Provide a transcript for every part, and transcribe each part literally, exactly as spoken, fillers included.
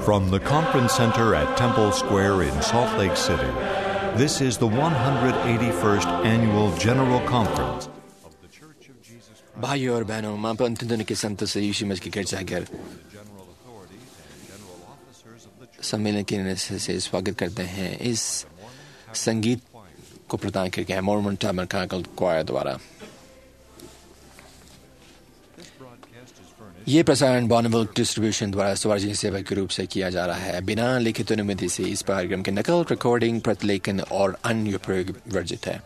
From the Conference Center at Temple Square in Salt Lake City, this is the one hundred eighty-first Annual General Conference of the Church of Jesus Christ. भाइयों और बहनों, मां पंतुन के संत से यीशु मसीह के गिरजाघर सम्मेलन के से स्वागत करते हैं। इस संगीत को प्रदान किया गया मॉर्मन टैबरनेकल क्वायर द्वारा। ये प्रसारण बॉर्नविल डिस्ट्रीब्यूशन द्वारा सार्वजनिक सेवा के रूप से किया जा रहा है। बिना लिखित अनुमति से इस कार्यक्रम की नकल, रिकॉर्डिंग, प्रतिलेखन और अन्य प्रयोग वर्जित है।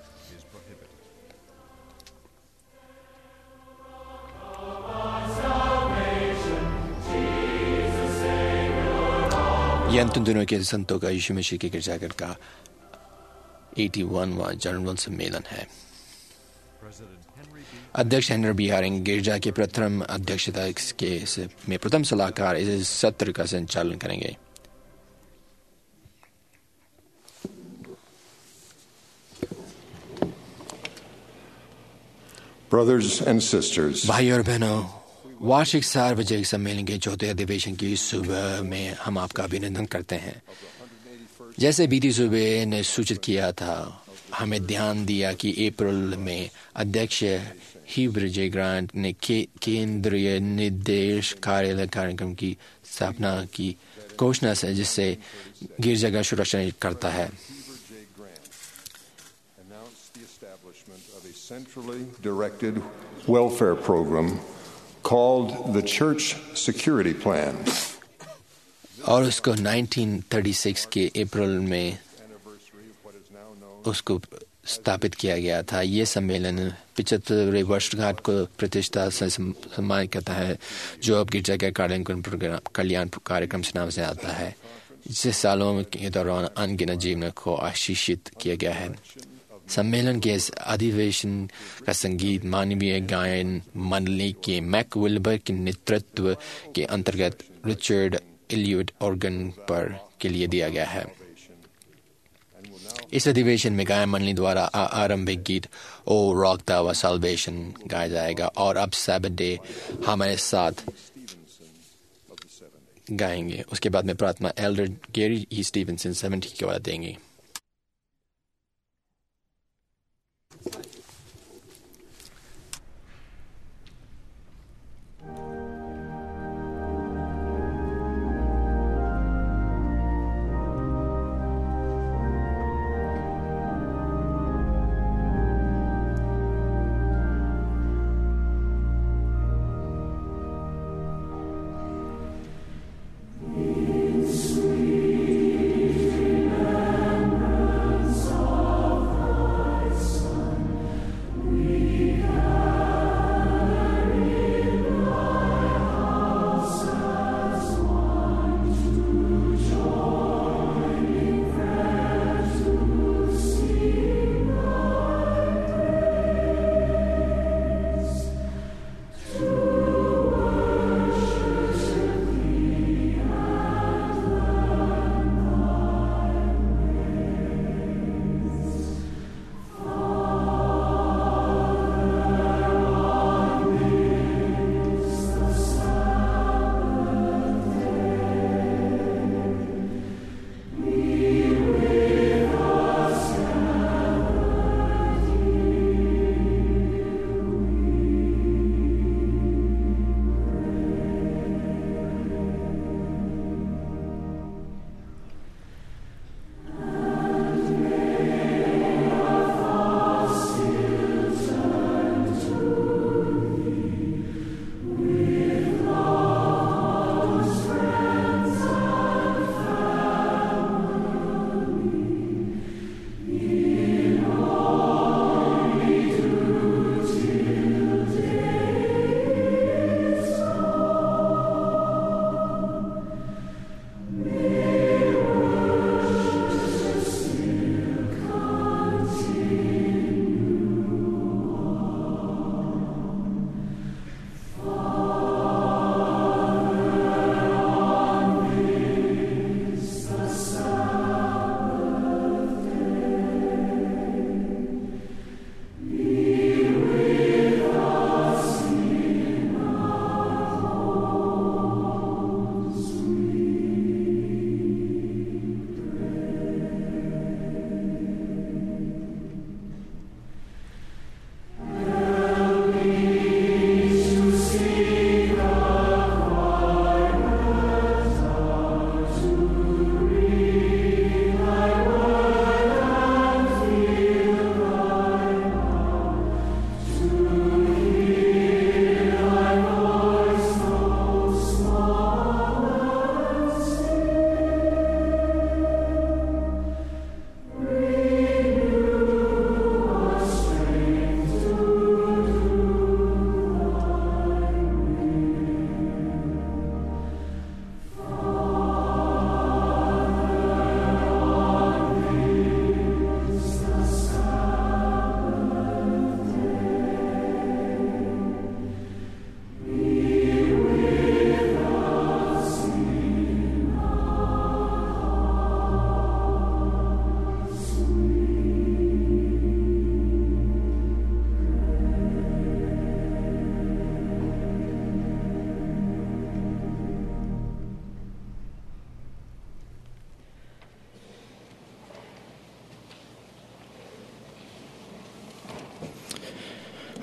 यह अंतिम दिनों के संतों का यीशु मसीह के गिरजाघर का इक्यासीवां जनरल सम्मेलन है। अध्यक्ष हेनरी बी हारिंग गिरजा के प्रथम अध्यक्षता के में प्रथम सलाहकार इस सत्र का संचालन करेंगे। Brothers and sisters, भाई और बहनों, वार्षिक सार्वजनिक सम्मेलन के चौथे अधिवेशन की सुबह में हम आपका अभिनंदन करते हैं। जैसे बीती सुबह ने सूचित किया था, हमें ध्यान दिया कि अप्रैल में अध्यक्ष हीब्र जे ग्रांट ने के, केंद्रीय निर्देश कार्यालय कार्यक्रम की स्थापना की घोषणा से जिससे गिरजाघर सुरक्षा करता है। Centrally directed welfare program called the Church Security Plan. और उसको उन्नीस सौ छत्तीस के अप्रैल में उसको स्थापित किया गया था। ये सम्मेलन पचहत्तरवें वर्षगांठ को प्रतिष्ठा से सम्मानित करता है, जो अब गिरजाघर कल्याण कार्यक्रम से नाम से आता है, जिसे सालों के दौरान अनगिनत जीवनों को आशीषित किया गया है। सम्मेलन के इस अधिवेशन का संगीत मानवीय गायन मंडली के मैक विल्बर के नेतृत्व के अंतर्गत रिचर्ड एलियट ऑर्गन पर के लिए दिया गया है। इस अधिवेशन में गायन मंडली द्वारा आरंभिक गीत ओ रॉक द साल्वेशन गाया जाएगा और अब सैबथ डे हमारे साथ गाएंगे। उसके बाद में प्रार्थना elder Gary E Stevenson seventy के बाद देंगे। Sweet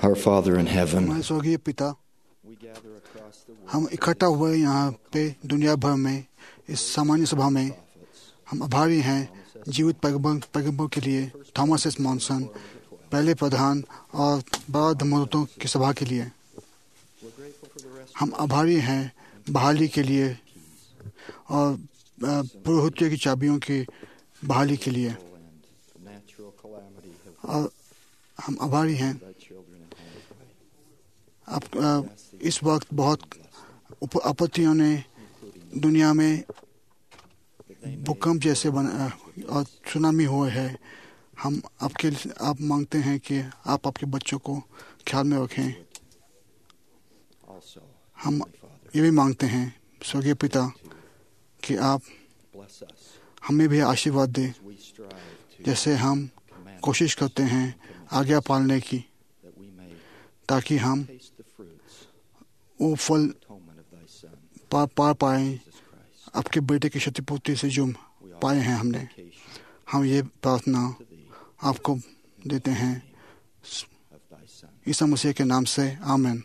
Our Father in heaven, हमारे स्वर्गीय पिता, हम इकट्ठा हुए यहाँ पे दुनिया भर में इस सामान्य सभा में हम आभारी हैं जीवित पैगंबर पैगंबर के लिए, थॉमस एस मॉनसन, पहले प्रधान और बड़ा धर्मदूतों की सभा के लिए। हम आभारी हैं बहाली के लिए और पुरोहित्य की चाबियों की बहाली के लिए, और हम आभारी हैं अब इस वक्त बहुत आपत्तियों ने दुनिया में भूकंप जैसे बना और सुनामी हुए है। हम आपके आप मांगते हैं कि आप आपके बच्चों को ख्याल में रखें। हम ये भी मांगते हैं स्वर्गीय पिता कि आप हमें भी आशीर्वाद दें, जैसे हम कोशिश करते हैं आज्ञा पालने की, ताकि हम वो फल पा पा पाए आपके बेटे की क्षतिपूर्ति से जो पाए हैं हमने। हम ये प्रार्थना आपको देते हैं ईसा मसीह के नाम से, आमीन।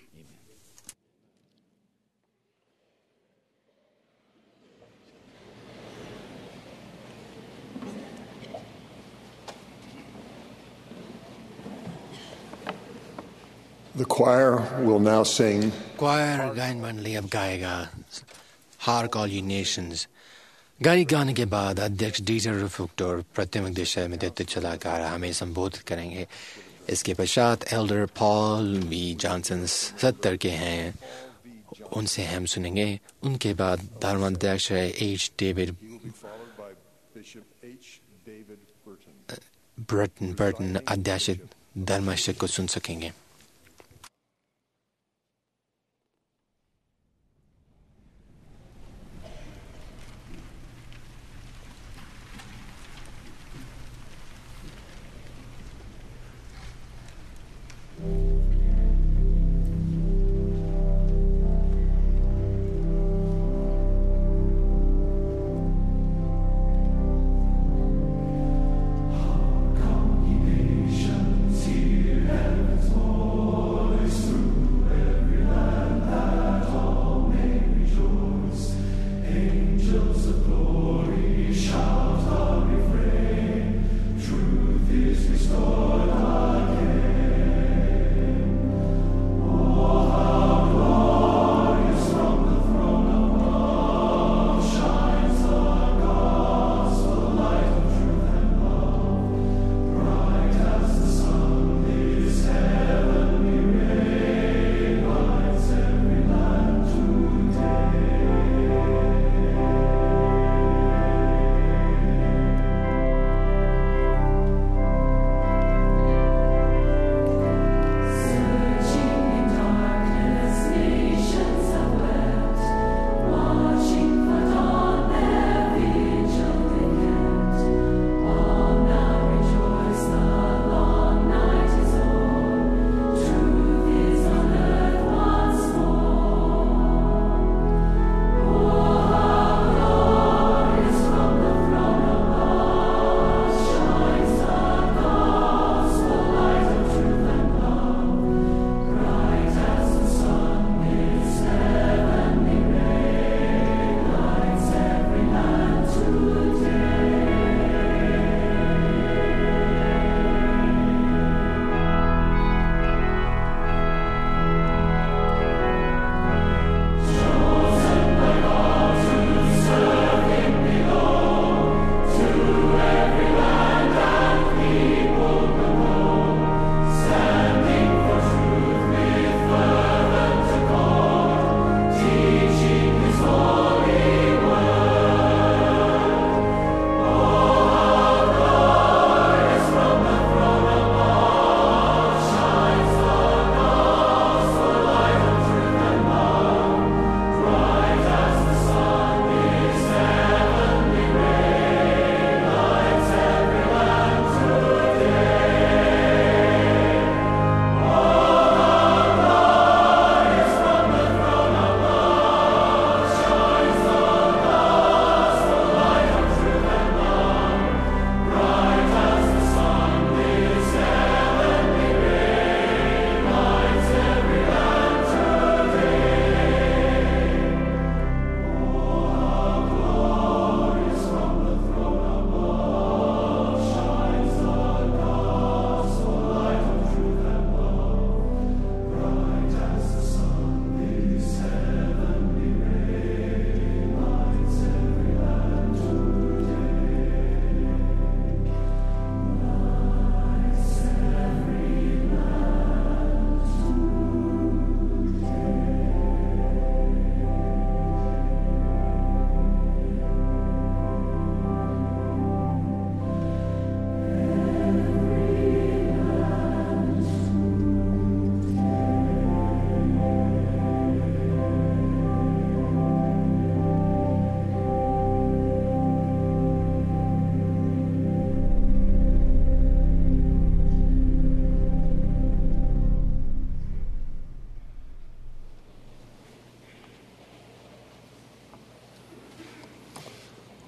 The choir will now sing क्वायर गायन मंडली अब गाएगा हार्क ऑल यू नेशंस। गाड़ी गाने के बाद अध्यक्ष डीटर रुफुक्टोर प्राथमिक दिशा में देते चला गा रहा हमें संबोधित करेंगे। इसके पश्चात एल्डर पॉल बी जॉनसन सत्तर के हैं, उनसे हम सुनेंगे। उनके बाद धर्माध्यक्ष एच डेविड बर्टन बर्टन अध्यक्ष धर्मशक को सुन सकेंगे। Nations, hear heaven's voice.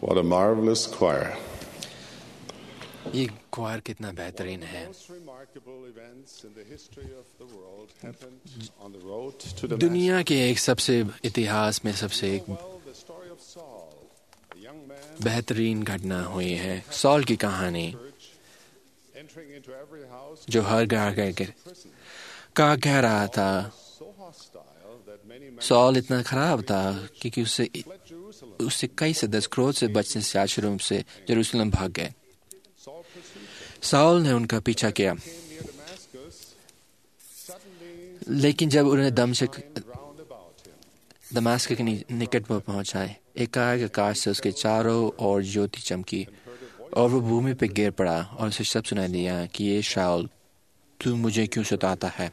What a marvelous choir. ये क्वायर कितना बेहतरीन है। Most remarkable events in the history of the world happened on the road to Damascus. दुनिया के एक सबसे इतिहास में सबसे एक Well, the story of Saul, a young man बेहतरीन घटना हुई है, सॉल की कहानी, entering into every house जो हर घर के prison. का कह रहा था। So hostile that many men Saul इतना खराब था क्योंकि उससे fled Jerusalem. उससे कई सदस्य क्रोध से बचने से आश्रम से यरूशलेम भाग गए। Saul pursued them. सॉल ने उनका पीछा किया, Came near Damascus. Suddenly, लेकिन जब उन्हें दमशक round about him. दमास्क के नि- निकट में पहुंचाए, एकाएक आकाश से उसके चारों ओर ज्योति चमकी और वो भूमि पर गिर पड़ा और उसे सब सुनाई दिया कि ये शाऊल, तू मुझे क्यों सताता है।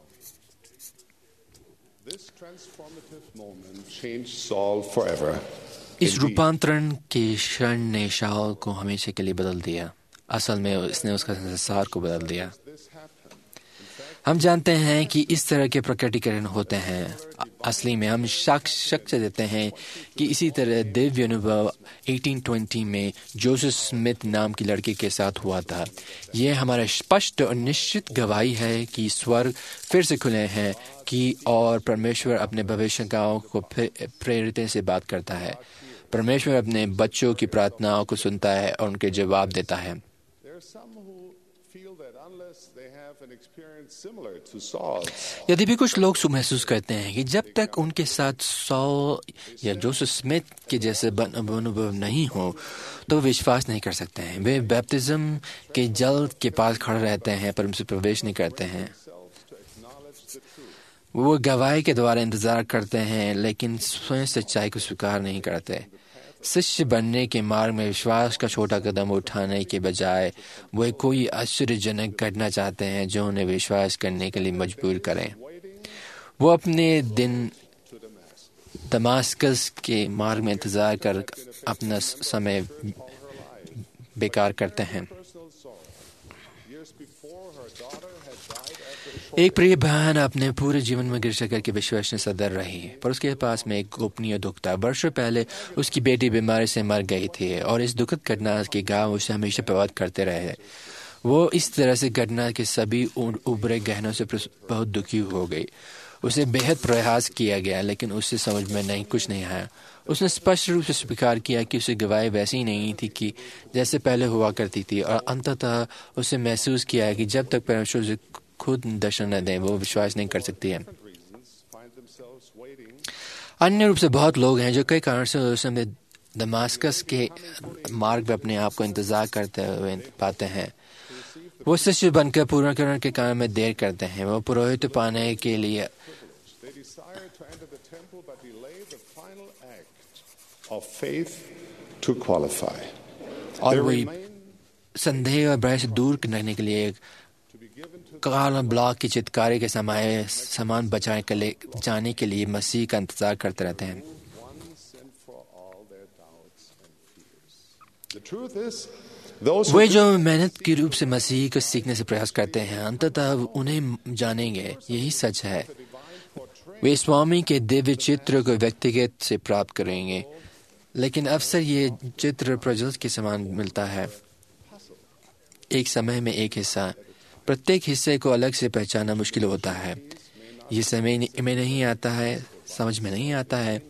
This transformative moment changed Saul forever. इस Indeed, रूपांतरण के क्षण ने शाऊल को हमेशा के लिए बदल दिया। असल में इसने उसका संसार को बदल दिया। this happened. हम जानते हैं कि इस तरह के प्रकटीकरण होते हैं। अ- असली में हम साक्ष्य साक्ष्य देते हैं कि इसी तरह दिव्य अनुभव अठारह सौ बीस में जोसेफ स्मिथ नाम की लड़की के साथ हुआ था। यह हमारा स्पष्ट और निश्चित गवाही है कि स्वर्ग फिर से खुले हैं कि और परमेश्वर अपने भविष्यवक्ताओं को फिर- प्रेरित से बात करता है। परमेश्वर अपने बच्चों की प्रार्थनाओं को सुनता है और उनके जवाब देता है। There are some who feel that unless they have an experience similar to Saul's, यदि भी कुछ लोग सु- महसूस करते हैं कि जब तक उनके साथ सॉल या जोसेफ स्मिथ के जैसे बन- अनुभव नहीं हो तो वे विश्वास नहीं कर सकते हैं। वे बैप्टिज्म के जल के पास खड़े रहते हैं पर उनसे प्रवेश नहीं करते हैं। themselves to acknowledge the truth. वो गवाही के द्वारा इंतजार करते हैं लेकिन स्वयं सच्चाई को स्वीकार नहीं करते। शिष्य बनने के मार्ग में विश्वास का छोटा कदम उठाने के बजाय वे कोई आश्चर्यजनक घटना चाहते हैं जो उन्हें विश्वास करने के लिए मजबूर करें। वो अपने दिन दमास्कस के मार्ग में इंतजार कर अपना समय बेकार करते हैं। Personal sorrow. Years before, her daughter had died after a short एक प्रिय बहन अपने पूरे जीवन में गिरजाघर के विश्वास में सदर रही, पर उसके पास में एक गोपनीय दुख था। वर्षों पहले उसकी बेटी बीमारी से मर गई थी और इस दुखद घटना के घाव उसे हमेशा प्रभावित करते रहे। वो इस तरह से घटना के सभी उ- उभरे गहनों से प्रस- बहुत दुखी हो गई। उसे बेहद प्रयास किया गया लेकिन उससे समझ में नहीं कुछ नहीं आया। उसने स्पष्ट रूप से स्वीकार किया कि उसे गवाही वैसी नहीं थी कि जैसे पहले हुआ करती थी और अंततः उसे महसूस किया कि जब तक परमेश्वर उसे खुद दर्शन न दें वो विश्वास नहीं कर सकती है। reasons find themselves waiting अन्य रूप से बहुत लोग हैं जो कई कारण से उस समय दमास्कस के मार्ग पर अपने आप को इंतजार करते हुए पाते हैं। वो शिष्य बनकर पूर्ण करने के काम में देर करते हैं। वो पुरोहित पाने के लिए They desire to enter the temple but delay the final act of faith to qualify. और They वही remain संदेह और भय से दूर करने के लिए to be given to काला ब्लॉक की चित्कारी के समय सामान बचाने के लिए जाने के लिए मसीह का इंतजार करते रहते हैं। once and for all their doubts and fears. The truth is, those who वे जो मेहनत के रूप से मसीह को सीखने से प्रयास करते हैं अंततः उन्हें जानेंगे। यही सच है। वे स्वामी के दिव्य चित्र को व्यक्तिगत से प्राप्त करेंगे लेकिन अक्सर ये चित्र प्रजल के समान मिलता है। एक समय में एक हिस्सा, प्रत्येक हिस्से को अलग से पहचानना मुश्किल होता है। ये समय में नहीं आता है, समझ में नहीं आता है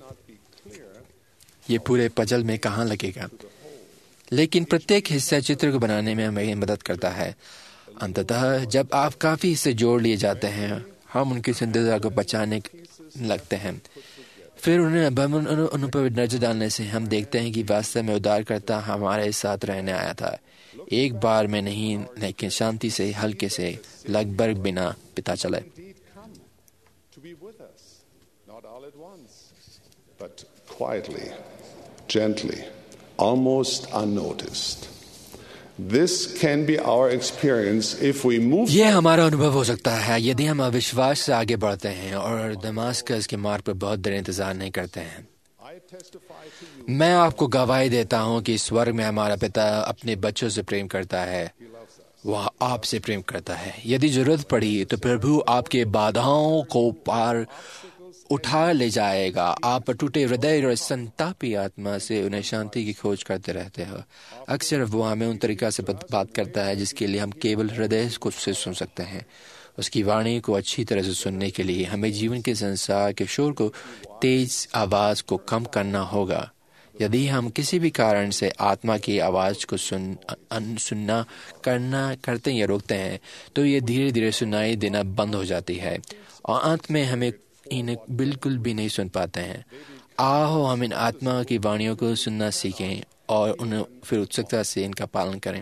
ये पूरे पजल में कहाँ लगेगा, लेकिन प्रत्येक हिस्सा चित्र को बनाने में हमें मदद करता है। अंततः जब आप काफी हिस्से जोड़ लिए जाते हैं हम उनकी सुंदरता को बचाने लगते हैं। फिर उन्हें उन पर नजर डालने से हम देखते हैं कि वास्तव में उद्धारकर्ता हमारे साथ रहने आया था, एक बार में नहीं लेकिन शांति से हल्के से लगभग बिना पिता चले। indeed come to be with us, not all at once, but quietly, gently, almost unnoticed. This can be our experience if we move. ये हमारा अनुभव हो सकता है यदि हम अविश्वास से आगे बढ़ते हैं और दमास्कस के मार्ग पर बहुत देर इंतजार नहीं करते हैं। I testify to you, मैं आपको गवाही देता हूँ कि स्वर्ग में हमारा पिता अपने बच्चों से प्रेम करता है, वह आपसे प्रेम करता है। यदि जरूरत पड़ी तो प्रभु आपके बाधाओं को पार उठा ले जाएगा। आप टूटे हृदय और संतापी आत्मा से उन्हें शांति की खोज करते रहते हो। अक्सर वो हमें उन तरीका से बात करता है जिसके लिए हम केवल हृदय को से सुन सकते हैं। उसकी वाणी को अच्छी तरह से सुनने के लिए हमें जीवन के संसार के शोर को तेज आवाज को कम करना होगा। यदि हम किसी भी कारण से आत्मा की आवाज को सुन सुनना करना करते या रोकते हैं तो ये धीरे धीरे सुनाई देना बंद हो जाती है और अंत में हमें इन्हें बिल्कुल भी नहीं सुन पाते हैं। आओ हम इन आत्मा की वाणियों को सुनना सीखें और उन्हें फिर उत्सुकता से इनका पालन करें।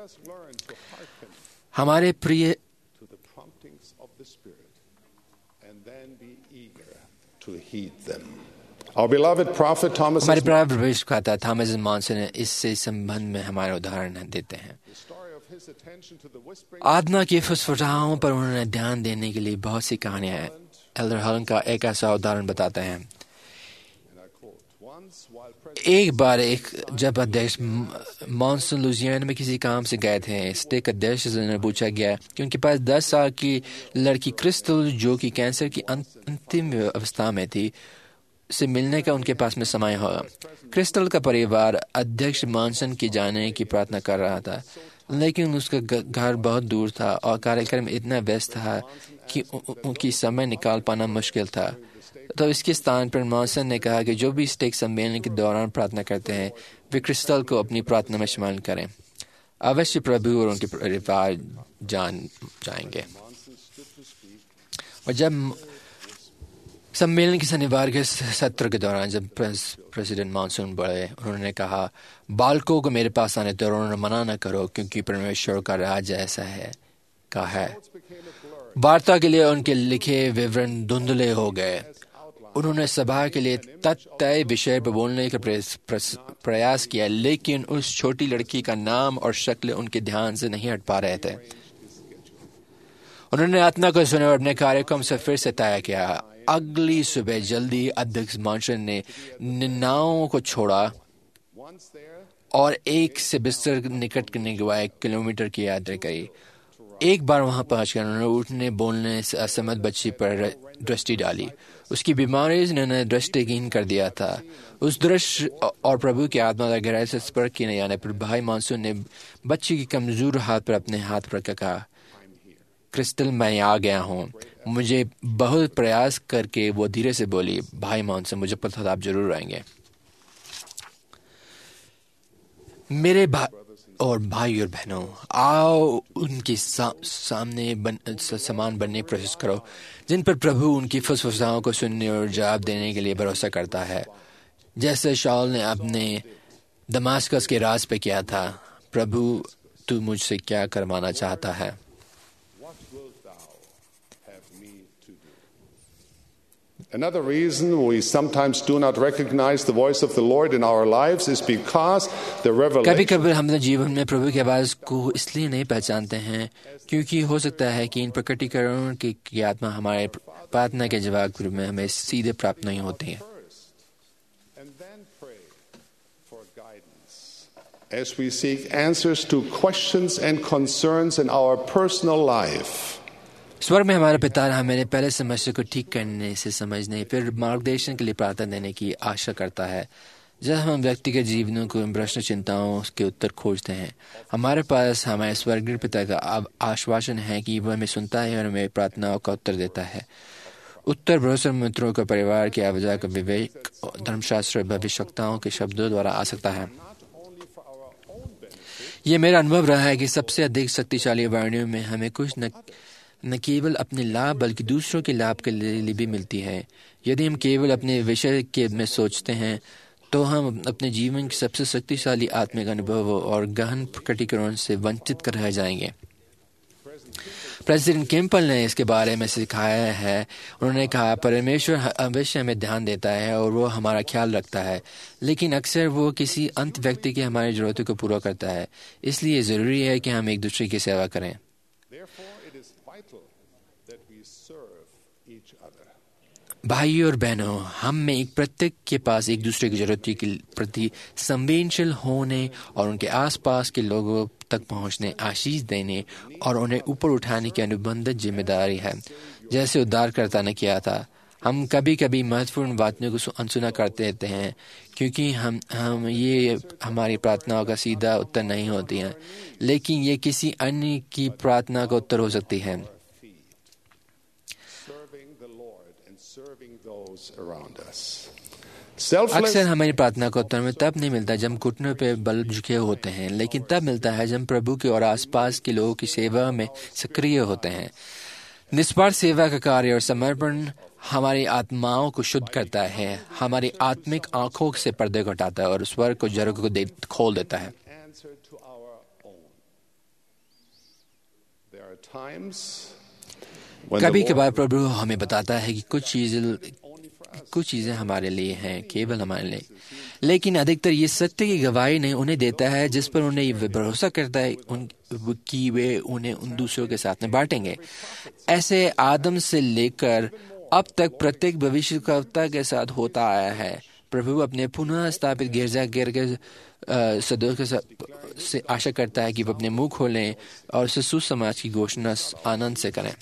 हमारे प्रिय Our beloved prophet Thomas हमारे प्रिय भविष्यवक्ता थॉमस मॉनसन ने इससे संबंध में हमारे उदाहरण देते हैं। आत्मा की फुसफुसाहटों पर उन्होंने ध्यान देने के लिए बहुत सी कहानियां हैं। एल्डर हॉलन का एक ऐसा उदाहरण बताते हैं। एक बार एक जब अध्यक्ष मॉनसन लुजियाना में किसी काम से गए थे, स्टेक अध्यक्ष से पूछा गया कि उनके पास दस साल की लड़की क्रिस्टल जो कि कैंसर की अंतिम अवस्था में थी से मिलने का उनके पास में समय होगा। क्रिस्टल का परिवार अध्यक्ष मॉनसन के जाने की प्रार्थना कर रहा था, लेकिन उसका घर बहुत दूर था और कार्यक्रम इतना व्यस्त था कि उनकी समय निकाल पाना मुश्किल था। तो इसके स्थान पर मॉनसन ने कहा कि जो भी स्टेक सम्मेलन के दौरान प्रार्थना करते हैं वे क्रिस्टल को अपनी प्रार्थना में शामिल करें। अवश्य प्रभु और उनके परिवार जान जाएंगे। और जब सम्मेलन के शनिवार के सत्र के दौरान जब प्रेसिडेंट मॉनसन बढ़े, उन्होंने कहा, बालकों को मेरे पास आने तो उन्होंने मना न करो क्योंकि परमेश्वर का राज ऐसा है का है। वार्ता के लिए उनके लिखे विवरण धुंधले हो गए। उन्होंने सभा के लिए तय विषय पर बोलने का प्रयास किया, लेकिन उस छोटी लड़की का नाम और शक्ल उनके ध्यान से नहीं हट पा रहे थे। उन्होंने आत्मा को सुना और अपने कार्यक्रम से फिर से तय किया। अगली सुबह जल्दी अध्यक्ष मॉनसन ने निन्नाओं को छोड़ा और एक से बिस्तर निकट करने के बाद एक किलोमीटर की यात्रा करी। एक बार वहां पहुंचकर उन्होंने उठने बोलने से असमर्थ बच्ची पर दृष्टि डाली। उसकी बीमारी ने उन्हें दृष्टिहीन कर दिया था। उस दृश्य और प्रभु की आत्मा का गहराई से स्पर्श किए जाने पर भाई मॉनसन ने बच्ची की कमजोर हाथ पर अपने हाथ रखकर कहा, क्रिस्टल मैं आ गया हूँ। मुझे बहुत प्रयास करके वो धीरे से बोली, भाई मॉनसन मुझे पता था आप जरूर आएंगे। मेरे भाई और भाई और बहनों, आओ उनके सा, सामने बन, समान बनने की कोशिश करो जिन पर प्रभु उनकी फुसफुसाहटों को सुनने और जवाब देने के लिए भरोसा करता है, जैसे शाऊल ने अपने दमास्कस के राज पे किया था। प्रभु तू मुझसे क्या करवाना चाहता है? Another reason we sometimes do not recognize the voice of the Lord in our lives is because the revelation. कभी कभी हम जीवन में प्रभु की आवाज को इसलिए नहीं पहचानते हैं क्योंकि हो सकता है कि इन प्रकटीकरणों की आत्मा हमारे प्रार्थना के जवाब के रूप में हमें सीधे प्राप्त नहीं होती है। As we seek answers to questions and concerns in our personal life. स्वर्ग में हमारा पिता हमें पहले समस्या को ठीक करने से समझने फिर मार्गदर्शन के लिए प्रार्थना देने की आशा करता है। जब हम व्यक्तिगत जीवनों को प्रश्न चिंताओं के उत्तर खोजते हैं, हमारे पास हमारे स्वर्गीय पिता का आश्वासन है कि वह हमें सुनता है और हमें प्रार्थनाओं का उत्तर देता है। उत्तर भरोसे मित्रों का परिवार की आवाज़ का विवेक धर्मशास्त्र भविष्यवक्ताओं के शब्दों द्वारा आ सकता है। यह मेरा अनुभव रहा है कि सबसे अधिक शक्तिशाली वाणियों में हमें कुछ न न केवल अपने लाभ बल्कि दूसरों के लाभ के लिए भी मिलती है। यदि हम केवल अपने विषय के में सोचते हैं तो हम अपने जीवन के सबसे शक्तिशाली आत्मिक अनुभव और गहन प्रकटीकरण से वंचित कर रह जाएंगे। प्रेसिडेंट कैंपल ने इसके बारे में सिखाया है। उन्होंने कहा, परमेश्वर हमेशा हमें ध्यान देता है और वो हमारा ख्याल रखता है, लेकिन अक्सर वो किसी अंत व्यक्ति की हमारी जरूरतों को पूरा करता है। इसलिए ज़रूरी है कि हम एक दूसरे की सेवा करें। भाइयों और बहनों, हम में एक प्रत्येक के पास एक दूसरे की जरूरत के प्रति संवेदनशील होने और उनके आसपास के लोगों तक पहुंचने, आशीष देने और उन्हें ऊपर उठाने की अनुबंधित जिम्मेदारी है। जैसे उद्धारकर्ता ने किया था, हम कभी कभी महत्वपूर्ण बातों को अनसुना करते रहते हैं क्योंकि हम हम ये हमारी प्रार्थनाओं का सीधा उत्तर नहीं होती हैं, लेकिन ये किसी अन्य की प्रार्थना का उत्तर हो सकती है। अक्सर हमारी प्रार्थना का उत्तर में तब नहीं मिलता जब घुटनों पे बल झुके होते हैं, लेकिन तब मिलता है जब प्रभु के और आसपास के लोगों की सेवा में सक्रिय होते हैं। निस्वार्थ सेवा का कार्य और समर्पण हमारी आत्माओं को शुद्ध करता है, हमारी आत्मिक आंखों से पर्दे को हटाता है और स्वर्ग को जगह को दे, खोल देता है। कभी कभार प्रभु हमें बताता है कि कुछ चीजें कुछ चीजें हमारे लिए हैं, केवल हमारे लिए, लेकिन अधिकतर ये सत्य की गवाही नहीं उन्हें देता है जिस पर उन्हें भरोसा करता है उन कि वे उन्हें उन दूसरों के साथ में बांटेंगे। ऐसे आदम से लेकर अब तक प्रत्येक भविष्यवक्ता के साथ होता आया है। प्रभु अपने पुनः स्थापित गिरजाघर के सदस्यों से आशा करता है कि वे अपने मुंह खोलें और सुसमाचार की घोषणा आनंद से करें।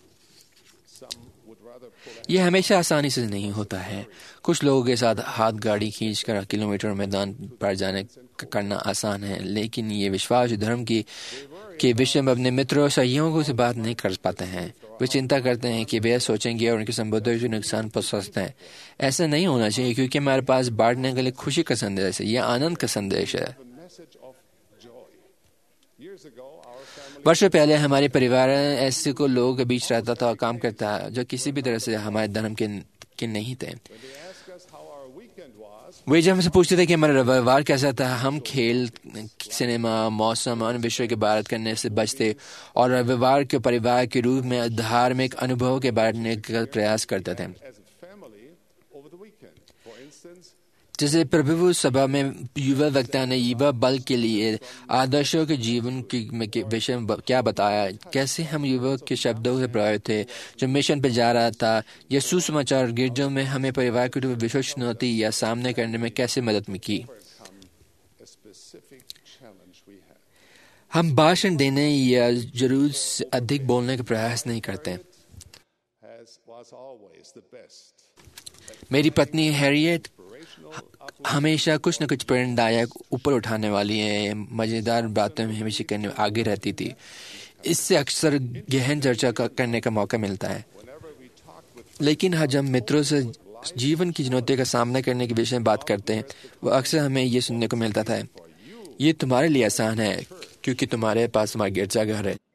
यह हमेशा आसानी से नहीं होता है। कुछ लोगों के साथ हाथ गाड़ी खींचकर किलोमीटर मैदान पर जाने करना आसान है, लेकिन ये विश्वास धर्म की के विषय में अपने मित्रों और सहयोगियों से बात नहीं कर पाते हैं। वे चिंता करते हैं कि वे सोचेंगे और उनके संबंधों को नुकसान पहुंच सकते हैं। ऐसा नहीं होना चाहिए, क्योंकि हमारे पास बांटने के लिए खुशी का संदेश है, यह आनंद का संदेश है। वर्षों पहले हमारे परिवार ऐसे को लोगों के बीच रहता था और काम करता जो किसी भी तरह से हमारे धर्म के, के नहीं थे। वे जब हमसे पूछते थे कि हमारा रविवार कैसा था, हम खेल, सिनेमा, मौसम और विषय की बात करने से बचते और रविवार के परिवार के रूप में धार्मिक अनुभव के बांटने का प्रयास करते थे। जैसे प्रभु सभा में युवा वक्ता ने युवा बल के लिए आदर्शों के जीवन के विषय में क्या बताया, कैसे हम युवक के शब्दों से प्रभावित थे जो मिशन पर जा रहा था। यह सुसमाचार गिरजों में हमें परिवार के रूप में विशेष चुनौती या सामने करने में कैसे मदद में की। हम भाषण देने या जरूरत से अधिक बोलने का प्रयास नहीं करते। मेरी पत्नी हैरियट हमेशा कुछ न कुछ प्रेरणादायक, ऊपर उठाने वाली है, मजेदार बातें हमेशा करने आगे रहती थी। इससे अक्सर गहन चर्चा करने का मौका मिलता है। लेकिन हाँ, जब मित्रों से जीवन की चुनौतियों का सामना करने के विषय में बात करते हैं, वो अक्सर हमें ये सुनने को मिलता था, ये तुम्हारे लिए आसान है क्योंकि तुम्हारे पास तुम्हारा गिरजाघर है।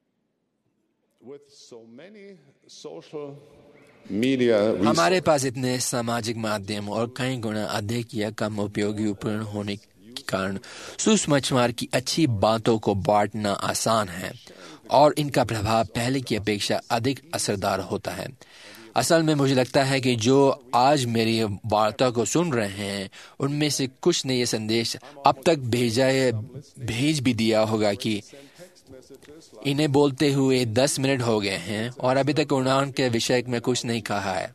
हमारे पास इतने सामाजिक माध्यम और कई गुना अधिक या कम उपयोगी उपकरण होने के कारण सुसमाचार की अच्छी बातों को बांटना आसान है और इनका प्रभाव पहले की अपेक्षा अधिक असरदार होता है। असल में मुझे लगता है कि जो आज मेरी वार्ता को सुन रहे हैं उनमें से कुछ ने यह संदेश अब तक भेजा भेज भी दिया होगा कि इन्हें बोलते हुए दस मिनट हो गए हैं और अभी तक उन्होंने के विषय में कुछ नहीं कहा है।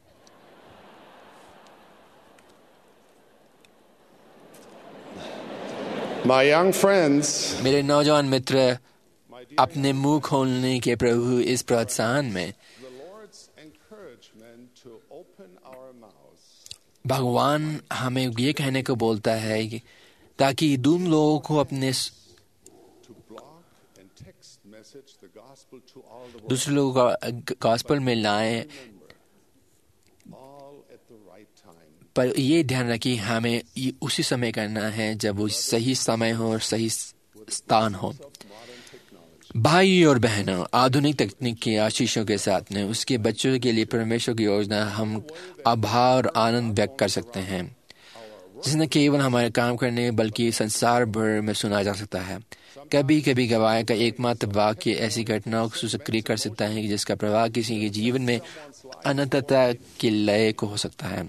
My young friends, मेरे नौजवान मित्र, अपने मुंह खोलने के प्रभु इस प्रोत्साहन में भगवान हमें ये कहने को बोलता है कि ताकि तुम लोगों को अपने दूसरे लोगों का गॉस्पेल में लाएं, पर ये ध्यान रखिए हमें ये उसी समय करना है जब वो सही समय हो और सही स्थान हो। भाई और बहनों, आधुनिक तकनीक की आशीषों के साथ में उसके बच्चों के लिए परमेश्वर की योजना हम आभार और आनंद व्यक्त कर सकते हैं, जिसने केवल हमारे काम करने बल्कि संसार भर में सुना जा सकता है। कभी कभी गवाह का एकमात्र वाक्य ऐसी घटनाओं को सक्रिय कर सकता है जिसका प्रभाव किसी के जीवन में अनंतता के लय को हो सकता है।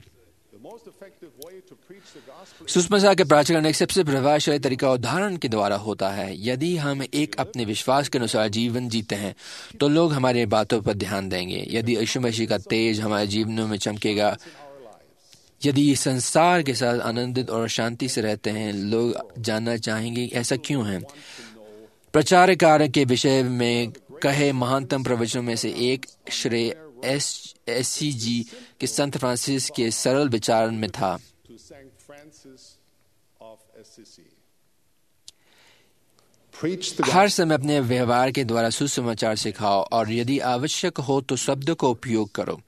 सुसमाचार के प्रचार करने का सबसे प्रभावशाली तरीका उदाहरण के द्वारा होता है। यदि हम एक अपने विश्वास के अनुसार जीवन जीते हैं तो लोग हमारी बातों पर ध्यान देंगे। यदि यीशु मसीह का तेज हमारे जीवनों में चमकेगा, यदि संसार के साथ आनंदित और शांति से रहते हैं, लोग जानना चाहेंगे ऐसा क्यों है। प्रचार कार्य के विषय में कहे महानतम प्रवचनों में से एक श्रेय एस एस सी जी के संत फ्रांसिस के सरल विचार में था। to Saint Francis of Assisi. Preach the her gospel. समय अपने व्यवहार के द्वारा सुसमाचार सिखाओ और यदि आवश्यक हो तो शब्द का उपयोग करो।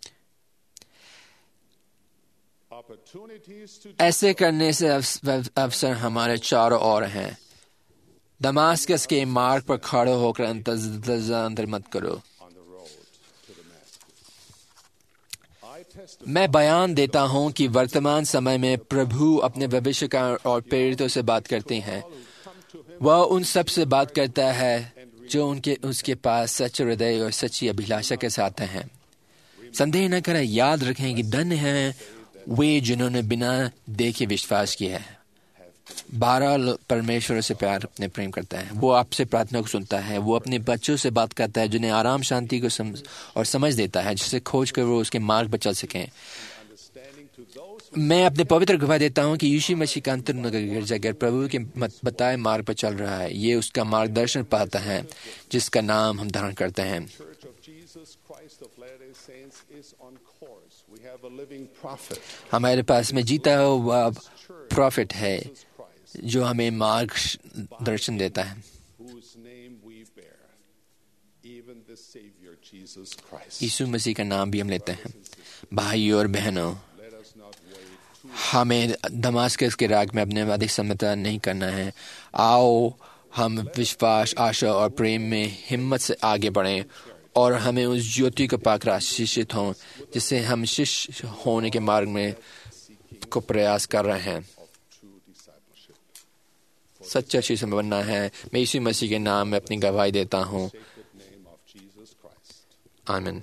Opportunities to ऐसे करने से अवस- अवसर हमारे चारों ओर हैं। दमास्कस के मार्ग पर खड़े होकर अंतर मत करो। on the road to Damascus. I testify मैं बयान देता हूं कि वर्तमान समय में प्रभु अपने भविष्यकाल और प्रेरितों से बात करते हैं। वह उन सब से बात करता है जो उनके उसके पास सच्चे हृदय और सच्ची अभिलाषा के साथ हैं। संदेह न करें, याद रखें कि धन्य हैं वे जिन्होंने बिना देखे विश्वास किया है। बारह लो- परमेश्वर से प्यार अपने प्रेम करता है। वो आपसे प्रार्थना को सुनता है। वो अपने बच्चों से बात करता है जिन्हें आराम शांति को समझ और समझ देता है, जिससे खोज कर वो उसके मार्ग पर चल सकें। understanding to those मैं अपने पवित्र गवाह देता हूँ कि यीशु मसीह का अंतर्नगर गिरजाघर प्रभु के मत- बताए मार्ग पर चल रहा है। ये उसका मार्गदर्शन पाता है जिसका नाम हम धारण करते हैं। Church of Jesus Christ of Latter-day Saints is on course. We have a living prophet, हमारे पास में जीता हुआ प्रॉफिट है Jesus Christ, जो हमें मार्ग दर्शन देता है। whose name we bear, even the Savior Jesus Christ. यीशु मसीह का नाम भी हम लेते हैं। भाइयों और बहनों, Let us not wait too हमें दमास्कस के राग में अपने अधिक समय नहीं करना है। आओ हम विश्वास, आशा और प्रेम में हिम्मत से आगे बढ़ें और हमें उस ज्योति को पाकर आशीषित हों जिससे हम शिष्य होने के मार्ग में को प्रयास कर रहे हैं। true discipleship. सच्चा शिष्य बनना है। मैं यीशु मसीह के नाम में अपनी गवाही देता हूँ। Sacred name of Jesus Christ. आमीन।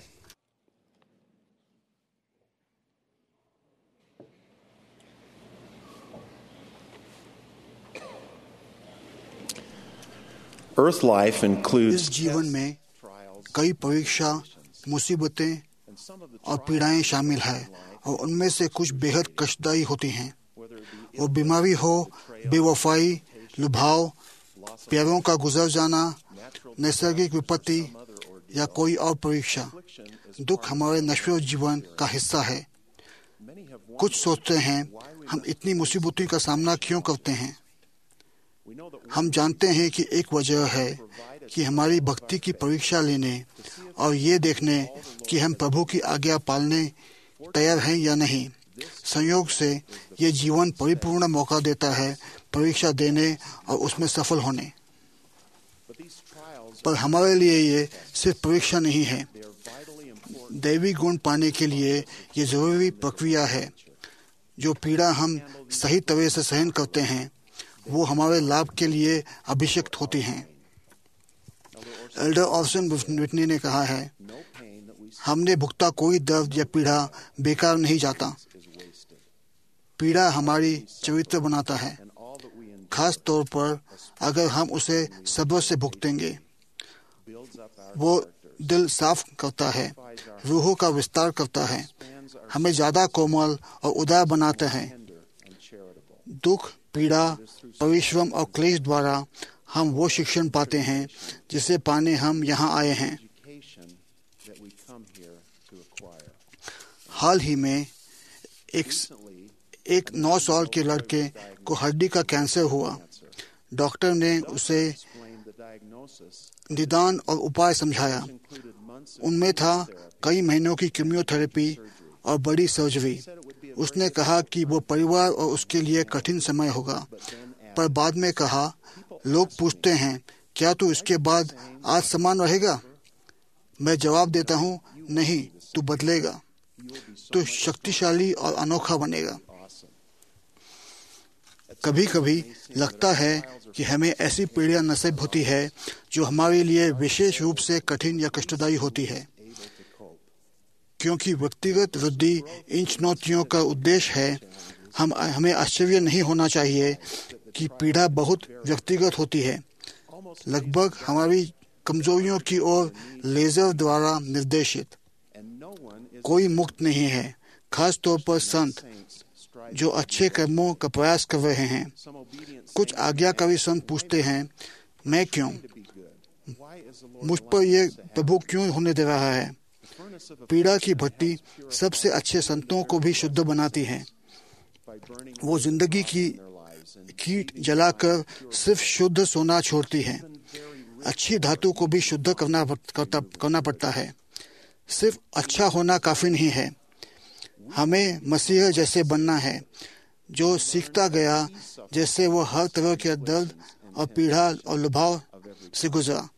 Earth life इस includes जीवन में trials, कई परीक्षा, मुसीबतें and some of the और पीड़ाएं शामिल है और उनमें से कुछ बेहद कष्टदायी होती हैं। whether it be वो बीमारी हो, बेवफाई, लुभाव, loss of प्यारों का गुजर जाना, natural नैसर्गिक विपत्ति mother ordeal, या कोई और परीक्षा। affliction is दुख हमारे नश्वर जीवन का हिस्सा है। many have कुछ wondered सोचते हैं हम इतनी मुसीबतों का सामना क्यों करते हैं। we know that हम जानते हैं कि एक वजह है कि हमारी भक्ति की परीक्षा लेने और ये देखने कि हम प्रभु की आज्ञा पालने तैयार हैं या नहीं। संयोग से ये जीवन परिपूर्ण मौका देता है परीक्षा देने और उसमें सफल होने। but these trials पर हमारे लिए ये सिर्फ परीक्षा नहीं है, they are vitally important दैवी गुण पाने के लिए ये जरूरी प्रक्रिया है। जो पीड़ा हम सही तरह से सहन करते हैं वो हमारे लाभ के लिए अभिषिक्त होती हैं। एल्डर ऑर्सन विटनी ने कहा है, no pain that we हमने भुगता कोई दर्द या पीड़ा बेकार नहीं जाता। is wasted पीड़ा हमारी चरित्र बनाता है, and all that we endure खास तौर पर अगर हम उसे सब्र से भुगतेंगे। builds up our वो characters, दिल साफ करता है, रूहों का विस्तार करता है, expands our हमें ज्यादा कोमल और उदार बनाता है। tender and charitable. दुख, पीड़ा, परिश्रम और क्लेश द्वारा हम वो शिक्षण पाते हैं जिसे पाने हम यहाँ आए हैं। Education that we come here to acquire. हाल ही में एक Recently, एक नौ साल के लड़के को हड्डी का कैंसर हुआ। cancer डॉक्टर ने उसे explained the diagnosis निदान और उपाय समझाया। included months of उनमें था कई महीनों की कीमोथेरेपी और बड़ी सर्जरी। उसने कहा कि वो परिवार और उसके लिए कठिन समय होगा, पर बाद में कहा, लोग पूछते हैं क्या तू इसके बाद आज समान रहेगा? मैं जवाब देता हूँ, नहीं, तू बदलेगा, तू शक्तिशाली और अनोखा बनेगा। कभी कभी लगता है कि हमें ऐसी पीड़ा नसीब होती है जो हमारे लिए विशेष रूप से कठिन या कष्टदायी होती है, क्योंकि व्यक्तिगत वृद्धि इन चुनौतियों का उद्देश्य है। हम हमें आश्चर्य नहीं होना चाहिए कि पीड़ा बहुत व्यक्तिगत होती है, लगभग हमारी कमजोरियों की ओर लेजर द्वारा निर्देशित। and no one is कोई मुक्त नहीं है, खास तौर पर संत saints strive जो अच्छे कर्मों का प्रयास कर रहे हैं। some obedient कुछ आज्ञाकारी संत पूछते हैं, मैं क्यों, to be good. Why is the Lord मुझ पर ये प्रभु क्यों होने दे रहा है? पीड़ा की भट्टी सबसे अच्छे संतों को भी शुद्ध बनाती है। वो जिंदगी की कीट जलाकर सिर्फ शुद्ध सोना छोड़ती है। अच्छी धातु को भी शुद्ध करना करता, करना पड़ता है। सिर्फ अच्छा होना काफी नहीं है, हमें मसीह जैसे बनना है, जो सीखता गया, जैसे वो हर तरह के दर्द और पीड़ा और लुभाव से गुजरा।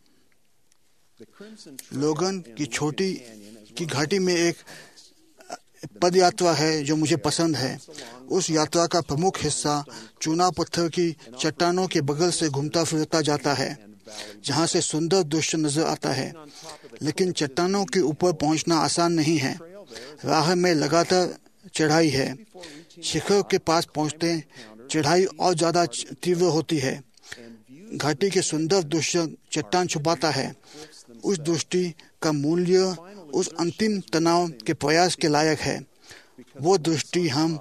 लोगन की छोटी की घाटी में एक पद यात्रा है जो मुझे पसंद है। उस यात्रा का प्रमुख हिस्सा चूना पत्थर की चट्टानों के बगल से घूमता फिरता जाता है, जहाँ से सुंदर दृश्य नजर आता है। लेकिन चट्टानों के ऊपर पहुँचना आसान नहीं है। राह में लगातार चढ़ाई है। शिखर के पास पहुँचते चढ़ाई और ज्यादा तीव्र होती है। घाटी के सुंदर दृश्य चट्टान छुपाता है। उस दृष्टि का मूल्य उस अंतिम तनाव के प्रयास के लायक है। वो दृष्टि हम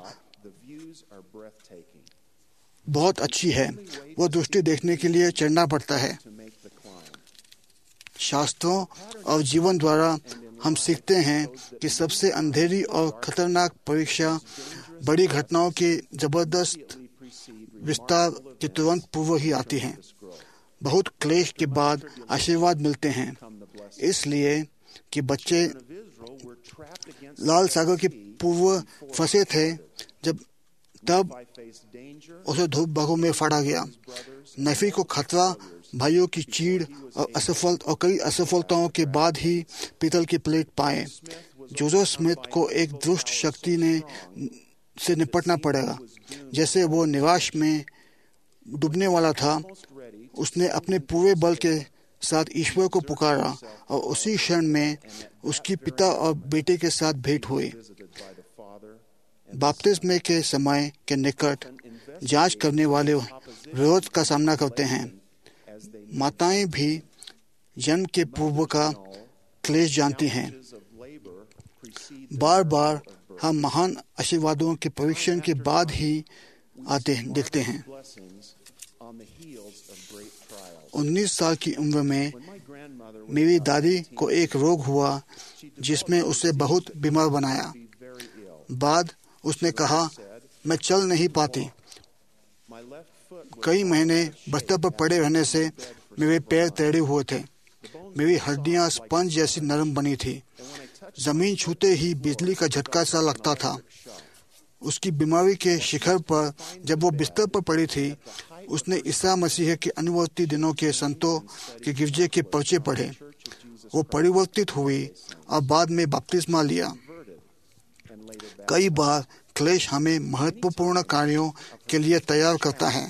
बहुत अच्छी है। वो दृष्टि देखने के लिए चढ़ना पड़ता है। शास्त्रों और जीवन द्वारा हम सीखते हैं कि सबसे अंधेरी और खतरनाक परीक्षा बड़ी घटनाओं के जबरदस्त विस्तार के तुरंत पूर्व ही आती हैं। बहुत क्लेश के बाद आशीर्वाद मिलते हैं, इसलिए कि बच्चे लाल सागर के पूर्व फंसे थे, जब तब उसे धूप बागों में फाड़ा गया। नफी को खतरा भाइयों की चीड़ और असफल और कई असफलताओं के बाद ही पीतल की प्लेट पाए। जोसेफ स्मिथ को एक दुष्ट शक्ति ने से निपटना पड़ेगा। जैसे वो निराश में डूबने वाला था, उसने अपने पूरे बल के साथ ईश्वर को पुकारा और उसी क्षण में उसकी पिता और बेटे के साथ भेंट हुई। बपतिस्मे के समय के निकट जांच करने वाले विरोध का सामना करते हैं। माताएं भी जन्म के पूर्व का क्लेश जानती हैं। बार बार हम महान आशीर्वादों के परीक्षण के बाद ही आते देखते हैं। उन्नीस साल की उम्र में मेरी दादी को एक रोग हुआ जिसमें उसे बहुत बीमार बनाया। बाद उसने कहा, मैं चल नहीं पाती। कई महीने बिस्तर पर पड़े रहने से मेरे पैर टेढ़े हुए थे। मेरी हड्डियां स्पंज जैसी नरम बनी थी। जमीन छूते ही बिजली का झटका सा लगता था। उसकी बीमारी के शिखर पर जब वो बिस्तर पर पड़ी थी, उसने ईसा मसीह के अनुवर्ती दिनों के संतों के गिरजे के पर्चे पढ़े। वो परिवर्तित हुई और बाद में बपतिस्मा लिया। कई बार क्लेश हमें महत्वपूर्ण कार्यों के लिए तैयार करता है।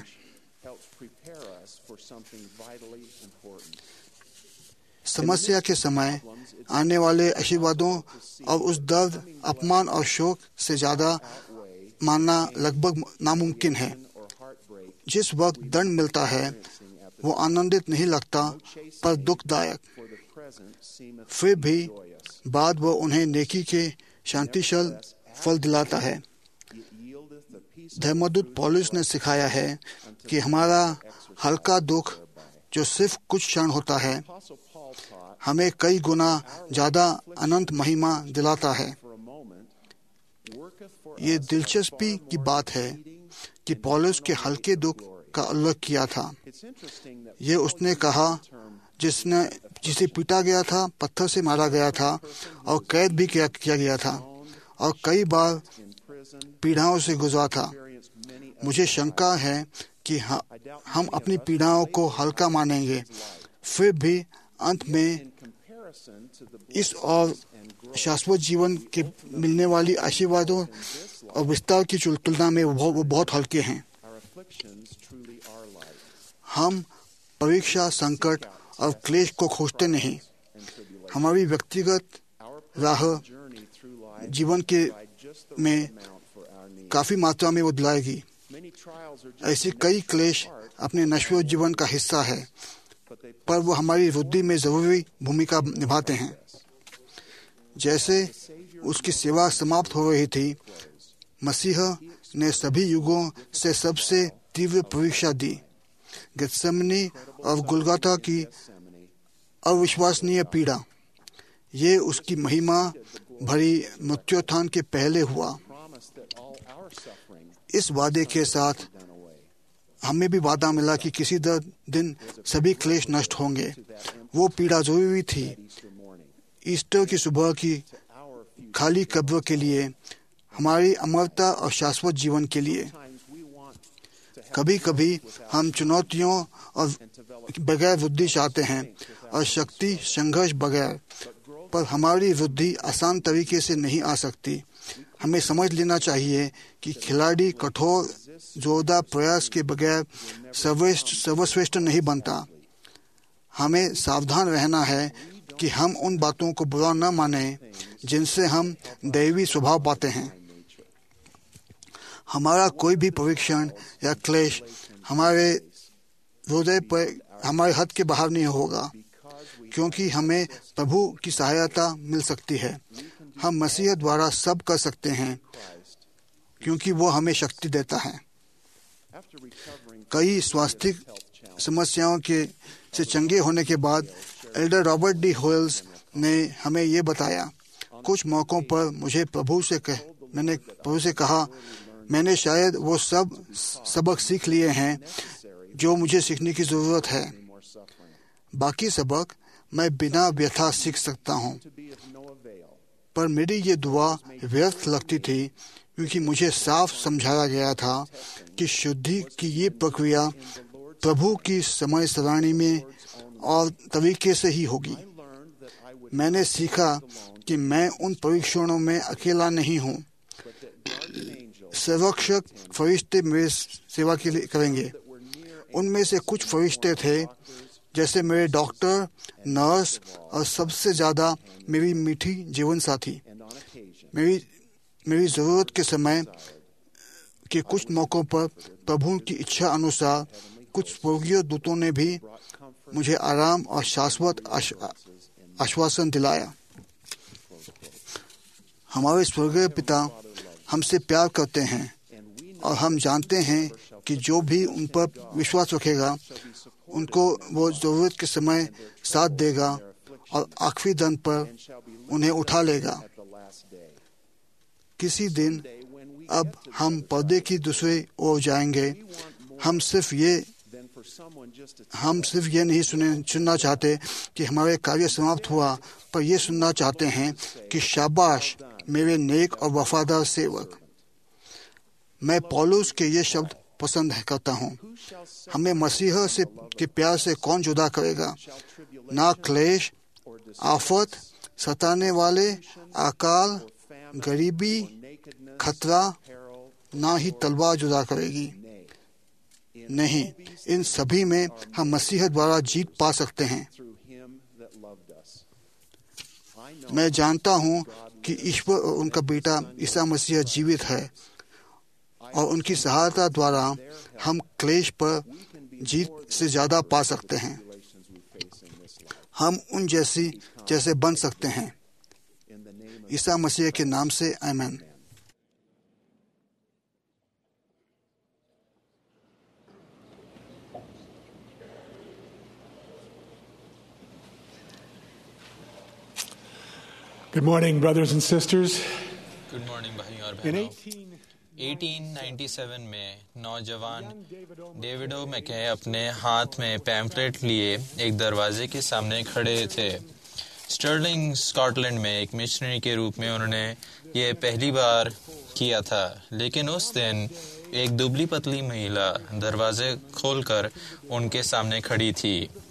समस्या के समय आने वाले आशीर्वादों और उस दर्द, अपमान और शोक से ज्यादा मानना लगभग नामुमकिन है। जिस वक्त दंड मिलता है वो आनंदित नहीं लगता पर दुखदायक। फिर भी बाद वो उन्हें नेकी के शांतिशल फल दिलाता है। धर्मदूत पौलुस ने सिखाया है कि हमारा हल्का दुख जो सिर्फ कुछ क्षण होता है, हमें कई गुना ज्यादा अनंत महिमा दिलाता है। ये दिलचस्पी की बात है कि पौलुस के हल्के दुख का उल्लेख किया था। ये उसने कहा जिसने जिसे पीटा गया था, पत्थर से मारा गया था और कैद भी किया, किया गया था और कई बार पीड़ाओं से गुजरा था। मुझे शंका है कि हम अपनी पीड़ाओं को हल्का मानेंगे, फिर भी अंत में इस और शाश्वत जीवन के मिलने वाली आशीर्वादों और विस्तार की तुलना में वो बहुत हल्के हैं। हम परीक्षा, संकट और क्लेश को खोजते नहीं। हमारी व्यक्तिगत राह जीवन के में काफी मात्रा में बदलाएगी। ऐसी कई क्लेश अपने नश्वर जीवन का हिस्सा है, पर वो हमारी वृद्धि में जरूरी भूमिका निभाते हैं। जैसे उसकी सेवा समाप्त हो रही थी, मसीह ने सभी युगों से सबसे तीव्र परीक्षा दी। गेत्सेमनी और गुलगुता की अविश्वसनीय पीड़ा, ये उसकी महिमा भरी मृत्युत्थान के पहले हुआ। इस वादे के साथ हमें भी वादा मिला कि किसी दिन सभी क्लेश नष्ट होंगे। वो पीड़ा जरूरी थी ईस्टर की सुबह की खाली कब्र के लिए, हमारी अमरता और शाश्वत जीवन के लिए। कभी कभी हम चुनौतियों और बगैर वृद्धि चाहते हैं और शक्ति संघर्ष बगैर, पर हमारी वृद्धि आसान तरीके से नहीं आ सकती। हमें समझ लेना चाहिए कि खिलाड़ी कठोर जोरदार प्रयास के बगैर सर्वश्रेष्ठ सर्वश्रेष्ठ नहीं बनता। हमें सावधान रहना है कि हम उन बातों को बुरा न माने जिनसे हम दैवी स्वभाव पाते हैं। हमारा कोई भी परीक्षण या क्लेश हमारे हृदय पर हमारे हद के बाहर नहीं होगा, क्योंकि हमें प्रभु की सहायता मिल सकती है। हम मसीह द्वारा सब कर सकते हैं, क्योंकि वो हमें शक्ति देता है। कई स्वास्थ्य समस्याओं के से चंगे होने के बाद एल्डर रॉबर्ट डी होयल्स ने हमें ये बताया, कुछ मौकों पर मुझे प्रभु से कह मैंने प्रभु से कहा, मैंने शायद वो सब सबक सीख लिए हैं जो मुझे सीखने की जरूरत है। बाकी सबक मैं बिना व्यथा सीख सकता हूँ। पर मेरी ये दुआ व्यर्थ लगती थी, क्योंकि मुझे साफ समझाया गया था कि शुद्धि की ये प्रक्रिया प्रभु की समय सारणी में और तरीके से ही होगी। मैंने सीखा कि मैं उन परीक्षणों में अकेला नहीं हूँ। संरक्षक फरिश्ते मेरे सेवा के लिए करेंगे। उनमें से कुछ फरिश्ते थे, जैसे मेरे डॉक्टर, नर्स और सबसे ज्यादा मेरी मीठी जीवन साथी। मेरी मेरी जरूरत के समय के कुछ मौकों पर प्रभु की इच्छा अनुसार कुछ स्वर्गीय दूतों ने भी मुझे आराम और शाश्वत आश्वासन दिलाया। हमारे स्वर्गीय पिता हमसे प्यार करते हैं और हम जानते हैं कि जो भी उन पर विश्वास रखेगा उनको वो जरूरत के समय साथ देगा और आखिरी दिन पर उन्हें उठा लेगा। किसी दिन अब हम पर्दे की दूसरी ओर जाएंगे। हम सिर्फ ये हम सिर्फ ये नहीं सुने सुनना चाहते कि हमारे कार्य समाप्त हुआ, पर ये सुनना चाहते हैं कि शाबाश मेरे नेक और वफादार सेवक। मैं पौलुस के ये शब्द पसंद करता हूँ, हमें मसीह से के प्यार से कौन जुदा करेगा? ना क्लेश, आफत, सताने वाले, अकाल, गरीबी, खतरा, ना ही तलवार जुदा करेगी। नहीं, इन सभी में हम मसीह द्वारा जीत पा सकते हैं। मैं जानता हूँ कि ईश्वर और उनका बेटा ईसा मसीह जीवित है और उनकी सहायता द्वारा हम क्लेश पर जीत से ज्यादा पा सकते हैं। हम उन जैसी जैसे बन सकते हैं। ईसा मसीह के नाम से आमीन। Good morning, brothers and sisters. Good morning भाइयों और बहनों। अठारह सौ सत्तानवे में नौजवान डेविडो मैके अपने हाथ में पैम्फलेट लिए एक दरवाजे के सामने खड़े थे। स्टर्लिंग, स्कॉटलैंड में एक मिशनरी के रूप में उन्होंने ये पहली बार किया था, लेकिन उस दिन एक दुबली पतली महिला दरवाजे खोलकर उनके सामने खड़ी थी।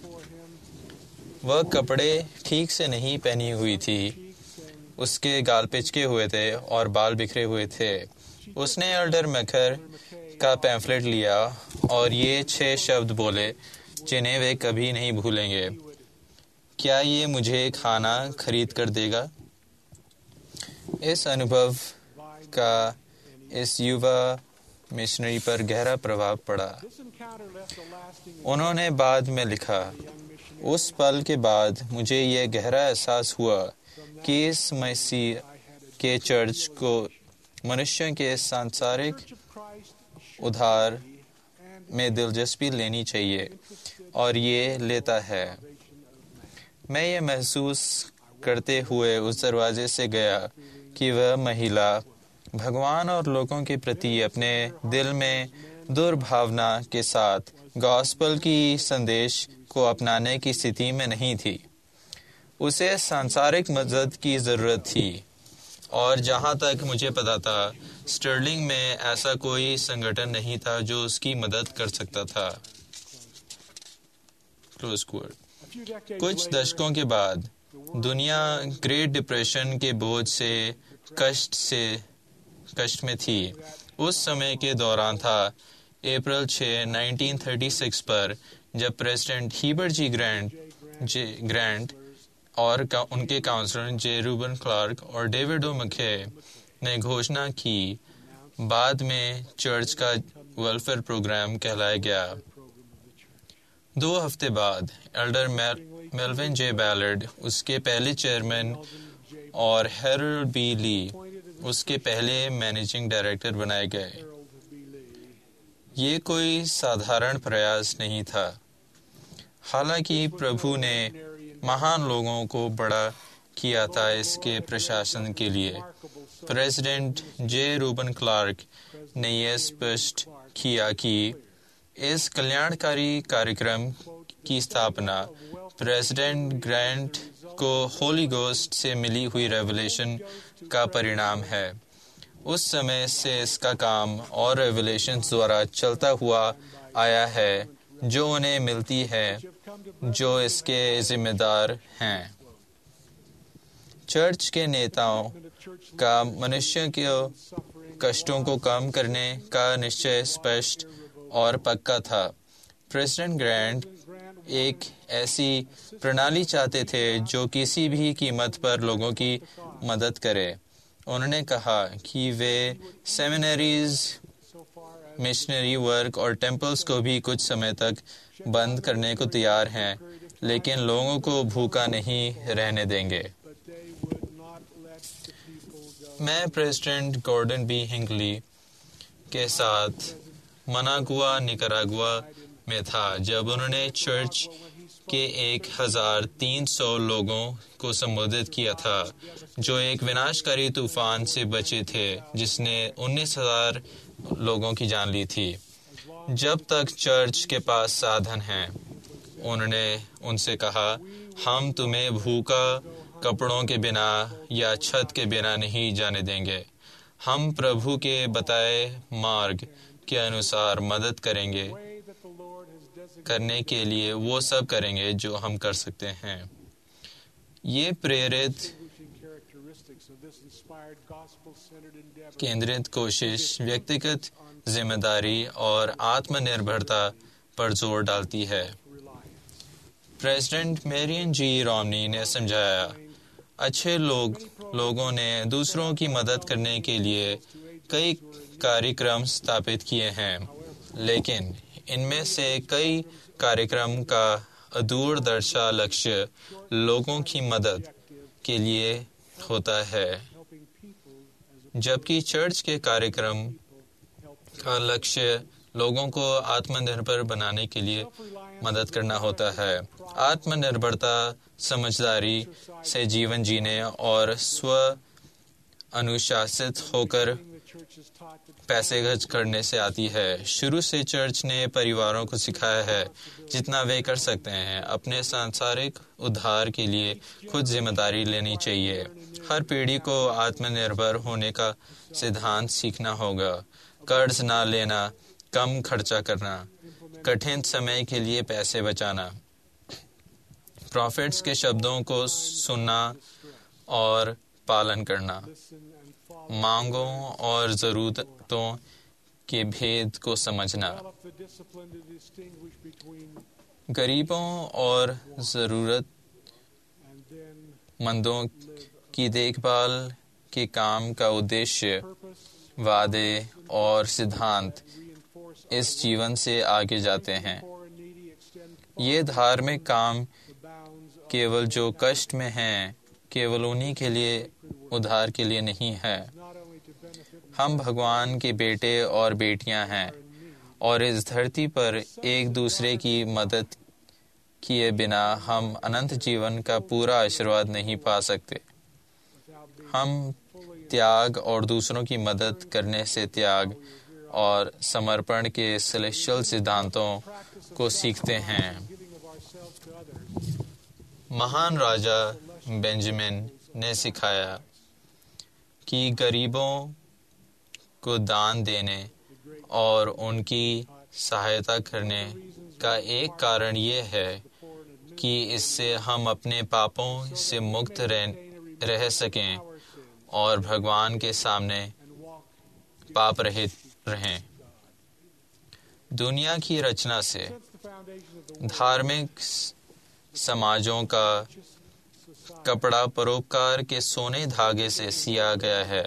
वह कपड़े ठीक से नहीं पहनी हुई थी, उसके गाल पिचके हुए थे और बाल बिखरे हुए थे। उसने एल्डर मैकर का पैम्फलेट लिया और ये छह शब्द बोले जिन्हें वे कभी नहीं भूलेंगे। क्या ये मुझे खाना खरीद कर देगा? इस अनुभव का इस युवा मिशनरी पर गहरा प्रभाव पड़ा। उन्होंने बाद में लिखा, उस पल के बाद मुझे यह गहरा एहसास हुआ कि इस मसीह के चर्च को मनुष्यों के सांसारिक उद्धार में दिलचस्पी लेनी चाहिए और ये लेता है। मैं ये महसूस करते हुए उस दरवाजे से गया कि वह महिला भगवान और लोगों के प्रति अपने दिल में दुर्भावना के साथ गॉस्पेल की संदेश को अपनाने की स्थिति में नहीं थी। उसे सांसारिक मदद की जरूरत थी और जहां तक मुझे पता था स्टर्लिंग में ऐसा कोई संगठन नहीं था जो उसकी मदद कर सकता था। Close quote. कुछ दशकों के बाद दुनिया ग्रेट डिप्रेशन के बोझ से कष्ट से कष्ट में थी। उस समय के दौरान था अप्रैल छह उन्नीस सौ छत्तीस पर जब president Heber J Grant J Grant और का, उनके काउंसलर जे रूबन क्लार्क और डेविड ओ मखे ने घोषणा की। बाद में चर्च का वेलफेयर प्रोग्राम कहलाया गया। दो हफ्ते बाद एल्डर मेलविन जे बैलर्ड उसके पहले चेयरमैन और हैरोल्ड बी ली उसके पहले मैनेजिंग डायरेक्टर बनाए गए। ये कोई साधारण प्रयास नहीं था। हालांकि प्रभु ने महान लोगों को बड़ा किया था इसके प्रशासन के लिए। प्रेसिडेंट जे रूबन क्लार्क ने यह स्पष्ट किया कि इस कल्याणकारी कार्यक्रम की स्थापना प्रेसिडेंट ग्रांट को होली गोस्ट से मिली हुई रेवलेशन का परिणाम है। उस समय से इसका काम और रेवलेशन द्वारा चलता हुआ आया है जो उन्हें मिलती है जो इसके जिम्मेदार हैं। चर्च के नेताओं का मनुष्य के कष्टों को कम करने का निश्चय स्पष्ट और पक्का था। प्रेसिडेंट ग्रांट एक ऐसी प्रणाली चाहते थे जो किसी भी कीमत पर लोगों की मदद करे। उन्होंने कहा कि वे सेमिनरीज, मिशनरी वर्क और टेम्पल्स को भी कुछ समय तक बंद करने को तैयार हैं, लेकिन लोगों को भूखा नहीं रहने देंगे। मैं प्रेसिडेंट गॉर्डन बी हिंकली के साथ मनागुआ, निकारागुआ में था जब उन्होंने चर्च के एक हजार तीन सौ लोगों को संबोधित किया था जो एक विनाशकारी तूफान से बचे थे जिसने उन्नीस हजार लोगों की जान ली थी। जब तक चर्च के पास साधन हैं, उन्होंने उनसे कहा, हम तुम्हें भूखा, कपड़ों के बिना या छत के बिना नहीं जाने देंगे। हम प्रभु के बताए मार्ग के अनुसार मदद करेंगे करने के लिए वो सब करेंगे जो हम कर सकते हैं। ये प्रेरित केंद्रित कोशिश व्यक्तिगत जिम्मेदारी और आत्मनिर्भरता पर जोर डालती है। प्रेसिडेंट मैरियन जी रोमनी ने समझाया, अच्छे लोग लोगों ने दूसरों की मदद करने के लिए कई कार्यक्रम स्थापित किए हैं, लेकिन इनमें से कई कार्यक्रम का दूरदर्शी लक्ष्य लोगों की मदद के लिए होता है, जबकि चर्च के कार्यक्रम का लक्ष्य लोगों को आत्मनिर्भर बनाने के लिए मदद करना होता है। आत्मनिर्भरता समझदारी से जीवन जीने और स्व अनुशासित होकर पैसे खर्च करने से आती है। शुरू से चर्च ने परिवारों को सिखाया है जितना वे कर सकते हैं अपने सांसारिक उद्धार के लिए खुद जिम्मेदारी लेनी चाहिए। हर पीढ़ी को आत्मनिर्भर होने का सिद्धांत सीखना होगा। कर्ज ना लेना, कम खर्चा करना, कठिन समय के लिए पैसे बचाना, प्रॉफिट्स के शब्दों को सुनना और पालन करना, मांगों और जरूरतों के भेद को समझना, गरीबों और जरूरतमंदों की देखभाल के काम का उद्देश्य, वादे और सिद्धांत इस जीवन से आगे जाते हैं। ये धार्मिक काम केवल जो कष्ट में हैं, केवल उन्हीं के लिए उद्धार के लिए नहीं है। हम भगवान के बेटे और बेटियां हैं और इस धरती पर एक दूसरे की मदद किए बिना हम अनंत जीवन का पूरा आशीर्वाद नहीं पा सकते। हम त्याग और दूसरों की मदद करने से त्याग और समर्पण के सेलेस्टियल सिद्धांतों को सीखते हैं। महान राजा बेंजामिन ने सिखाया कि गरीबों को दान देने और उनकी सहायता करने का एक कारण ये है कि इससे हम अपने पापों से मुक्त रह, रह सकें और भगवान के सामने पाप रहित रहें। दुनिया की रचना से धार्मिक समाजों का कपड़ा परोपकार के सोने धागे से सिया गया है।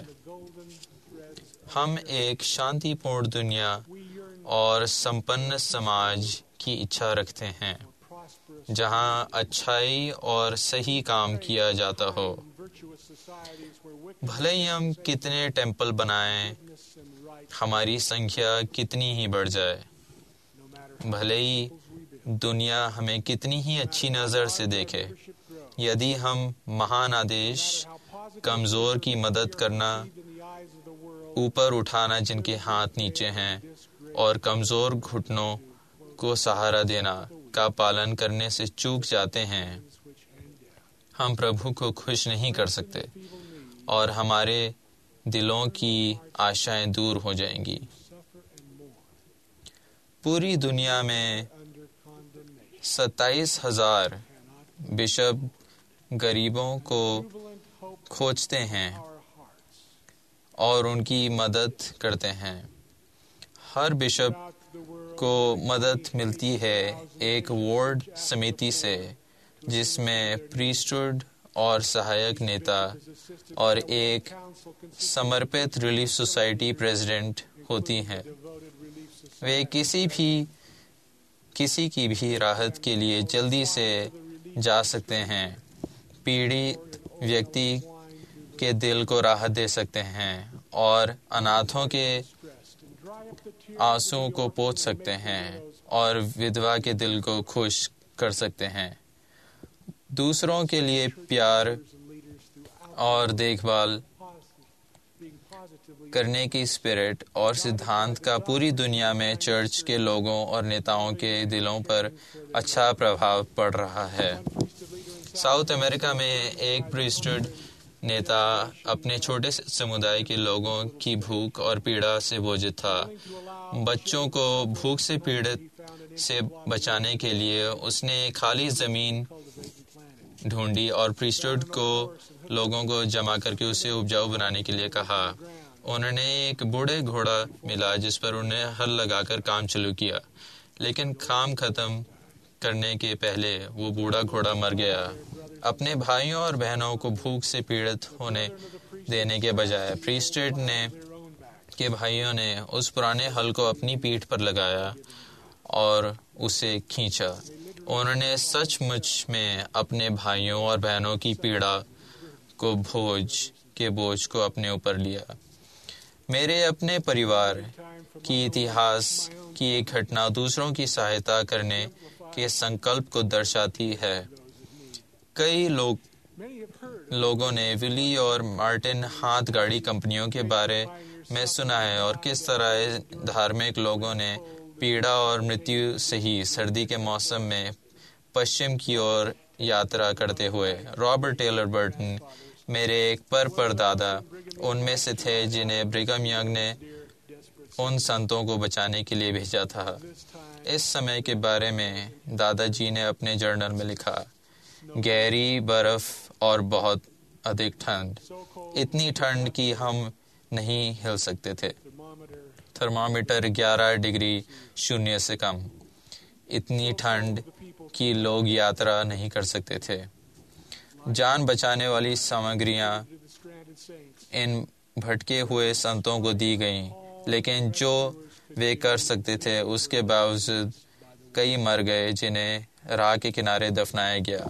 हम एक शांतिपूर्ण दुनिया और संपन्न समाज की इच्छा रखते हैं जहां अच्छाई और सही काम किया जाता हो। भले ही हम कितने टेंपल बनाएं, हमारी संख्या कितनी ही बढ़ जाए, भले ही दुनिया हमें कितनी ही अच्छी नज़र से देखे, यदि हम महान आदेश, कमज़ोर की मदद करना, ऊपर उठाना जिनके हाथ नीचे हैं और कमज़ोर घुटनों को सहारा देना का पालन करने से चूक जाते हैं, हम प्रभु को खुश नहीं कर सकते और हमारे दिलों की आशाएं दूर हो जाएंगी। पूरी दुनिया में सत्ताईस हजार बिशप गरीबों को खोजते हैं और उनकी मदद करते हैं। हर बिशप को मदद मिलती है एक वार्ड समिति से, जिसमें प्रीस्टहुड और सहायक नेता और एक समर्पित रिलीफ सोसाइटी प्रेसिडेंट होती हैं। वे किसी भी किसी की भी राहत के लिए जल्दी से जा सकते हैं, पीड़ित व्यक्ति के दिल को राहत दे सकते हैं और अनाथों के आंसुओं को पोंछ सकते हैं और विधवा के दिल को खुश कर सकते हैं। दूसरों के लिए प्यार और देखभाल करने की स्पिरिट और सिद्धांत का पूरी दुनिया में चर्च के लोगों और नेताओं के दिलों पर अच्छा प्रभाव पड़ रहा है। साउथ अमेरिका में एक प्रीस्टहुड नेता अपने छोटे समुदाय के लोगों की भूख और पीड़ा से बोझित था। बच्चों को भूख से पीड़ित से बचाने के लिए उसने खाली जमीन ढूंढी और प्रीस्टहुड को लोगों को जमा करके उसे उपजाऊ बनाने के लिए कहा। उन्होंने एक बूढ़े घोड़ा मिला जिस पर उन्हें हल लगाकर काम चालू किया, लेकिन काम खत्म करने के पहले वो बूढ़ा घोड़ा मर गया। अपने भाइयों और बहनों को भूख से पीड़ित होने देने के बजाय प्रीस्टहुड ने के भाइयों ने उस पुराने हल को अपनी पीठ पर लगाया और उसे खींचा। उन्होंने सचमुच में अपने भाइयों और बहनों की पीड़ा को बोझ के बोझ को अपने ऊपर लिया। मेरे अपने परिवार की इतिहास की एक घटना दूसरों की सहायता करने के संकल्प को दर्शाती है। कई लोग लोगों ने विली और मार्टिन हाथ गाड़ी कंपनियों के बारे में सुना है और किस तरह धार्मिक लोगों ने पीड़ा और मृत्यु से ही सर्दी के मौसम में पश्चिम की ओर यात्रा करते हुए। रॉबर्ट टेलर बर्टन मेरे एक पर परदादा उनमें से थे जिन्हें ब्रिघम यंग ने उन संतों को बचाने के लिए भेजा था। इस समय के बारे में दादाजी ने अपने जर्नल में लिखा, गहरी बर्फ और बहुत अधिक ठंड, इतनी ठंड कि हम नहीं हिल सकते थे। थर्मामीटर ग्यारह डिग्री शून्य से कम, इतनी ठंड कि लोग यात्रा नहीं कर सकते थे। जान बचाने वाली सामग्रियां इन भटके हुए संतों को दी गईं, लेकिन जो वे कर सकते थे उसके बावजूद कई मर गए जिन्हें राह के किनारे दफनाया गया।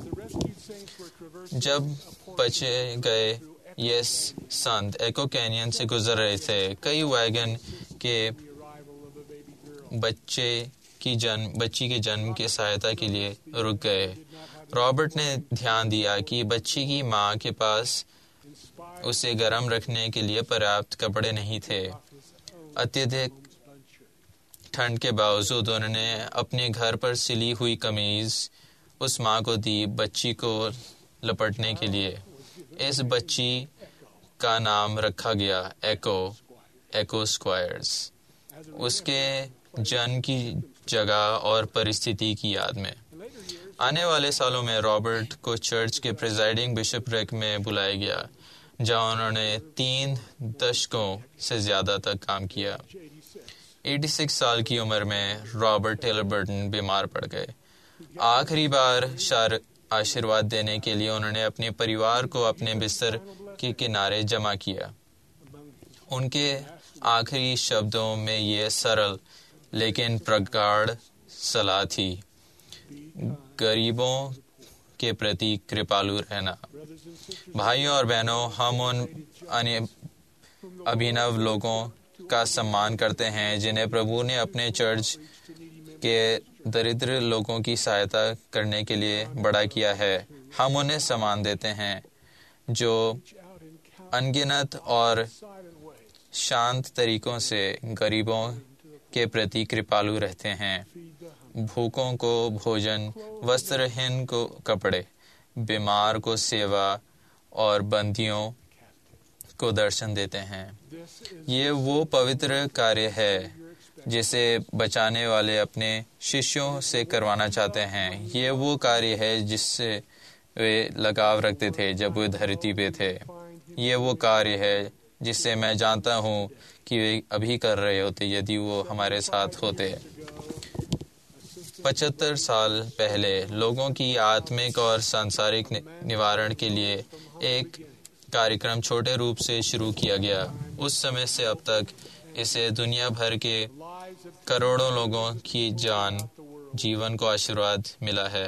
जब बचे गए ये संत एको कैनियन से गुजर रहे थे, कई वैगन के बच्चे की जन्म बच्ची के जन्म की सहायता के लिए रुक गए। रॉबर्ट ने ध्यान दिया कि बच्ची की मां के पास उसे गर्म रखने के लिए पर्याप्त कपड़े नहीं थे। अत्यधिक ठंड के बावजूद उन्होंने अपने घर पर सिली हुई कमीज उस मां को दी बच्ची को लपटने के लिए। इस बच्ची का नाम रखा गया एको एको स्क्वायर्स, उसके जन्म की जगह और परिस्थिति की याद में। आने वाले सालों में रॉबर्ट को चर्च के प्रिजाइडिंग बिशपरेक में बुलाया गया, जहां उन्होंने तीन दशकों से ज्यादा तक काम किया। छियासी साल की उम्र में रॉबर्ट टेलर बर्टन बीमार पड़ गए। आखिरी बार आशीर्वाद देने के लिए उन्होंने अपने परिवार को अपने बिस्तर के किनारे जमा किया। उनके आखिरी शब्दों में ये सरल लेकिन प्रगाढ़ सलाह थी, गरीबों के प्रति कृपालु रहना। भाइयों और बहनों, हम उन अभिनव लोगों का सम्मान करते हैं जिन्हें प्रभु ने अपने चर्च के दरिद्र लोगों की सहायता करने के लिए बड़ा किया है। हम उन्हें सम्मान देते हैं जो अनगिनत और शांत तरीकों से गरीबों के प्रति कृपालु रहते हैं, भूखों को भोजन, वस्त्रहीन को कपड़े, बीमार को सेवा और बंदियों को दर्शन देते हैं। ये वो पवित्र कार्य है जिसे बचाने वाले अपने शिष्यों से करवाना चाहते हैं। ये वो कार्य है जिससे वे लगाव रखते थे जब वे धरती पे थे। ये वो कार्य है जिससे मैं जानता हूँ कि वे अभी कर रहे होते यदि वो हमारे साथ होते। पचहत्तर साल पहले लोगों की आत्मिक और सांसारिक निवारण के लिए एक कार्यक्रम छोटे रूप से शुरू किया गया। उस समय से अब तक इसे दुनिया भर के करोड़ों लोगों की जान जीवन को आशीर्वाद मिला है।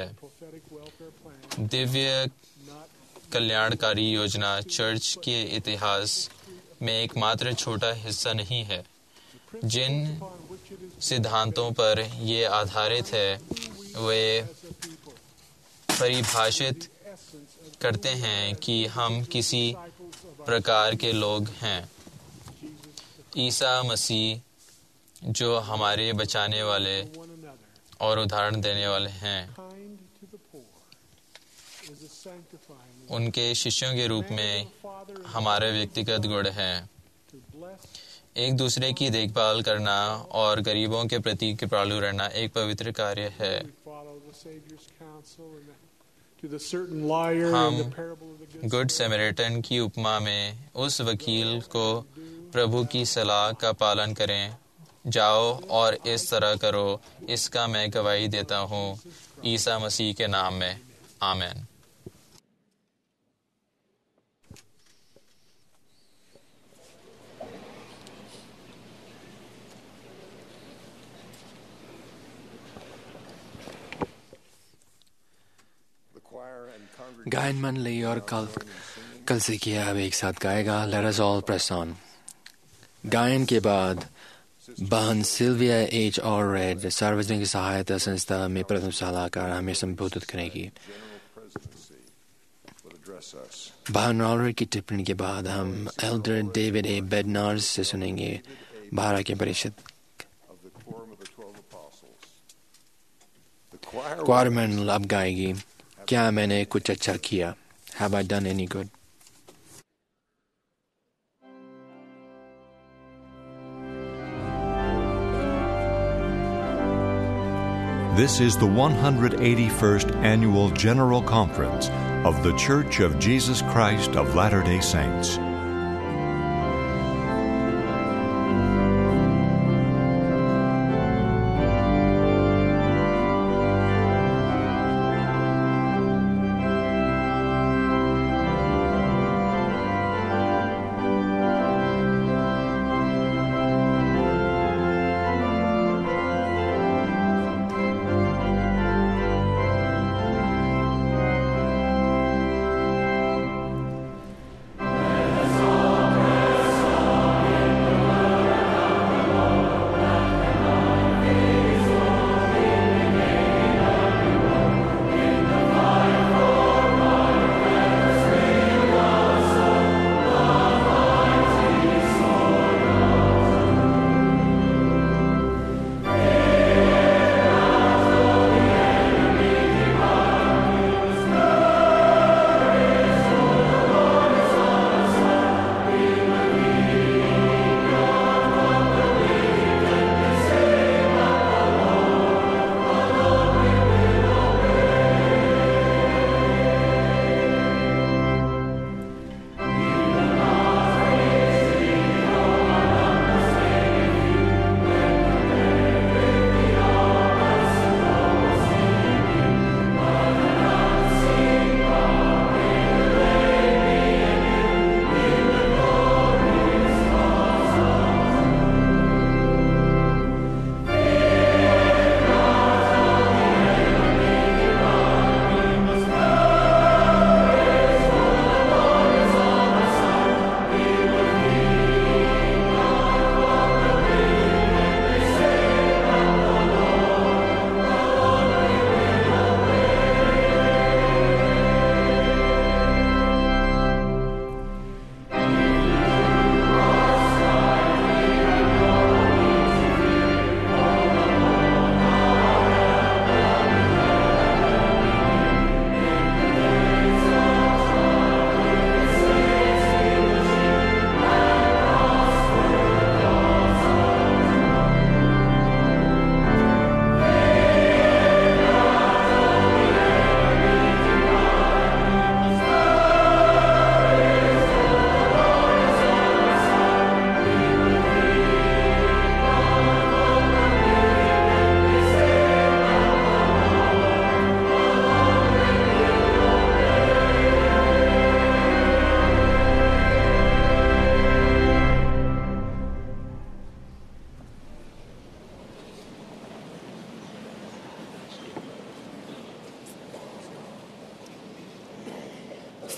दिव्य कल्याणकारी योजना चर्च के इतिहास में एकमात्र छोटा हिस्सा नहीं है। जिन सिद्धांतों पर ये आधारित है वे परिभाषित करते हैं कि हम किसी प्रकार के लोग हैं। ईसा मसीह जो हमारे बचाने वाले और उदाहरण देने वाले हैं, उनके शिष्यों के रूप में हमारे व्यक्तिगत गुण हैं। एक दूसरे की देखभाल करना और गरीबों के प्रति कृपालु रहना एक पवित्र कार्य है। हम गुड समरिटन की उपमा में उस वकील को प्रभु की सलाह का पालन करें, जाओ और इस तरह करो, इसका मैं गवाही देता हूँ ईसा मसीह के नाम में, आमीन। गायन मंडली और कल कल से किया अब एक साथ गाएगा let us all press on. गायन के बाद बहन सिल्विया एच और रेड सार्वजनिक सहायता संस्था में प्रथम सलाहकार हमें संबोधित करेगी। बहन ऑलरेड की टिप्पणी के बाद हम एल्डर डेविड ए बेडनार्स से सुनेंगे भारत के परिषद। क्वारमैन अब गाएगी क्या मैंने कुछ अच्छा किया, Have I done any good? This is the one hundred eighty-first Annual General Conference of the Church of Jesus Christ of Latter-day Saints.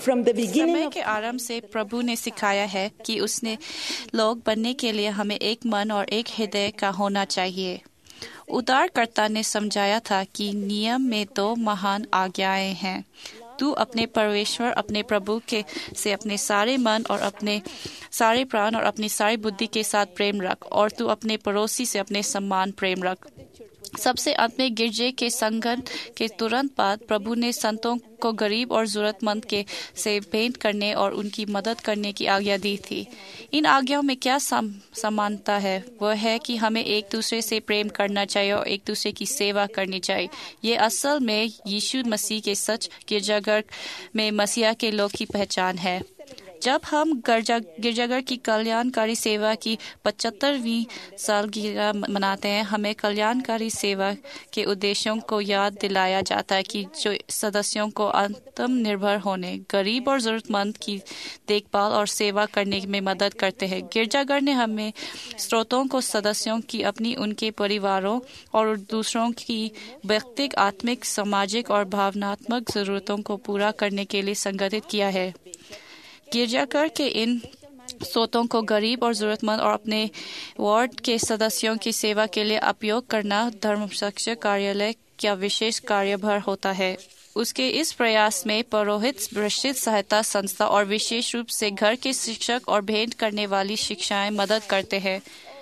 From the beginning समय of के आरंभ से प्रभु ने सिखाया है कि उसने लोग बनने के लिए हमें एक मन और एक हृदय का होना चाहिए। उद्धारकर्ता ने समझाया था कि नियम में दो महान आज्ञाएं हैं। तू अपने परमेश्वर अपने प्रभु के से अपने सारे मन और अपने सारे प्राण और अपनी सारी बुद्धि के साथ प्रेम रख, और तू अपने पड़ोसी से अपने समान प्रेम रख। सबसे अंत में गिरजे के संगठन के तुरंत बाद प्रभु ने संतों को गरीब और जरूरतमंद के से भेंट करने और उनकी मदद करने की आज्ञा दी थी। इन आज्ञाओं में क्या सम, समानता है? वह है कि हमें एक दूसरे से प्रेम करना चाहिए और एक दूसरे की सेवा करनी चाहिए। ये असल में यीशु मसीह के सच गिरजाघर में मसीहा के लोग की पहचान है। जब हम गिरजा गिरजाघर की कल्याणकारी सेवा की पचहत्तरवीं सालगिरह मनाते हैं, हमें कल्याणकारी सेवा के उद्देश्यों को याद दिलाया जाता है कि जो सदस्यों को आत्मनिर्भर होने, गरीब और जरूरतमंद की देखभाल और सेवा करने में मदद करते हैं। गिरजाघर ने हमें स्रोतों को सदस्यों की अपनी, उनके परिवारों और दूसरों की व्यक्तिगत, आत्मिक, सामाजिक और भावनात्मक जरूरतों को पूरा करने के लिए संगठित किया है। गिरजाघर के इन स्रोतों को गरीब और जरूरतमंद और अपने वार्ड के सदस्यों की सेवा के लिए उपयोग करना धर्मरक्षक कार्यालय का विशेष कार्यभार होता है। उसके इस प्रयास में पुरोहित, वृश्चित सहायता संस्था और विशेष रूप से घर के शिक्षक और भेंट करने वाली शिक्षाएं मदद करते हैं।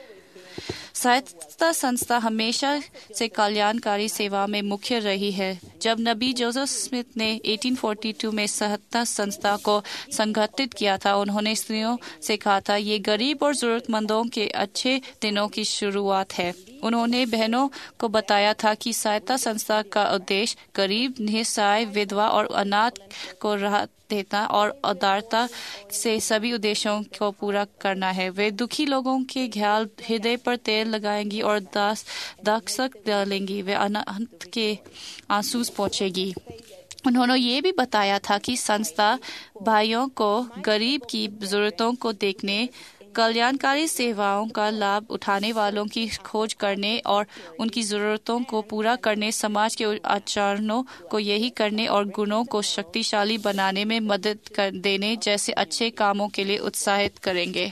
सहायता संस्था हमेशा से कल्याणकारी सेवा में मुख्य रही है। जब नबी जोसेफ स्मिथ ने अठारह सौ बयालीस में सहायता संस्था को संगठित किया था, उन्होंने स्त्रियों से कहा था, ये गरीब और जरूरतमंदों के अच्छे दिनों की शुरुआत है। उन्होंने बहनों को बताया था कि सहायता संस्था का उद्देश्य गरीब, निसहाय, विधवा और अनाथ को राहत देना और उदारता से सभी उद्देश्यों को पूरा करना है। वे दुखी लोगों के ख्याल हृदय पर तेल लगाएंगी और दास दाक्षक डालेंगी, वे अनंत के आंसू पहुंचेगी। उन्होंने ये भी बताया था कि संस्था भाइयों को गरीब की जरूरतों को देखने, कल्याणकारी सेवाओं का लाभ उठाने वालों की खोज करने और उनकी जरूरतों को पूरा करने, समाज के आचरणों को यही करने और गुणों को शक्तिशाली बनाने में मदद कर देने जैसे अच्छे कामों के लिए उत्साहित करेंगे।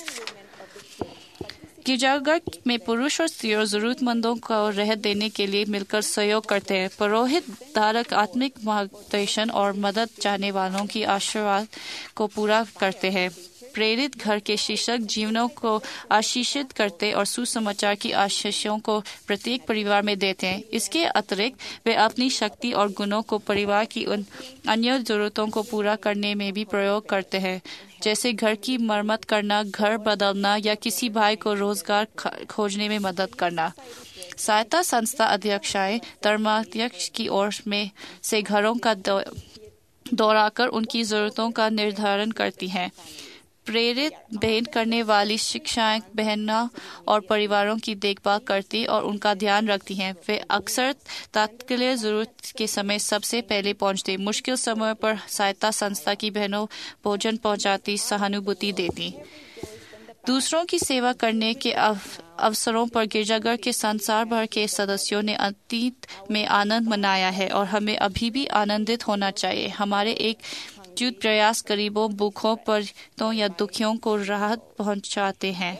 गिरजाघर में पुरुष और स्त्री जरूरतमंदों को राहत देने के लिए मिलकर सहयोग करते हैं। पुरोहित धारक आत्मिक मार्गदर्शन और मदद चाहने वालों की आशीर्वाद को पूरा करते हैं। प्रेरित घर के शिक्षक जीवनों को आशीषित करते और सुसमाचार की आशीषों को प्रत्येक परिवार में देते हैं। इसके अतिरिक्त वे अपनी शक्ति और गुणों को परिवार की उन अन्य जरूरतों को पूरा करने में भी प्रयोग करते हैं, जैसे घर की मरम्मत करना, घर बदलना या किसी भाई को रोजगार खोजने में मदद करना। सहायता संस्था अध्यक्षाएं धर्माध्यक्ष की ओर में से घरों का दौरा कर उनकी जरूरतों का निर्धारण करती हैं। प्रेरित भेंट करने वाली शिक्षाएं बहनों और परिवारों की देखभाल करती और उनका ध्यान रखती हैं। वे अक्सर तात्कालिक जरूरत के समय सबसे पहले पहुंचती, मुश्किल समय पर सहायता संस्था की बहनों भोजन पहुंचाती, सहानुभूति देती। दूसरों की सेवा करने के अवसरों पर गिरजाघर के संसार भर के सदस्यों ने अतीत में आनंद मनाया है और हमें अभी भी आनंदित होना चाहिए। हमारे एक जुट प्रयास गरीबों, भूखों, पीड़ितों या दुखियों को राहत पहुंचाते हैं।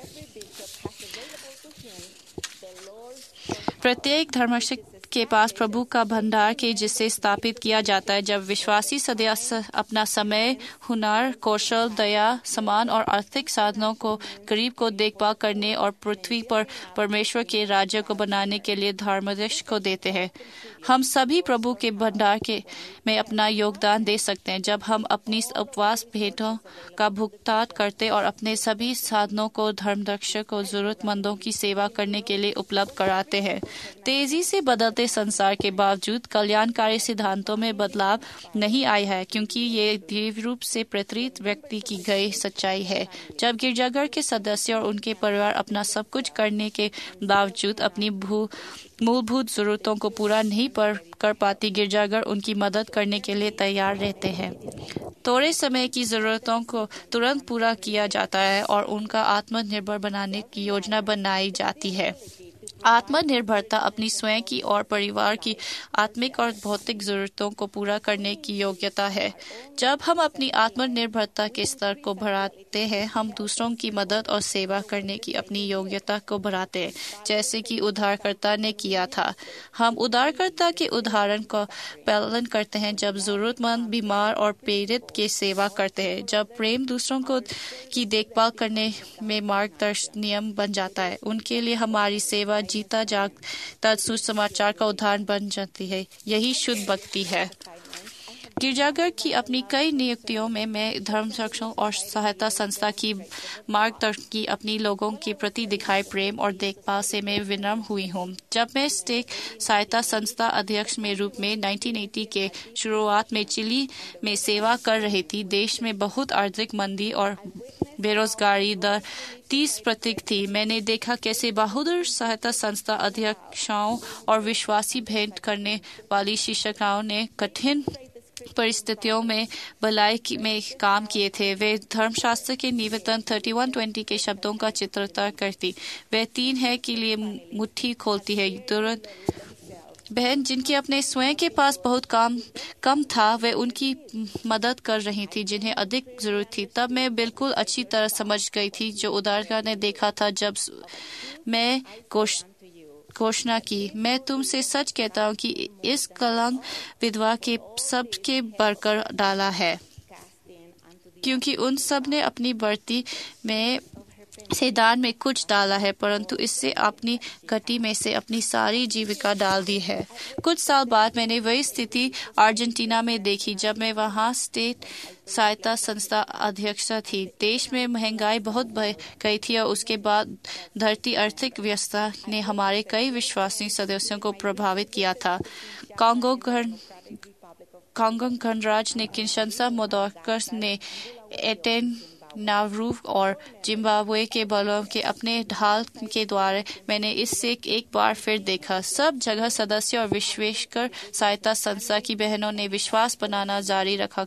प्रत्येक धर्मरक्षक के पास प्रभु का भंडार के जिसे स्थापित किया जाता है। जब विश्वासी सदस्य अपना समय, हुनर, कौशल, दया, सम्मान और आर्थिक साधनों को गरीब को देखभाल करने और पृथ्वी पर परमेश्वर के राज्य को बनाने के लिए धर्मरक्षक को देते हैं, हम सभी प्रभु के भंडार के में अपना योगदान दे सकते हैं। जब हम अपनी उपवास भेंटों का भुगतान करते और अपने सभी साधनों को धर्मरक्षक को जरूरतमंदों की सेवा करने के लिए उपलब्ध कराते हैं। तेजी से बदलते संसार के बावजूद कल्याणकारी सिद्धांतों में बदलाव नहीं आया है, क्योंकि ये दिव्य रूप से प्रेरित व्यक्ति की गई सच्चाई है। जब गिरजाघर के सदस्य और उनके परिवार अपना सब कुछ करने के बावजूद अपनी भू मूलभूत जरूरतों को पूरा नहीं पर कर पाती, गिरजाघर उनकी मदद करने के लिए तैयार रहते हैं। थोड़े समय की जरूरतों को तुरंत पूरा किया जाता है और उनका आत्मनिर्भर बनाने की योजना बनाई जाती है। आत्मनिर्भरता अपनी स्वयं की और परिवार की आत्मिक और भौतिक जरूरतों को पूरा करने की योग्यता है। जब हम अपनी आत्मनिर्भरता के स्तर को बढ़ाते हैं, हम दूसरों की मदद और सेवा करने की अपनी योग्यता को बढ़ाते हैं, जैसे कि उद्धारकर्ता ने किया था। हम उद्धारकर्ता के उदाहरण का पालन करते हैं जब जरूरतमंद, बीमार और पीड़ित की सेवा करते हैं, जब प्रेम दूसरों को की देखभाल करने में मार्गदर्शक नियम बन जाता है। उनके लिए हमारी सेवा जीता जागता सुसमाचार का उदाहरण बन जाती है। यही शुद्ध भक्ति है। गिरजाघर की अपनी कई नियुक्तियों में मैं धर्म संरक्षण और सहायता संस्था की मार्गदर्शन की अपनी लोगों के प्रति दिखाए प्रेम और देखभाल से मैं विनम्र हुई हूँ। जब मैं स्टेट सहायता संस्था अध्यक्ष में रूप में उन्नीस सौ अस्सी के शुरुआत में चिली में सेवा कर रही थी, देश में बहुत आर्थिक मंदी और बेरोजगारी दर तीस प्रतिशत थी। मैंने देखा कैसे बहादुर सहायता संस्था अध्यक्षाओं और विश्वासी भेंट करने वाली शिक्षिकाओं ने कठिन परिस्थितियों में भलाई में काम किए थे। वे धर्मशास्त्र के निवेदन इकतीस बीस के शब्दों का चित्रता करती। वे तीन है के लिए मुट्ठी खोलती है। तुरंत बहन जिनके अपने स्वयं के पास बहुत काम कम था, वे उनकी मदद कर रही थी जिन्हें अधिक जरूरत थी। तब मैं बिल्कुल अच्छी तरह समझ गई थी जो उद्धारकर्ता ने देखा था जब मैं कोश घोषणा की, मैं तुमसे सच कहता हूँ कि इस कलंक विधवा के सबके बरकर डाला है, क्योंकि उन सब ने अपनी बढ़ती में से दान में कुछ डाला है, परंतु इससे अपनी घटी में से अपनी सारी जीविका डाल दी है। कुछ साल बाद मैंने वही स्थिति अर्जेंटीना में देखी जब मैं वहां स्टेट सहायता संस्था अध्यक्ष थी। देश में महंगाई बहुत बढ़ गई थी और उसके बाद धरती आर्थिक व्यवस्था ने हमारे कई विश्वासी सदस्यों को प्रभावित किया था। कांगो कांगो गणराज्य ने किंशासा, मोदाकस ने एटेन नावरू और जिम्बाब्वे के बलों के अपने ढाल के द्वारा मैंने इससे एक बार फिर देखा। सब जगह सदस्य और विश्वेश्वर सहायता संस्था की बहनों ने विश्वास बनाना जारी रखा।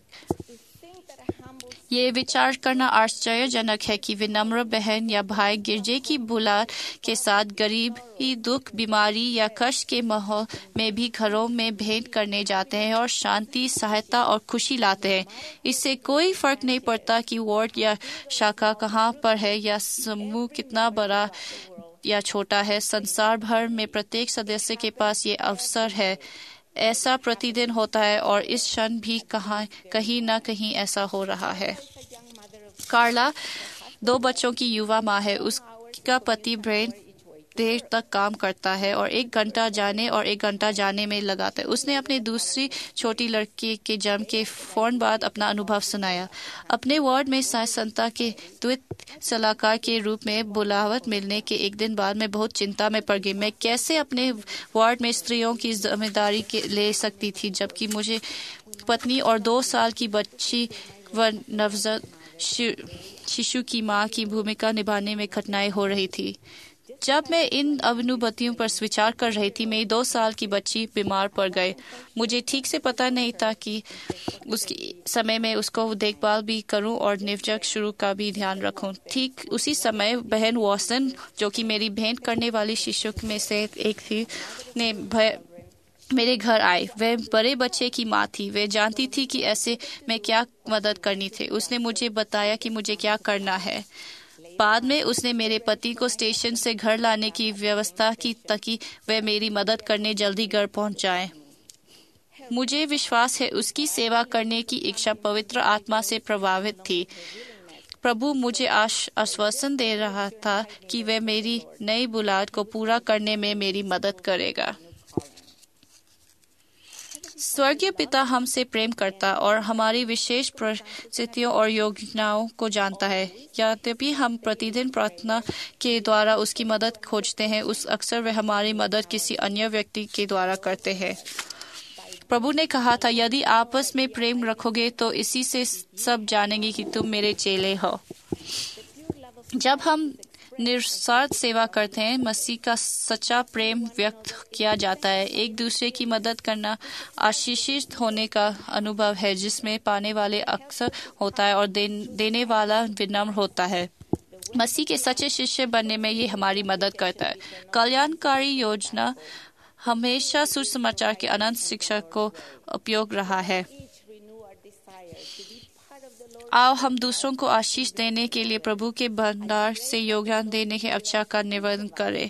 ये विचार करना आश्चर्यजनक है कि विनम्र बहन या भाई गिरजे की बुलार के साथ गरीबी, दुख, बीमारी या कष्ट के माहौल में भी घरों में भेंट करने जाते हैं और शांति, सहायता और खुशी लाते हैं। इससे कोई फर्क नहीं पड़ता कि वार्ड या शाखा कहाँ पर है या समूह कितना बड़ा या छोटा है। संसार भर में प्रत्येक सदस्य के पास ये अवसर है। ऐसा प्रतिदिन होता है और इस क्षण भी कहाँ कहीं न कहीं ऐसा हो रहा है। कार्ला दो बच्चों की युवा माँ है। उसका पति ब्रेन देर तक काम करता है और एक घंटा जाने और एक घंटा जाने में लगाता है। उसने अपनी दूसरी छोटी लड़की के जन्म के फौरन बाद अपना अनुभव सुनाया। अपने वार्ड में संस्था के द्वितीय सलाहकार के रूप में बुलावट मिलने के एक दिन बाद मैं बहुत चिंता में पड़ गई। मैं कैसे अपने वार्ड में स्त्रियों की जिम्मेदारी ले सकती थी, जबकि मुझे पत्नी और दो साल की बच्ची व नवजात शिशु की माँ की भूमिका निभाने में कठिनाई हो रही थी। जब मैं इन अनुभूतियों पर विचार कर रही थी, मेरी दो साल की बच्ची बीमार पड़ गई। मुझे ठीक से पता नहीं था कि उसके समय में उसको देखभाल भी करूं और निवजक शुरू का भी ध्यान रखूं। ठीक उसी समय बहन वॉसन, जो कि मेरी भेंट करने वाली शिशु में से एक थी, ने मेरे घर आए। वह बड़े बच्चे की माँ थी। वह जानती थी कि ऐसे में क्या मदद करनी थी। उसने मुझे बताया कि मुझे क्या करना है। बाद में उसने मेरे पति को स्टेशन से घर लाने की व्यवस्था की ताकि वह मेरी मदद करने जल्दी घर पहुंच जाए। मुझे विश्वास है उसकी सेवा करने की इच्छा पवित्र आत्मा से प्रभावित थी। प्रभु मुझे आश्वासन दे रहा था कि वह मेरी नई बुलाहट को पूरा करने में मेरी मदद करेगा। स्वर्गीय पिता हमसे प्रेम करता और हमारी विशेष परिस्थितियों और योग्यताओं को जानता है। यद्यपि हम प्रतिदिन प्रार्थना के द्वारा उसकी मदद खोजते हैं, उस अक्सर वह हमारी मदद किसी अन्य व्यक्ति के द्वारा करते हैं। प्रभु ने कहा था, यदि आपस में प्रेम रखोगे तो इसी से सब जानेंगे कि तुम मेरे चेले हो। जब हम निस्वार्थ सेवा करते हैं, मसीह का सच्चा प्रेम व्यक्त किया जाता है। एक दूसरे की मदद करना आशीषित होने का अनुभव है, जिसमें पाने वाले अक्सर होता है और दे, देने वाला विनम्र होता है। मसीह के सच्चे शिष्य बनने में ये हमारी मदद करता है। कल्याणकारी योजना हमेशा सुसमाचार के अनंत शिक्षा को उपयोग रहा है। आओ हम दूसरों को आशीष देने के लिए प्रभु के भंडार से योगदान देने के इच्छा का निवेदन करें।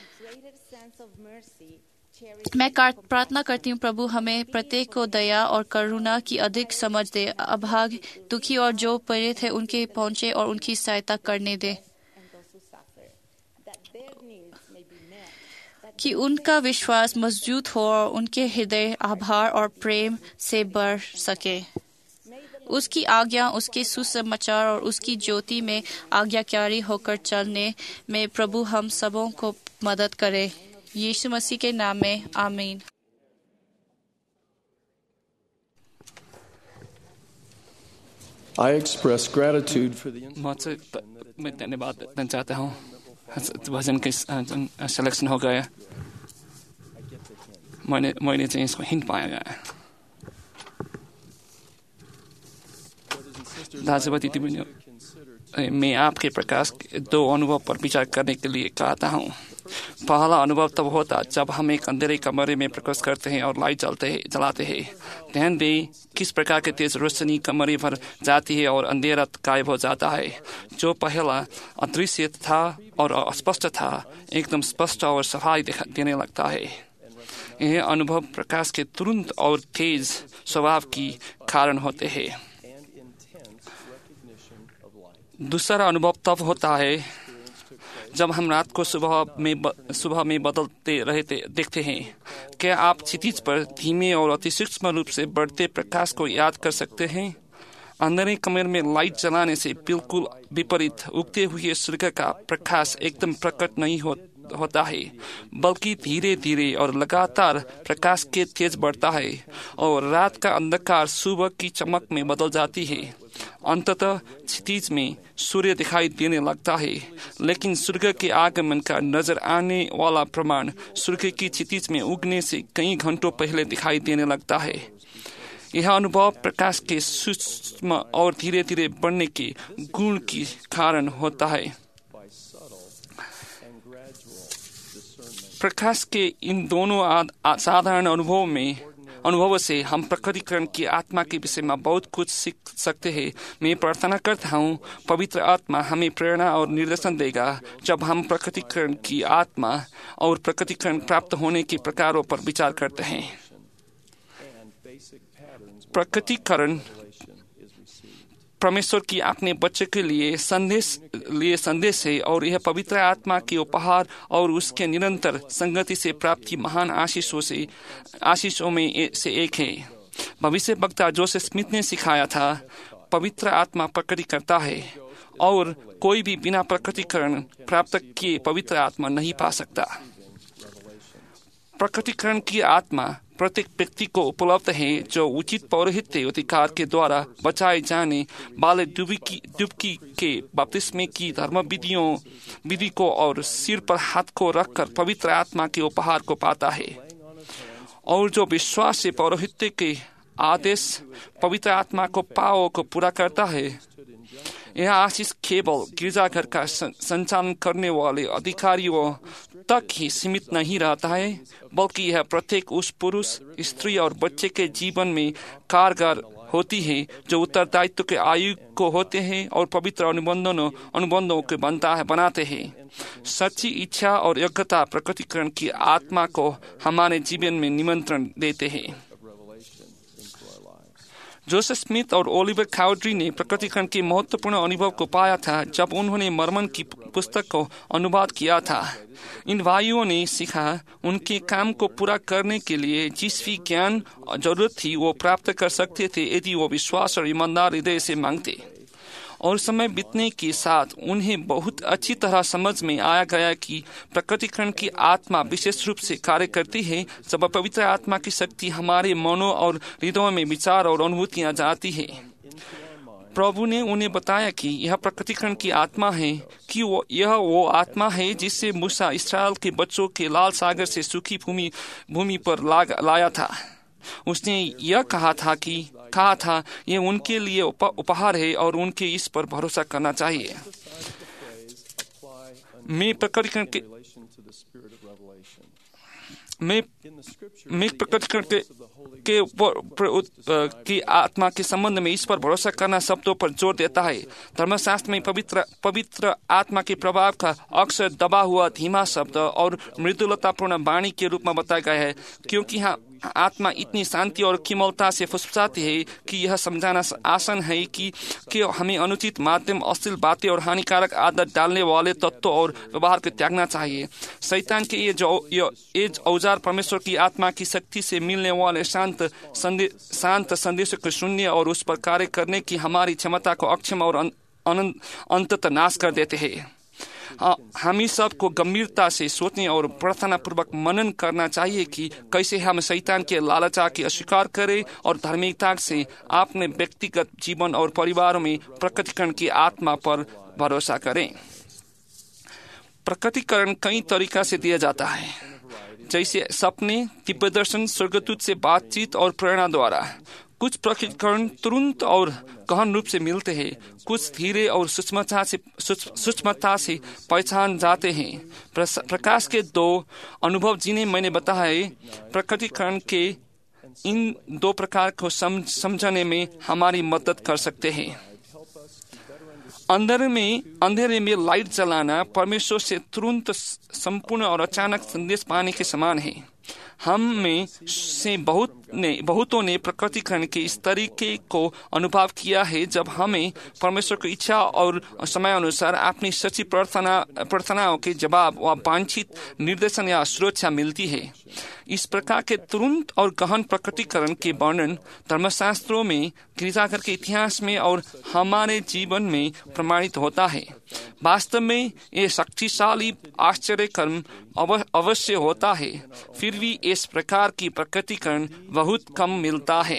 मैं प्रार्थना करती हूँ प्रभु हमें प्रत्येक को दया और करुणा की अधिक समझ दे, अभाग, दुखी और जो पीड़ित है उनके पहुंचे और उनकी सहायता करने दे, कि उनका विश्वास मजबूत हो और उनके हृदय आभार और प्रेम से भर सके। उसकी आज्ञा, उसके सुसमाचार और उसकी ज्योति में आज्ञाकारी होकर चलने में प्रभु हम सबों को मदद करे। यीशु मसीह के नाम में आमीन। I express gratitude for the मुझसे मैं धन्यवाद देना चाहता हूँ। भजन के सिलेक्शन हो गया, मैंने मैंने चाहिए इसको हिंट पाया गया। दासवती दीदी, मैं आपके प्रकाश के दो अनुभव पर विचार करने के लिए कहता हूँ। पहला अनुभव तब होता जब हम एक अंधेरे कमरे में प्रकाश करते हैं और लाइट जलते हैं जलाते हैं। ध्यान दें किस प्रकार के तेज रोशनी कमरे पर जाती है और अंधेरा गायब हो जाता है। जो पहला अदृश्य था और अस्पष्ट था, एकदम स्पष्ट और सफाई देने लगता है। यह अनुभव प्रकाश के तुरंत और तेज स्वभाव की कारण होते हैं। दूसरा अनुभव तब होता है जब हम रात को सुबह में ब, सुबह में बदलते रहते देखते हैं। क्या आप क्षितिज पर धीमे और अति सूक्ष्म रूप से बढ़ते प्रकाश को याद कर सकते हैं? अंधेरे कमरे में लाइट जलाने से बिल्कुल विपरीत उगते हुए सूर्य का प्रकाश एकदम प्रकट नहीं हो, होता है, बल्कि धीरे धीरे और लगातार प्रकाश के तेज बढ़ता है और रात का अंधकार सुबह की चमक में बदल जाती है। अंततः क्षितिज में सूर्य दिखाई देने लगता है, लेकिन सूर्य के आगमन का नजर आने वाला प्रमाण सूर्य की क्षितिज में उगने से कई घंटों पहले दिखाई देने लगता है। यह अनुभव प्रकाश के सूक्ष्म और धीरे धीरे बढ़ने के गुण के कारण होता है। प्रकाश के इन दोनों साधारण अनुभवों में अनुभवों से हम प्रकटीकरण की आत्मा के विषय में बहुत कुछ सीख सकते हैं। मैं प्रार्थना करता हूँ पवित्र आत्मा हमें प्रेरणा और निर्देशन देगा जब हम प्रकटीकरण की आत्मा और प्रकटीकरण प्राप्त होने के प्रकारों पर विचार करते हैं। प्रकटीकरण परमेश्वर की अपने बच्चे के लिए संदेश लिए संदेश है और यह पवित्र आत्मा के उपहार और उसके निरंतर संगति से प्राप्ति महान आशीषों से आशीषों में से एक है। भविष्य वक्ता जोसेफ स्मिथ ने सिखाया था, पवित्र आत्मा प्रकटी करता है और कोई भी बिना प्रकटीकरण प्राप्त किए पवित्र आत्मा नहीं पा सकता। प्रकटीकरण की आत्मा प्रत्येक व्यक्ति को उपलब्ध है जो उचित पौरोहित्य अधिकार के द्वारा बचाए जाने वाले डुबकी डुबकी के बपतिस्मे की धर्म विधियों विधि को और सिर पर हाथ को रखकर पवित्र आत्मा के उपहार को पाता है, और जो विश्वास से पौरोहित्य के आदेश पवित्र आत्मा को पाओ को पूरा करता है। यह आशीष केवल गिरजाघर का संचालन करने वाले अधिकारियों तक ही सीमित नहीं रहता है, बल्कि यह प्रत्येक उस पुरुष, स्त्री और बच्चे के जीवन में कारगर होती है जो उत्तरदायित्व के आयु को होते हैं और पवित्र अनुबंधों अनुबंधों के बनता है बनाते हैं। सच्ची इच्छा और योग्यता प्रकटीकरण की आत्मा को हमारे जीवन में निमंत्रण देते हैं। जोसेफ स्मिथ और ओलिवर काउड्री ने प्रकटीकरण के महत्वपूर्ण अनुभव को पाया था जब उन्होंने मरमन की पुस्तक को अनुवाद किया था। इन भाइयों ने सीखा उनके काम को पूरा करने के लिए जिस भी ज्ञान जरूरत थी वो प्राप्त कर सकते थे यदि वो विश्वास और ईमानदार हृदय से मांगते। और समय बीतने के साथ उन्हें बहुत अच्छी तरह समझ में आया गया कि प्रकटीकरण की आत्मा विशेष रूप से कार्य करती है जब पवित्र आत्मा की शक्ति हमारे मनों और हृदयों में विचार और अनुभूतियां जाती है। प्रभु ने उन्हें बताया कि यह प्रकटीकरण की आत्मा है कि वो यह वो आत्मा है जिससे मूसा इस्राएल के बच्चों के लाल सागर से सूखी भूमि भूमि पर ला, लाया था। उसने यह कहा था कि कहा था यह उनके लिए उप, उपहार है और उनके इस पर भरोसा करना चाहिए। मैं प्रकटीकरण के मैं मैं प्रकटीकरण के के की आत्मा के संबंध में इस पर भरोसा करना शब्दों पर जोर देता है। धर्मशास्त्र में पवित्र पवित्र आत्मा के प्रभाव का अक्सर दबा हुआ धीमा शब्द और मृदुलतापूर्ण वाणी के रूप में बताया गया है, क्योंकि हाँ आत्मा इतनी शांति और कोमलता से फुसफुसाती है कि यह समझाना आसान है कि कि हमें अनुचित माध्यम, अश्लील बातें और हानिकारक आदत डालने वाले तत्वों और व्यवहार को त्यागना चाहिए। शैतान के ये जो ये औजार परमेश्वर की आत्मा की शक्ति से मिलने वाले शांत संदे, शांत संदेशों को सुनने और उस पर कार्य करने की हमारी क्षमता को अक्षम और अंततः नाश कर देते हैं। हमें सबको गंभीरता से सोचने और प्रार्थना पूर्वक मनन करना चाहिए कि कैसे हम शैतान के लालचा की अस्वीकार करें और धार्मिकता से अपने व्यक्तिगत जीवन और परिवारों में प्रकटीकरण की आत्मा पर भरोसा करें। प्रकटीकरण कई तरीका से दिया जाता है, जैसे सपने, दिव्य दर्शन, स्वर्गदूत से बातचीत और प्रेरणा द्वारा। कुछ प्रकटीकरण तुरंत और गहन रूप से मिलते हैं, कुछ धीरे और सूक्ष्मता से सूक्ष्मता से पहचान जाते हैं। प्रकाश के दो अनुभव जिन्हें मैंने बताया है, प्रकटीकरण के इन दो प्रकार को सम, समझने में हमारी मदद कर सकते हैं। अंधेरे में अंधेरे में लाइट जलाना परमेश्वर से तुरंत संपूर्ण और अचानक संदेश पाने के समान है। हम में से बहुत ने बहुतों ने प्रकटीकरण के इस तरीके को अनुभव किया है जब हमें परमेश्वर की इच्छा और समय अनुसार अपनी सच्ची प्रार्थना प्रार्थनाओं के जवाब व वांछित निर्देशन या सुरक्षा मिलती है। इस प्रकार के तुरंत और गहन प्रकटीकरण के वर्णन धर्मशास्त्रों में, गिरजाघर के इतिहास में और हमारे जीवन में प्रमाणित होता है। वास्तव में ये शक्तिशाली आश्चर्यकर्म अवश्य होता है, फिर भी इस प्रकार की प्रकटीकरण बहुत कम मिलता है।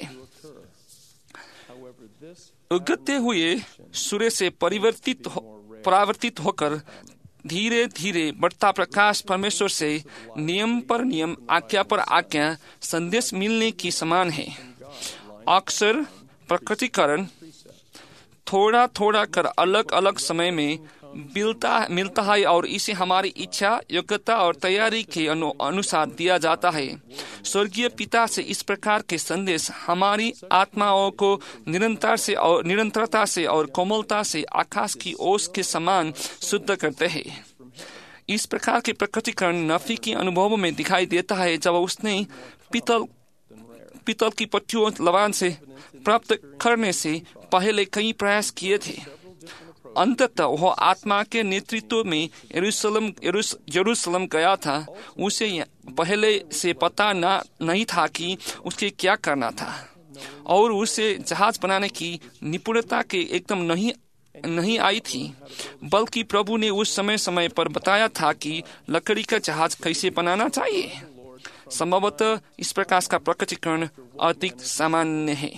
उगते हुए सूर्य से परिवर्तित हो, परावर्तित होकर धीरे धीरे बढ़ता प्रकाश परमेश्वर से नियम पर नियम, आज्ञा पर आज्ञा संदेश मिलने की समान है। अक्सर प्रकटीकरण थोड़ा थोड़ा कर अलग अलग समय में मिलता मिलता है और इसे हमारी इच्छा, योग्यता और तैयारी के अनु, अनुसार दिया जाता है। स्वर्गीय पिता से इस प्रकार के संदेश हमारी आत्माओं को निरंतर से और निरंतरता से और कोमलता से आकाश की ओस के समान शुद्ध करते हैं। इस प्रकार के प्रकटीकरण नफी के अनुभवों में दिखाई देता है जब उसने पीतल पीतल की पट्टियों लवान से प्राप्त करने से पहले कई प्रयास किए थे। अंततः वह आत्मा के नेतृत्व में यरूशलेम यरूशलेम गया था। उसे पहले से पता ना नहीं था कि उसके क्या करना था और उसे जहाज बनाने की निपुणता के एकदम नहीं नहीं आई थी, बल्कि प्रभु ने उस समय समय पर बताया था कि लकड़ी का जहाज कैसे बनाना चाहिए। संभवतः इस प्रकार का प्रकटीकरण अधिक सामान्य है।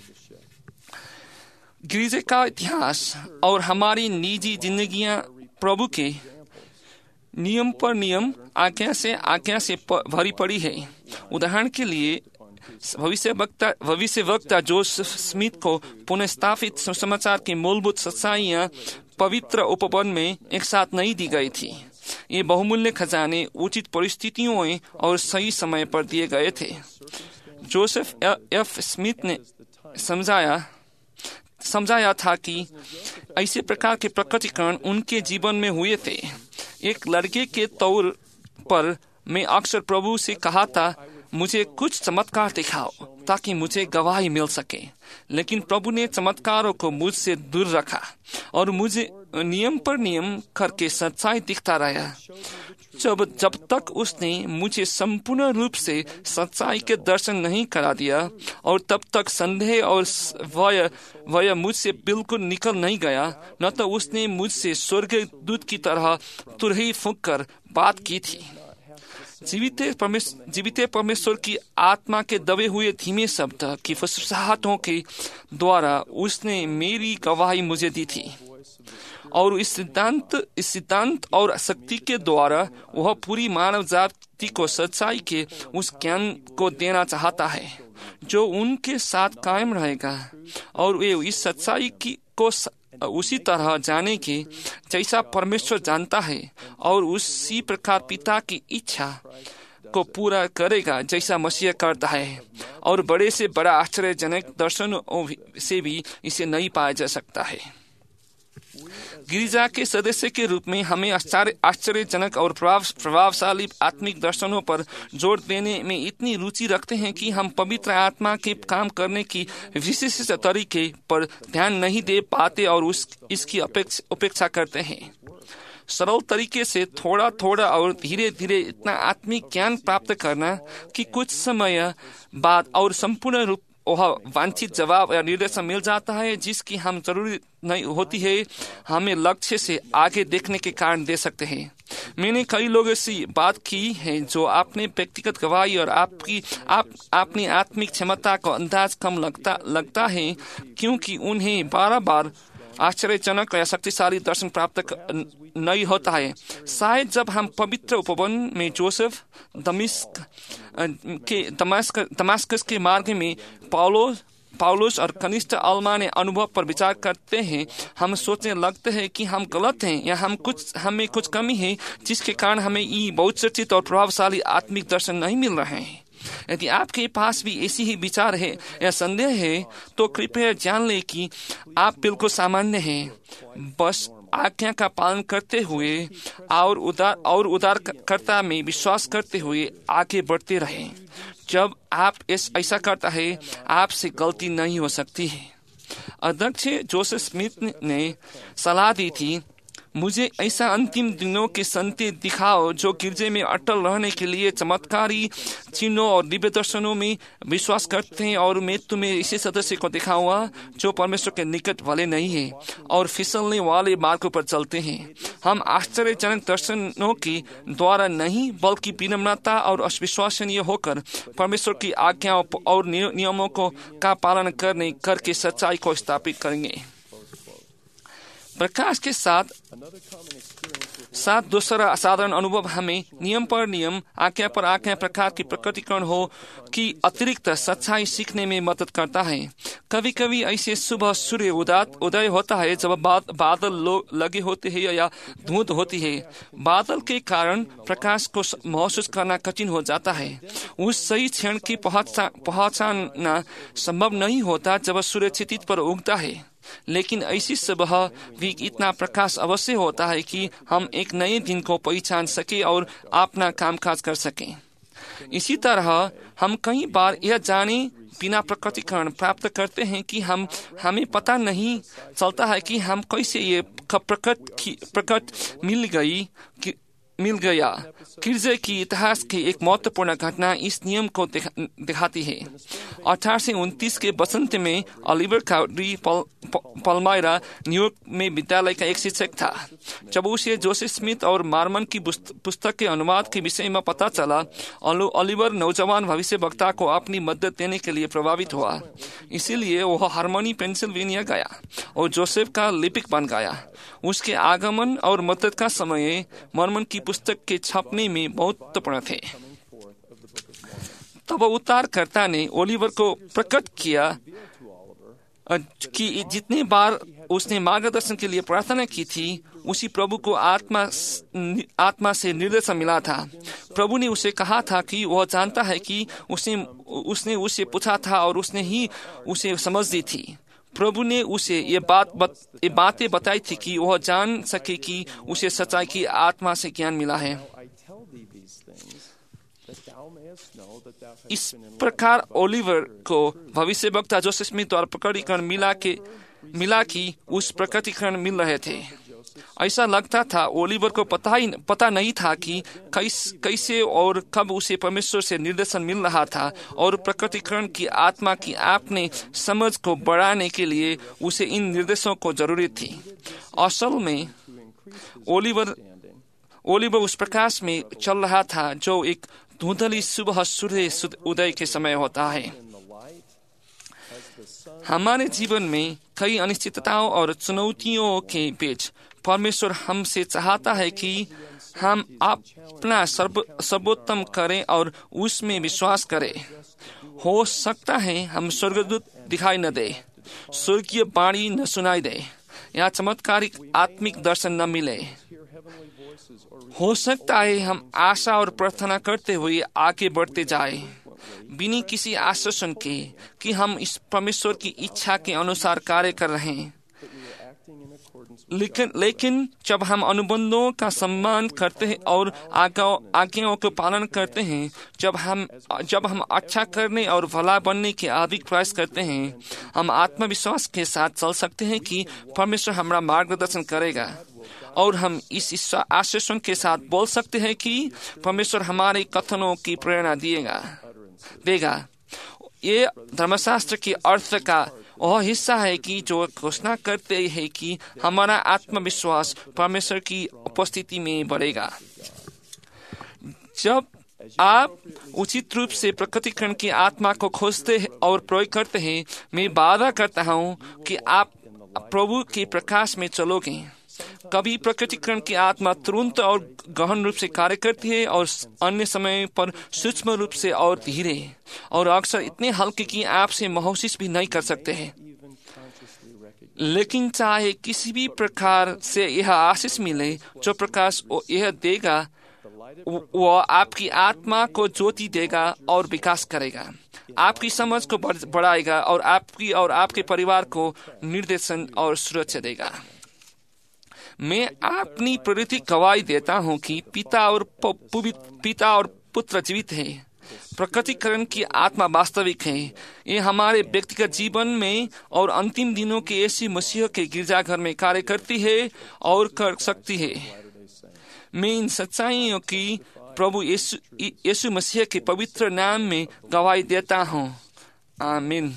गिरजे का इतिहास और हमारी निजी जिंदगियां प्रभु के नियम पर नियम, आज्ञा से आज्ञा से भरी पड़ी है। उदाहरण के लिए भविष्य वक्ता भविष्य वक्ता जोसेफ स्मिथ को पुनः-स्थापित सुसमाचार की मूलभूत सच्चाइयां पवित्र उपवन में एक साथ नहीं दी गई थी। ये बहुमूल्य खजाने उचित परिस्थितियों और सही समय पर दिए गए थे। जोसेफ एफ स्मिथ ने समझाया समझाया था कि ऐसे प्रकार के प्रकटीकरण उनके जीवन में हुए थे। एक लड़के के तौर पर मैं अक्सर प्रभु से कहा था, मुझे कुछ चमत्कार दिखाओ ताकि मुझे गवाही मिल सके, लेकिन प्रभु ने चमत्कारों को मुझसे दूर रखा और मुझे नियम पर नियम करके सच्चाई दिखता रहा। जब जब तक उसने मुझे संपूर्ण रूप से सच्चाई के दर्शन नहीं करा दिया और तब तक संदेह और भय भय मुझसे बिल्कुल निकल नहीं गया, न तो उसने मुझसे स्वर्गदूत की तरह तुरही फूंक कर बात की थी। जीवित परमेश्वर जीवित परमेश्वर की आत्मा के दबे हुए धीमे शब्द की फुसफुसाहटों के द्वारा उसने मेरी गवाही मुझे दी थी और इस सिद्धांत इस सिद्धांत और शक्ति के द्वारा वह पूरी मानव जाति को सच्चाई के उस ज्ञान को देना चाहता है जो उनके साथ कायम रहेगा और वे इस सच्चाई की को उसी तरह जाने के जैसा परमेश्वर जानता है और उसी प्रकार पिता की इच्छा को पूरा करेगा जैसा मसीह करता है। और बड़े से बड़ा आश्चर्यजनक दर्शनों से भी इसे नहीं पाया जा सकता है। गिरिजा के सदस्य के रूप में हमें आश्चर्य आश्चर्यजनक और प्रभाव प्रभावशाली आत्मिक दर्शनों पर जोर देने में इतनी रुचि रखते हैं कि हम पवित्र आत्मा के काम करने की विशिष्ट तरीके पर ध्यान नहीं दे पाते और उस इसकी अपेक्षा उपेक्षा करते हैं। सरल तरीके से थोड़ा थोड़ा और धीरे धीरे इतना आत्मिक ज्ञान प्राप्त करना कि कुछ समय बाद और संपूर्ण रूप वह वांछित जवाब या निर्देशन मिल जाता है जिसकी हम जरूरी नहीं होती है, हमें लक्ष्य से आगे देखने के कारण दे सकते हैं। मैंने कई लोगों से बात की है जो अपने व्यक्तिगत गवाही और आपकी आप अपनी आत्मिक क्षमता को अंदाज कम लगता लगता है क्योंकि उन्हें बार बार आश्चर्यजनक या शक्तिशाली दर्शन प्राप्त नहीं होता है। शायद जब हम पवित्र उपवन में जोसेफ दमिश्क के दमास्कस के मार्ग में पौलोस पौलुस और कनिष्ठ अल्मा ने अनुभव पर विचार करते हैं, हम सोचने लगते हैं कि हम गलत हैं या हम कुछ हमें कुछ कमी है जिसके कारण हमें ये बहुत चर्चित और प्रभावशाली आत्मिक दर्शन नहीं मिल रहे हैं। यदि आपके पास भी ऐसी ही विचार है या संदेह है तो कृपया जान लें कि आप बिल्कुल सामान्य हैं। बस आज्ञा का पालन करते हुए और उदार और उदारकर्ता में विश्वास करते हुए आगे बढ़ते रहें। जब आप ऐसा करता है आपसे गलती नहीं हो सकती है। अध्यक्ष जोसेफ स्मिथ ने सलाह दी थी, मुझे ऐसा अंतिम दिनों के संते दिखाओ जो गिरजे में अटल रहने के लिए चमत्कारी चिन्हों और दिव्य दर्शनों में विश्वास करते हैं, और मैं तुम्हें इसी सदस्य को दिखाऊंगा जो परमेश्वर के निकट वाले नहीं है और फिसलने वाले मार्गों पर चलते हैं। हम आश्चर्यजनक दर्शनों के द्वारा नहीं बल्कि विनम्रता और अविश्वसनीय होकर परमेश्वर की आज्ञाओं और नियमों को का पालन करने करके सच्चाई को स्थापित करेंगे। प्रकाश के साथ साथ दूसरा असाधारण अनुभव हमें नियम पर नियम, आज्ञा पर आज्ञा प्रकार की प्रकटीकरण हो कि अतिरिक्त सच्चाई सीखने में मदद करता है। कभी कभी ऐसे सुबह सूर्य उदात उदय होता है जब बाद, बादल लगे होते हैं या धुंध होती है। बादल के कारण प्रकाश को महसूस करना कठिन हो जाता है। उस सही क्षण की पहचानना संभव नहीं होता जब सूर्य क्षितिज पर उगता है, लेकिन ऐसी सुबह भी इतना प्रकाश अवश्य होता है कि हम एक नए दिन को पहचान सके और अपना कामकाज कर सकें। इसी तरह हम कई बार यह जाने बिना प्रकटीकरण प्राप्त करते हैं कि हम हमें पता नहीं चलता है कि हम कैसे ये प्रकट प्रकट मिल गई कि मिल गया। गिरजे की इतिहास की एक महत्वपूर्ण घटना इस नियम को दिखाती है। अठारह सौ उनतीस के बसंत में ऑलिवर काउडी पल, पल्मायरा न्यूयॉर्क में विद्यालय का एक शिक्षक था। जब उसे जोसेफ स्मिथ और मार्मन की पुस्तक के अनुवाद के विषय में पता चला, ऑलिवर नौजवान भविष्यवक्ता को अपनी मदद देने के लिए प्रभावित हुआ। इसीलिए वह हार्मनी पेंसिल्वेनिया गया और जोसेफ का लिपिक बन गया। उसके आगमन और मदद का समय मॉर्मन की पुस्तक के छपने में महत्वपूर्ण थे। तब उद्धारकर्ता ने ओलिवर को प्रकट किया कि जितने बार उसने मार्गदर्शन के लिए प्रार्थना की थी उसी प्रभु को आत्मा आत्मा से निर्देशन मिला था। प्रभु ने उसे कहा था कि वह जानता है कि उसने उसने उसे पूछा था और उसने ही उसे समझ दी थी। प्रभु ने उसे ये बात बत, ये बातें बताई थी कि वह जान सके कि उसे सच्चाई की आत्मा से ज्ञान मिला है। इस प्रकार ओलिवर को भविष्यवक्ता जोसेफ स्मिथ द्वारा प्रकटीकरण मिला के मिला कि उस प्रकटीकरण मिल रहे थे। ऐसा लगता था ओलिवर को पता ही पता नहीं था कि कैस, कैसे और कब उसे परमेश्वर से निर्देशन मिल रहा था, और प्रकटीकरण की आत्मा की आपने समझ को बढ़ाने के लिए उसे इन निर्देशों को जरूरी थी। असल में ओलिवर ओलिवर उस प्रकाश में चल रहा था जो एक धुंधली सुबह सूर्य उदय के समय होता है। हमारे जीवन में कई अनिश्चितताओं और चुनौतियों के बीच परमेश्वर हमसे चाहता है कि हम अपना सर्व सर्वोत्तम करें और उसमें विश्वास करें। हो सकता है हम स्वर्गदूत दिखाई न दे, स्वर्गीय वाणी न सुनाई दे, या चमत्कारिक आत्मिक दर्शन न मिले। हो सकता है हम आशा और प्रार्थना करते हुए आगे बढ़ते जाए बिना किसी आश्वासन के कि हम इस परमेश्वर की इच्छा के अनुसार कार्य कर रहे हैं, लेकिन लेकिन जब हम अनुबंधों का सम्मान करते हैं और आज्ञाओं का पालन करते हैं, जब हम जब हम अच्छा करने और भला बनने के अधिक प्रयास करते हैं, हम आत्मविश्वास के साथ चल सकते हैं कि परमेश्वर हमारा मार्गदर्शन करेगा और हम इस आश्वासन के साथ बोल सकते हैं कि परमेश्वर हमारे कथनों की प्रेरणा दिएगा देगा। ये धर्मशास्त्र के अर्थ का वह हिस्सा है कि जो घोषणा करते हैं कि हमारा आत्मविश्वास परमेश्वर की उपस्थिति में बढ़ेगा। जब आप उचित रूप से प्रकटीकरण की आत्मा को खोजते हैं और प्रयोग करते हैं, मैं वादा करता हूं कि आप प्रभु के प्रकाश में चलोगे। कभी प्रकटीकरण की आत्मा तुरंत और गहन रूप से कार्य करती है और अन्य समय पर सूक्ष्म रूप से और धीरे और अक्सर इतने हल्के कि आपसे महसूस भी नहीं कर सकते हैं। लेकिन चाहे किसी भी प्रकार से यह आशीष मिले, जो प्रकाश यह देगा वह आपकी आत्मा को ज्योति देगा और विकास करेगा, आपकी समझ को बढ़ाएगा और आपकी और आपके परिवार को निर्देशन और सुरक्षा देगा। मैं अपनी प्रवृत्ति गवाही देता हूं कि पिता और पिता और पुत्र जीवित है। प्रकटीकरण की आत्मा वास्तविक है। ये हमारे व्यक्तिगत जीवन में और अंतिम दिनों के यीशु मसीह के गिरजाघर में कार्य करती है और कर सकती है। मैं इन सच्चाइयों की प्रभु यीशु यीशु मसीह के पवित्र नाम में गवाही देता हूं। आमीन।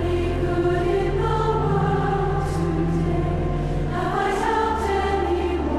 Have I helped anyone?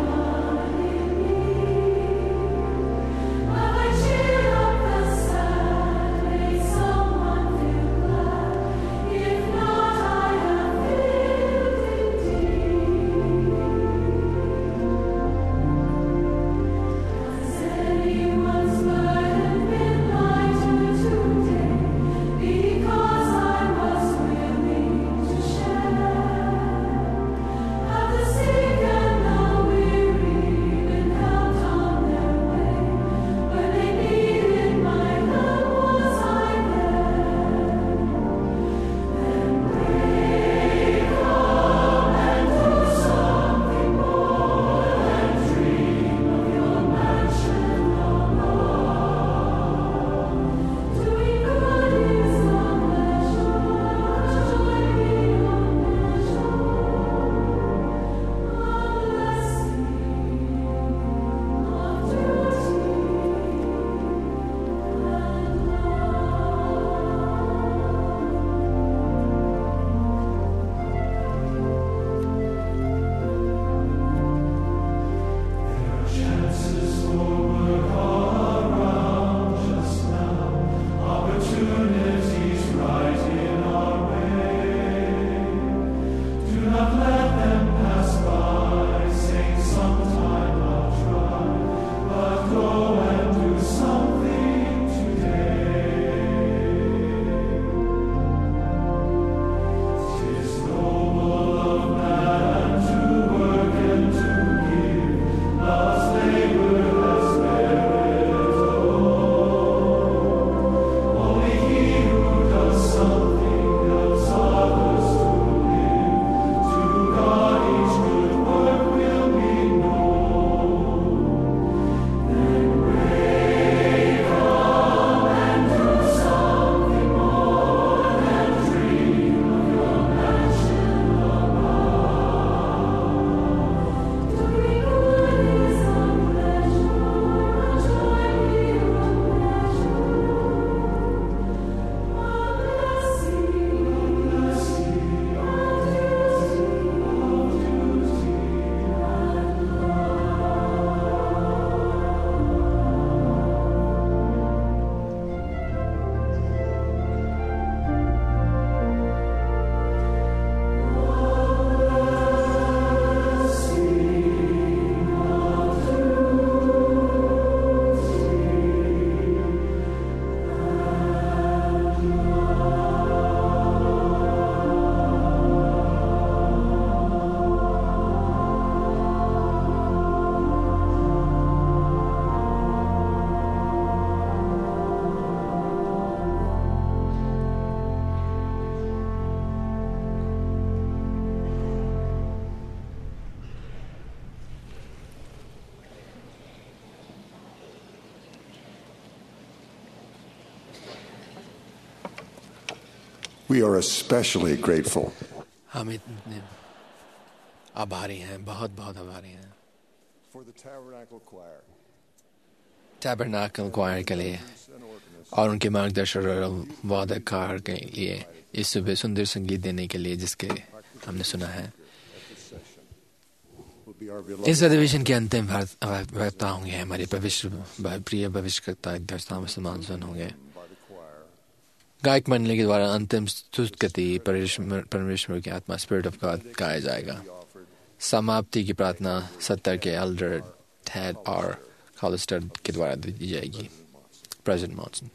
We are especially grateful हम इतने आभारी हैं, बहुत बहुत आभारी हैं for the Tabernacle Choir टैबरनाकल क्वायर के लिए और उनके मार्गदर्शक और वादककार के लिए इस सुबह सुंदर संगीत देने के लिए जिसके हमने सुना है। इस अधिवेशन के अंतिम वक्ता होंगे हमारे भविष्य प्रिय भविष्यकर्ता दर्शना मुसलमान होंगे। गायक मंडली के द्वारा अंतिम स्तुति परमेश्वर की आत्मा स्पिरिट ऑफ गॉड गाया जाएगा। समाप्ति की प्रार्थना सत्तर के एल्डर टेड और कॉलिस्टर के द्वारा दी जाएगी। President Monson.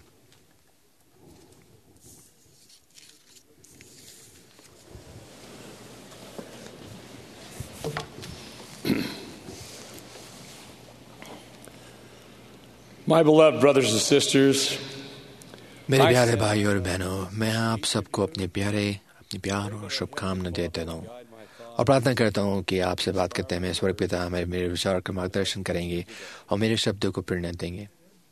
My beloved brothers and sisters, मेरे प्यारे भाई और बहनों, मैं आप सबको अपने प्यारे अपनी प्यार और शुभकामना देता हूँ और प्रार्थना करता हूँ कि आपसे बात करते हैं स्वर्ग पिता हमें मेरे विचार का मार्गदर्शन करेंगे और मेरे शब्दों को प्रेरणा देंगे।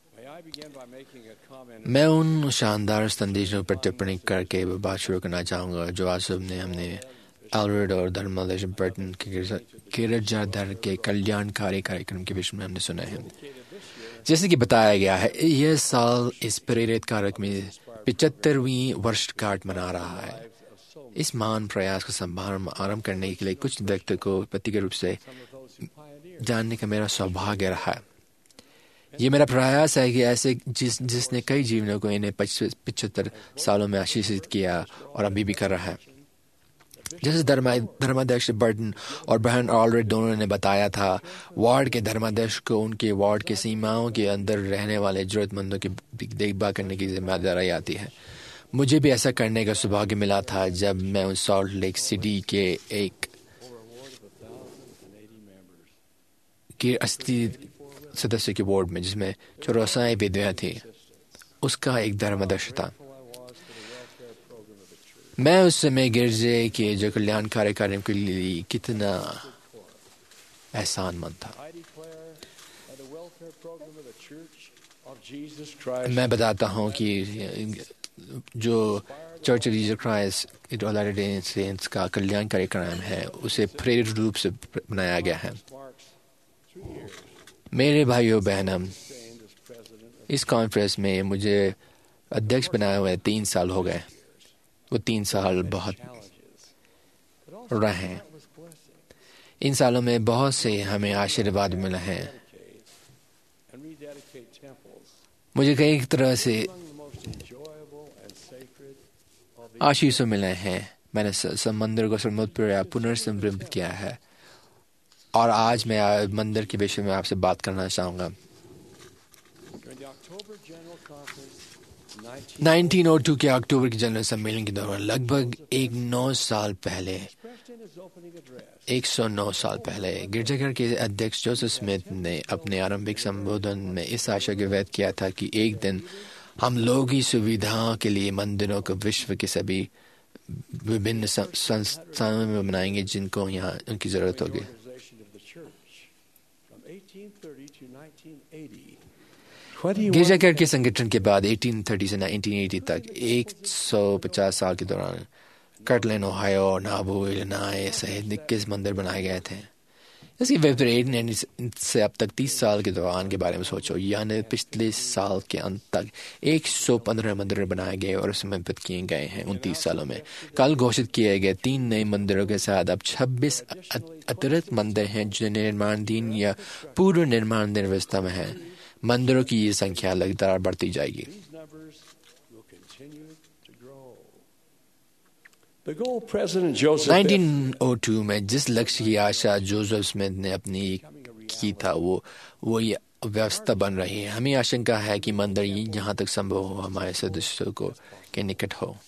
मैं उन शानदार संदेशों पर टिप्पणी करके बात शुरू करना चाहूँगा जो आज सुबह हमने एल्फ्रेड और धर्मलेश बर्टन के गिरजाधर के कल्याणकारी कार्यक्रम के विषय में हमने सुना है। जैसे कि बताया गया है, यह साल इस प्रेरित कार्यक्रम में पिचहत्तरवीं वर्षगांठ मना रहा है। इस महान प्रयास का समारंभ आरंभ करने के लिए कुछ व्यक्ति को व्यक्तिगत रूप से जानने का मेरा सौभाग्य रहा है। ये मेरा प्रयास है कि ऐसे जिस जिसने कई जीवनों को इन्हें पिछहत्तर सालों में आशीषित किया और अभी भी कर रहा है। जैसे धर्माध्यक्ष बर्टन और बहन ऑलरेड दोनों ने बताया था, वार्ड के धर्माध्यक्ष को उनके वार्ड के सीमाओं के अंदर रहने वाले जरूरतमंदों की देखभाल करने की जिम्मेदारी आती है। मुझे भी ऐसा करने का सौभाग्य मिला था जब मैं सॉल्ट लेक सिटी के एक के अस्सी सदस्य के वार्ड में, जिसमें चौरासी विधवाएं थी, उसका एक धर्माध्यक्ष था। मैं उस समय गिरजे के जो कल्याणकारी कार्यक्रम के लिए कितना एहसानमंद था। मैं बताता हूँ कि जो Church of Jesus Christ Latter day Saints का कल्याण कार्यक्रम है, उसे प्रेरित रूप से बनाया गया है। मेरे भाइयों बहनों, इस कॉन्फ्रेंस में मुझे अध्यक्ष बनाए हुए तीन साल हो गए। वो तीन साल बहुत रहे। इन सालों में बहुत से हमें आशीर्वाद मिला है। मुझे कई तरह से आशीष मिले हैं। मैंने मंदिर को पुनर्समर्पित किया है और आज मैं मंदिर के विषय में आपसे बात करना चाहूँगा। उन्नीस सौ दो के अक्टूबर के जनरल सम्मेलन के दौरान लगभग एक नौ साल पहले एक सौ नौ साल पहले गिरजाघर के अध्यक्ष जोसेफ स्मिथ ने अपने आरंभिक संबोधन में इस आशा को व्यक्त किया था कि एक दिन हम लोग की सुविधाओं के लिए मंदिरों को विश्व के सभी विभिन्न संस्थानों में बनाएंगे जिनको यहाँ उनकी जरूरत होगी। गिरजाघर के संगठन के बाद अठारह सौ तीस से उन्नीस सौ अस्सी तक एक सौ पचास साल के दौरान कर्टलैंड ओहायो और नाबू इलिनॉय सहित इक्कीस मंदिर बनाए गए थे। इसके विपरीत से अब तक तीस साल के दौरान के बारे में सोचो, यानी पिछले साल के अंत तक एक सौ पंद्रह मंदिर बनाए गए और समर्पित किए गए हैं। उनतीस सालों में कल घोषित किए गए तीन नए मंदिरों के साथ अब छब्बीस अतिरिक्त मंदिर हैं जो निर्माणाधीन या पूर्व निर्माणाधीन अवस्था में है। मंदिरों की ये संख्या लगातार बढ़ती जाएगी। उन्नीस सौ दो में जिस लक्ष्य की आशा जोसेफ स्मिथ ने अपनी की था वो वो ये व्यवस्था बन रही है। हमें आशंका है कि मंदिर जहाँ तक संभव हो हमारे सदस्यों को के निकट हो।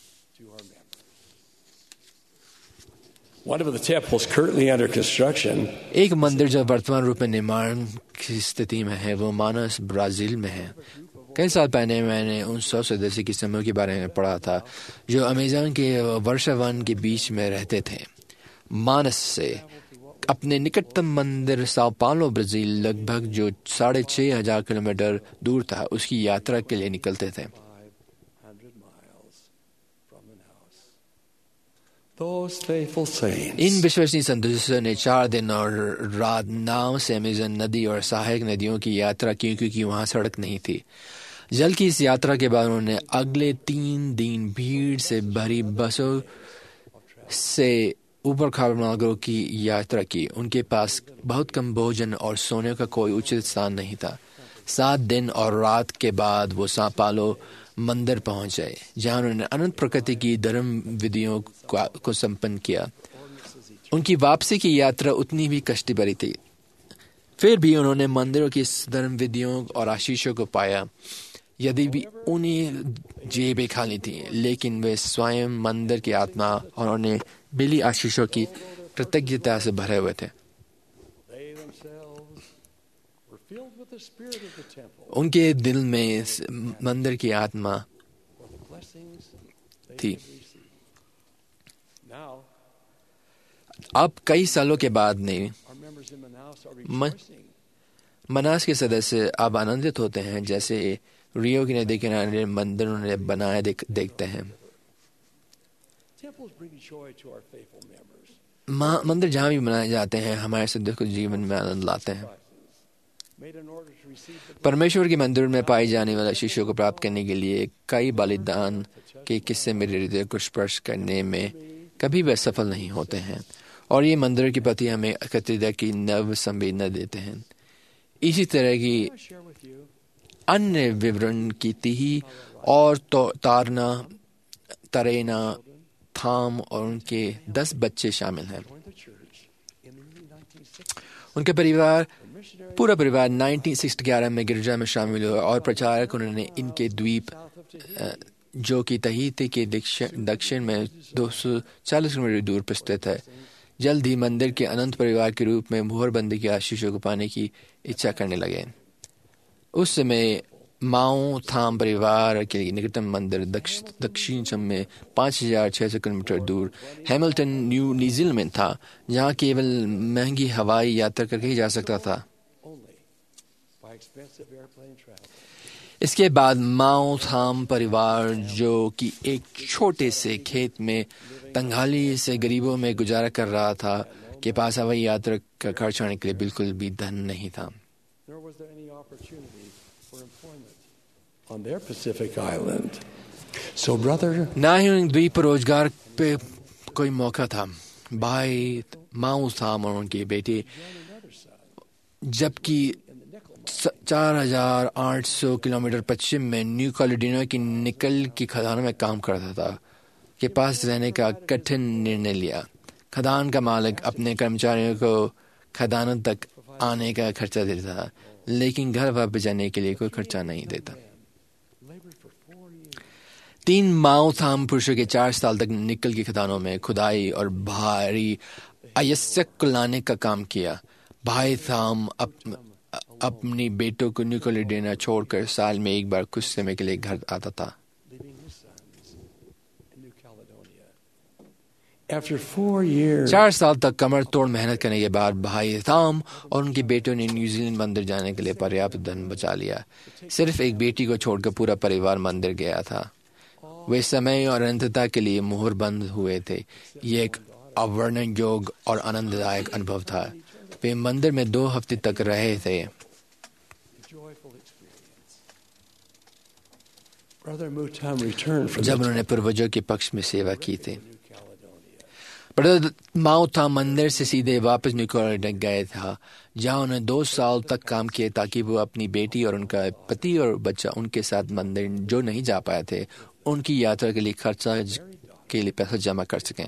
One of the temples currently under construction. एक मंदिर जो वर्तमान रूप में निर्माण की स्थिति में है वो मानस ब्राजील में है। कई साल पहले मैंने उन सौ सदस्य की समूह के बारे में पढ़ा था जो अमेज़न के वर्षावन के बीच में रहते थे। मानस से अपने निकटतम मंदिर साओ पाउलो ब्राजील लगभग जो साढ़े छः हजार किलोमीटर दूर था उसकी यात्रा के लिए निकलते थे। Those faithful saints इन विश्वसनीय संतोषों ने चार दिन और रात नाव से अमेजन नदी और सहायक नदियों की यात्रा की, क्योंकि वहां सड़क नहीं थी। जल की इस यात्रा के बाद उन्होंने अगले तीन दिन भीड़ से भरी बसों से ऊपर खाबरनागरों की यात्रा की। उनके पास बहुत कम भोजन और सोने का कोई उचित स्थान नहीं था। सात दिन और रात के बाद वो सांपालो मंदिर पहुंच गए, जहां उन्होंने अनंत प्रकृति की धर्म विधियों को संपन्न किया। उनकी वापसी की यात्रा उतनी भी कष्ट भरी थी, फिर भी उन्होंने मंदिरों की धर्म विधियों और आशीषों को पाया। यदि भी उन्हें जेबें खाली थी, लेकिन वे स्वयं मंदिर की आत्मा और उन्हें मिली आशीषों की कृतज्ञता से भरे हुए थे। उनके दिल में मंदिर की आत्मा थी। अब कई सालों के बाद ने मनास के सदस्य अब आनंदित होते हैं, जैसे रियो की नदी किनारे मंदिर उन्होंने बनाए देख, देखते हैं। मंदिर जहाँ भी बनाए जाते हैं, हमारे सदस्य को जीवन में आनंद लाते हैं। परमेश्वर के मंदिर में पाई जाने वाले आशीषों को प्राप्त करने के लिए कई बलिदान के किस्से मेरे हृदय को स्पर्श करने में कभी वे सफल नहीं होते हैं, और ये मंदिर के प्रति हमें एकत्रितता की नव संवेदना देते हैं। इसी तरह की अन्य विवरण की तिही और तो तारना, तरेना, थाम और उनके दस बच्चे शामिल हैं। उनके परिवार पूरा परिवार उन्नीस सौ ग्यारह में गिरजा में शामिल हुआ और प्रचारक उन्होंने इनके द्वीप, जो कि तहीती के दक्षिण में दो सौ चालीस किलोमीटर दूर पर स्थित है, जल्द ही मंदिर के अनंत परिवार के रूप में मोहरबंदी के आशीषों को पाने की इच्छा करने लगे। उस समय माओ थाम परिवार के निकटतम मंदिर दक्षिण में पाँच हजार छः सौ किलोमीटर दूर हैमिल्टन, न्यू नीजिल में था, जहाँ केवल महंगी हवाई यात्रा करके ही जा सकता था। इसके बाद माओ थाम परिवार, जो कि एक छोटे से खेत में तंगाली से गरीबों में गुजारा कर रहा था, के पास हवाई यात्रा का खर्च आने के लिए बिल्कुल भी धन नहीं था। On their Pacific island. So brother, ना ही उन द्वीप पर रोजगार पे कोई मौका था। भाई माऊ थाम और उनकी बेटी, जबकि चार हजार आठ सौ किलोमीटर पश्चिम में न्यू कैलेडोनिया की निकल की खदानों में काम करता था, के पास रहने का कठिन निर्णय लिया। खदान का मालिक अपने कर्मचारियों को खदानों तक आने का खर्चा देता था, लेकिन घर वापस जाने के लिए कोई खर्चा नहीं देता। तीन माओ थाम पुरुषों के चार साल तक निकल की खदानों में खुदाई और भारी अयस्क को लाने का काम किया। भाई थाम अप, अपनी बेटों को न्यू कैलेडोनिया छोड़कर साल में एक बार कुछ समय के लिए घर आता था। चार साल तक कमर तोड़ मेहनत करने के बाद भाई थाम और उनकी बेटों ने न्यूजीलैंड मंदिर जाने के लिए पर्याप्त धन बचा लिया। सिर्फ एक बेटी को छोड़कर पूरा परिवार मंदिर गया था। वे समय और अनंतता के लिए मोहर बंद हुए थे। ये एक अवर्णन योग्य और आनंददायक अनुभव था। वे मंदिर में दो हफ्ते तक रहे थे। जब उन्होंने पूर्वजों के पक्ष में सेवा की थी, ब्रदर माओ थाम मंदिर से सीधे वापस न्यू कैलेडोनिया गए था, जहां उन्होंने दो साल तक काम किए ताकि वो अपनी बेटी और उनका पति और बच्चा उनके साथ मंदिर जो नहीं जा पाए थे, उनकी यात्रा के लिए खर्चा के लिए पैसा जमा कर सकें।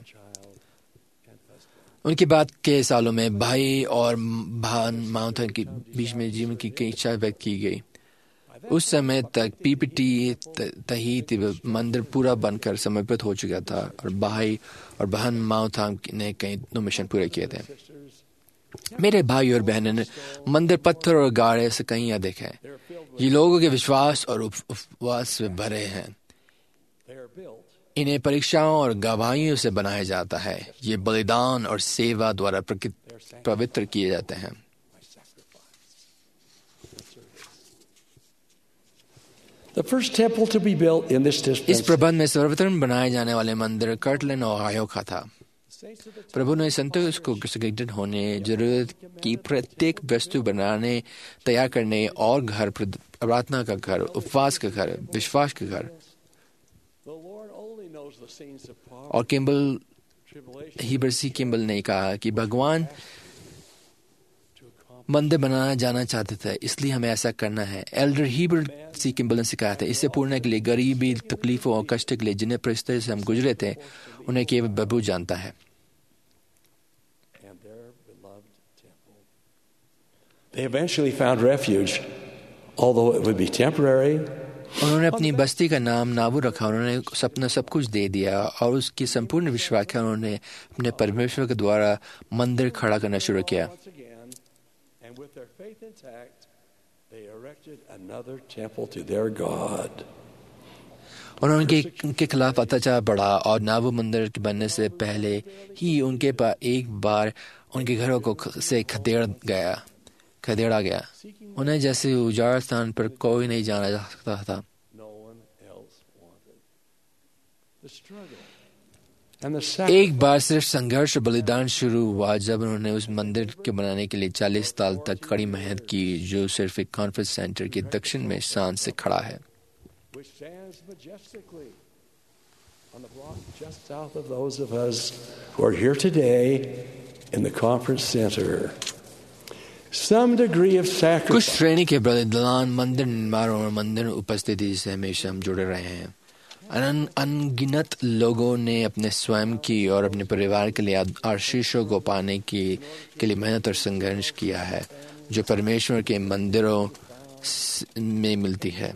उनके बाद के सालों में भाई और बहन माओ थाम के बीच में जीवन की कई इच्छा व्यक्त की गई। उस समय तक पीपीटी तहीती मंदिर पूरा बनकर समर्पित हो चुका था और भाई और बहन माओ थाम ने कई दो मिशन पूरे किए थे। मेरे भाई और बहनों ने मंदिर पत्थर और गाड़े से कहीं अधिक है। ये लोगों के विश्वास और उपवास से भरे हैं। इन्हें परीक्षाओं और गवाहियों से बनाया जाता है। ये बलिदान और सेवा द्वारा पवित्र किए जाते हैं। The first temple to be built in this district. इस प्रबंध में सर्वप्रथम बनाए जाने वाले मंदिर कर्टलैंड ओहायो का था। प्रभु ने संतों को संगठित होने, जरूरत की प्रत्येक वस्तु बनाने, तैयार करने और घर, प्रार्थना का घर, उपवास का घर, विश्वास का घर और किम्बल हीबर्सी किम्बल ने कहा कि भगवान मंदिर बनाना जाना चाहते थे, इसलिए हमें ऐसा करना है। एल्डर हीबर सी किम्बल ने सिखाया था, इससे पूर्ण के लिए गरीबी, तकलीफों और कष्ट के लिए जिन्हें परिस्थिति से हम गुजरे थे, उन्हें केवल प्रभु जानता है। They eventually found refuge, although it would be temporary. उन्होंने अपनी बस्ती का नाम नाबू रखा, उन्होंने सपना सब कुछ दे दिया और उसकी संपूर्ण विश्वास किया। उन्होंने अपने परमेश्वर के द्वारा मंदिर खड़ा करना शुरू किया। And with their faith intact, they erected another temple to their God. और उनके उनके खिलाफ अत्याचार बढ़ा और नाबू मंदिर के बनने से पहले ही उनके पास एक बार उनके घरों को से खदेड़ गया खदेड़ा गया। उन्हें जैसे उजाड़ स्थान पर कोई नहीं जाना जा सकता था। एक बार सिर्फ संघर्ष और बलिदान शुरू हुआ जब उन्होंने उस मंदिर के बनाने के लिए चालीस साल तक कड़ी मेहनत की, जो सिर्फ एक कॉन्फ्रेंस सेंटर के दक्षिण में शान से खड़ा है। On the block just south of those of us who are here today in the conference center. Some degree of sacrifice. कुछ श्रेणी के बलिदान मंदिर निर्माण और मंदिर उपस्थिति से हमेशा हम जुड़े रहे हैं। अन, अनगिनत लोगों ने अपने स्वयं की और अपने परिवार के लिए आशीषों को पाने की के लिए मेहनत और संघर्ष किया है, जो परमेश्वर के मंदिरों में मिलती है।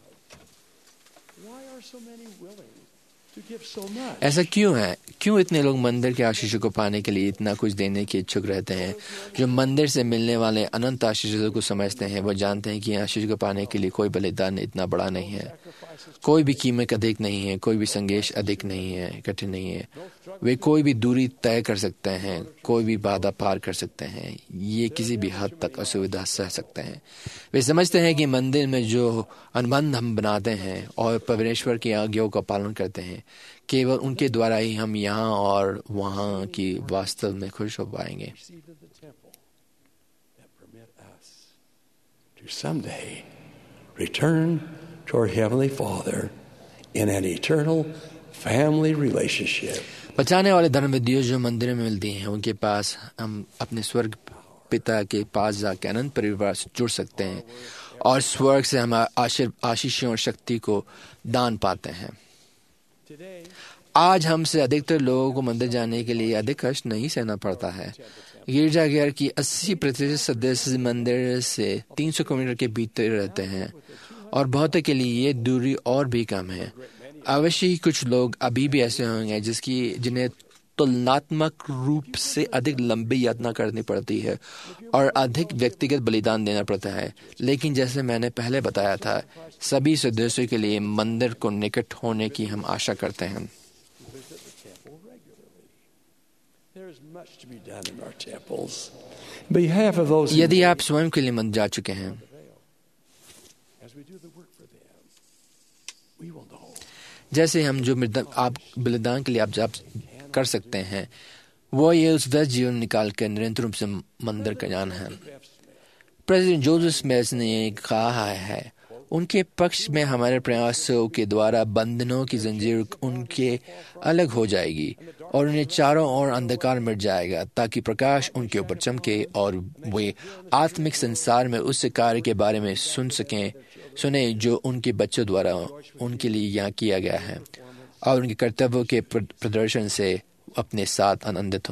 ऐसा क्यों है? क्यों इतने लोग मंदिर के आशीषों को पाने के लिए इतना कुछ देने के इच्छुक रहते हैं? जो मंदिर से मिलने वाले अनंत आशीषों को समझते हैं, वो जानते हैं कि आशीष को पाने के लिए कोई बलिदान इतना बड़ा नहीं है, कोई भी कीमत अधिक नहीं है, कोई भी संघर्ष अधिक नहीं है, कठिन नहीं है। वे कोई भी दूरी तय कर सकते हैं, कोई भी बाधा पार कर सकते हैं, ये किसी भी हद तक असुविधा सह सकते हैं। वे समझते हैं कि मंदिर में जो अनुबंध हम बनाते हैं और परमेश्वर की आज्ञाओं का पालन करते हैं, केवल उनके द्वारा ही हम यहाँ और वहाँ की वास्तव में खुश हो पाएंगे। Someday return to our Heavenly Father in an eternal family relationship. बचाने वाले धर्म विधियों जो मंदिर में मिलती हैं, उनके पास हम अपने स्वर्ग पिता के पास जाकर अनंत परिवार से जुड़ सकते हैं और स्वर्ग से हम आशीषों और शक्ति को दान पाते हैं। आज हमसे अधिकतर लोगों को मंदिर जाने के लिए अधिक कष्ट नहीं सहना पड़ता है। गिरजाघर की अस्सी प्रतिशत सदस्य मंदिर से तीन सौ किलोमीटर के भीतर रहते हैं और बहुतों के लिए ये दूरी और भी कम है। अवश्य ही कुछ लोग अभी भी ऐसे होंगे जिसकी जिन्हें तुलनात्मक रूप से अधिक लंबी यात्रा करनी पड़ती है और अधिक व्यक्तिगत बलिदान देना पड़ता है, लेकिन जैसे मैंने पहले बताया था, सभी सदस्यों के लिए मंदिर को निकट होने की हम आशा करते हैं। यदि आप स्वयं के लिए मंदिर जा चुके हैं, जैसे हम जो आप बलिदान के लिए आप जाप कर सकते हैं, वो ये उस व्यस्त जीवन निकाल कर निरंतर रूप से मंदिर का जाना है। प्रेसिडेंट जोसेफ स्मिथ ने कहा है, उनके पक्ष में हमारे प्रयासों के द्वारा बंधनों की जंजीर उनके अलग हो जाएगी और उन्हें चारों ओर अंधकार मिट जाएगा, ताकि प्रकाश उनके ऊपर चमके और वे आत्मिक संसार में उस कार्य के बारे में सुन सकें सुने जो उनके बच्चों द्वारा उनके लिए यहाँ किया गया है और उनके कर्तव्यों के प्रदर्शन से अपने साथ आनंदित हों।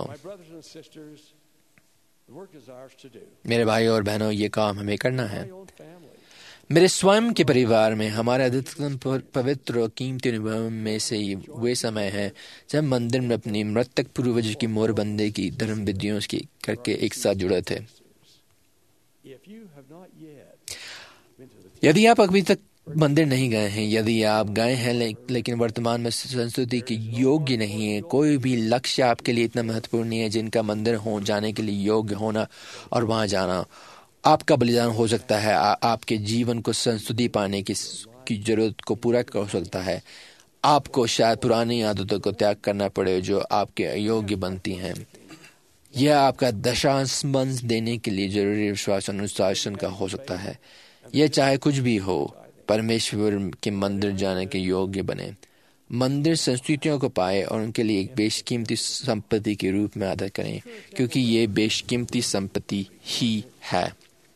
मेरे भाई और बहनों, ये काम हमें करना है। मेरे स्वयं के परिवार में हमारे अधिकतम पवित्र और कीमती अनुभव में से वे समय है जब मंदिर में अपनी मृतक पूर्वज की मोरबंदी की धर्म विधियों की करके एक साथ जुड़े थे। यदि आप अभी तक मंदिर नहीं गए हैं, यदि आप गए हैं ले, लेकिन वर्तमान में संस्कृति के योग्य नहीं है, कोई भी लक्ष्य आपके लिए इतना महत्वपूर्ण नहीं है जिनका मंदिर हो जाने के लिए योग्य होना और वहां जाना आपका बलिदान हो सकता है, आ, आपके जीवन को संस्तुति पाने की, की जरूरत को पूरा कर सकता है। आपको शायद पुरानी आदतों को त्याग करना पड़े जो आपके अयोग्य बनती हैं। यह आपका दशांश देने के लिए जरूरी विश्वास और अनुशासन का हो सकता है। यह चाहे कुछ भी हो, परमेश्वर के मंदिर जाने के योग्य बने, मंदिर संस्कृतियों को पाए और उनके लिए एक बेशकीमती संपत्ति के रूप में आदर करें, क्योंकि ये बेशकीमती संपत्ति ही है।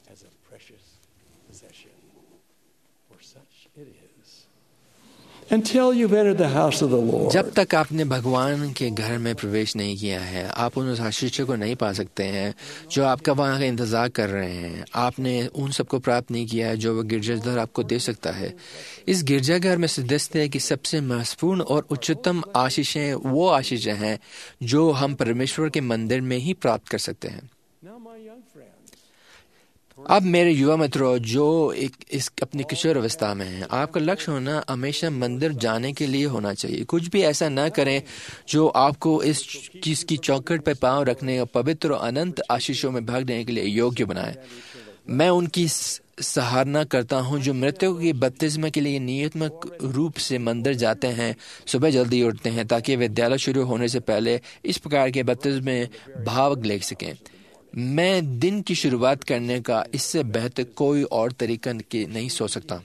Until you've entered the house of the Lord, जब तक आपने भगवान के घर में प्रवेश नहीं किया है, आप उन आशीषों को नहीं पा सकते हैं जो आपका वहाँ का इंतजार कर रहे हैं। आपने उन सबको प्राप्त नहीं किया है जो वह गिरजाघर आपको दे सकता है। इस गिरजाघर में सदस्य है कि सबसे महत्वपूर्ण और उच्चतम आशीषें वो आशीषें हैं जो हम परमेश्वर के मंदिर में ही प्राप्त कर सकते हैं। अब मेरे युवा मित्रों जो एक इस अपनी किशोर अवस्था में हैं, आपका लक्ष्य होना हमेशा मंदिर जाने के लिए होना चाहिए। कुछ भी ऐसा न करें जो आपको इस चीज की चौखट पर पांव रखने और पवित्र और अनंत आशीषों में भाग लेने के लिए योग्य बनाए। मैं उनकी सराहना करता हूं जो मृत्यु की बपतिस्मा के लिए नियतात्मक रूप से मंदिर जाते हैं, सुबह जल्दी उठते हैं ताकि विद्यालय शुरू होने से पहले इस प्रकार के बपतिस्मा में भाग ले सकें। मैं दिन की शुरुआत करने का इससे बेहतर कोई और तरीका नहीं सोच सकता।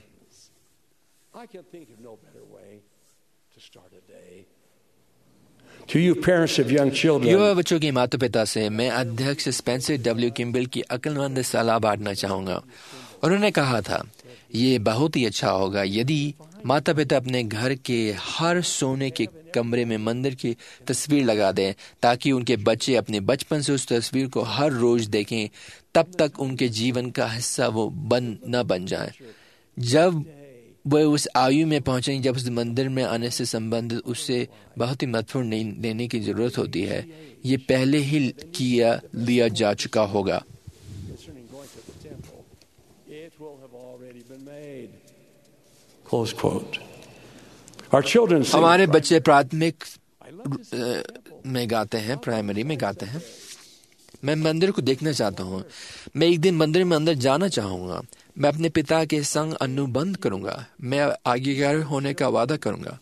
युवा बच्चों के माता पिता से मैं अध्यक्ष स्पेंसर डब्ल्यू किम्बल की अक्लमंद सलाह बांटना चाहूंगा। उन्होंने कहा था, ये बहुत ही अच्छा होगा यदि माता पिता अपने घर के हर सोने के कमरे में मंदिर की तस्वीर लगा दें ताकि उनके बच्चे अपने बचपन से उस तस्वीर को हर रोज देखें, तब तक उनके जीवन का हिस्सा वो बन न बन जाए। जब वे उस आयु में पहुंचेंगे जब उस मंदिर में आने से संबंधित उससे बहुत ही महत्वपूर्ण देने की जरूरत होती है, ये पहले ही किया लिया जा चुका होगा। Close quote. Our children sing. हमारे बच्चे प्राथमिक में गाते हैं, प्राइमरी में गाते हैं। मैं मंदिर को देखना चाहता हूँ। मैं एक दिन मंदिर में अंदर जाना चाहूंगा। मैं अपने पिता के संग अनुबंध करूंगा। मैं आज्ञाकारी होने का वादा करूंगा।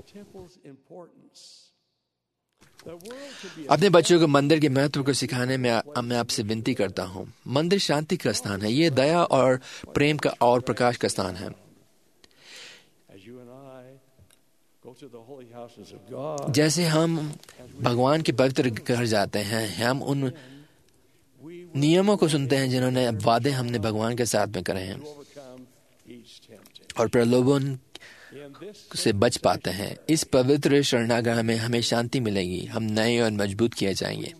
अपने बच्चों को मंदिर के महत्व को सिखाने में मैं आपसे विनती करता हूँ। मंदिर शांति का स्थान है। ये दया और प्रेम का और प्रकाश का स्थान है। जैसे हम भगवान के पवित्र घर जाते हैं, हम उन नियमों को सुनते हैं जिन्होंने वादे हमने भगवान के साथ में करे हैं और प्रलोभन से बच पाते हैं। इस पवित्र शरणागृह में हमें शांति मिलेगी। हम नए और मजबूत किए जाएंगे।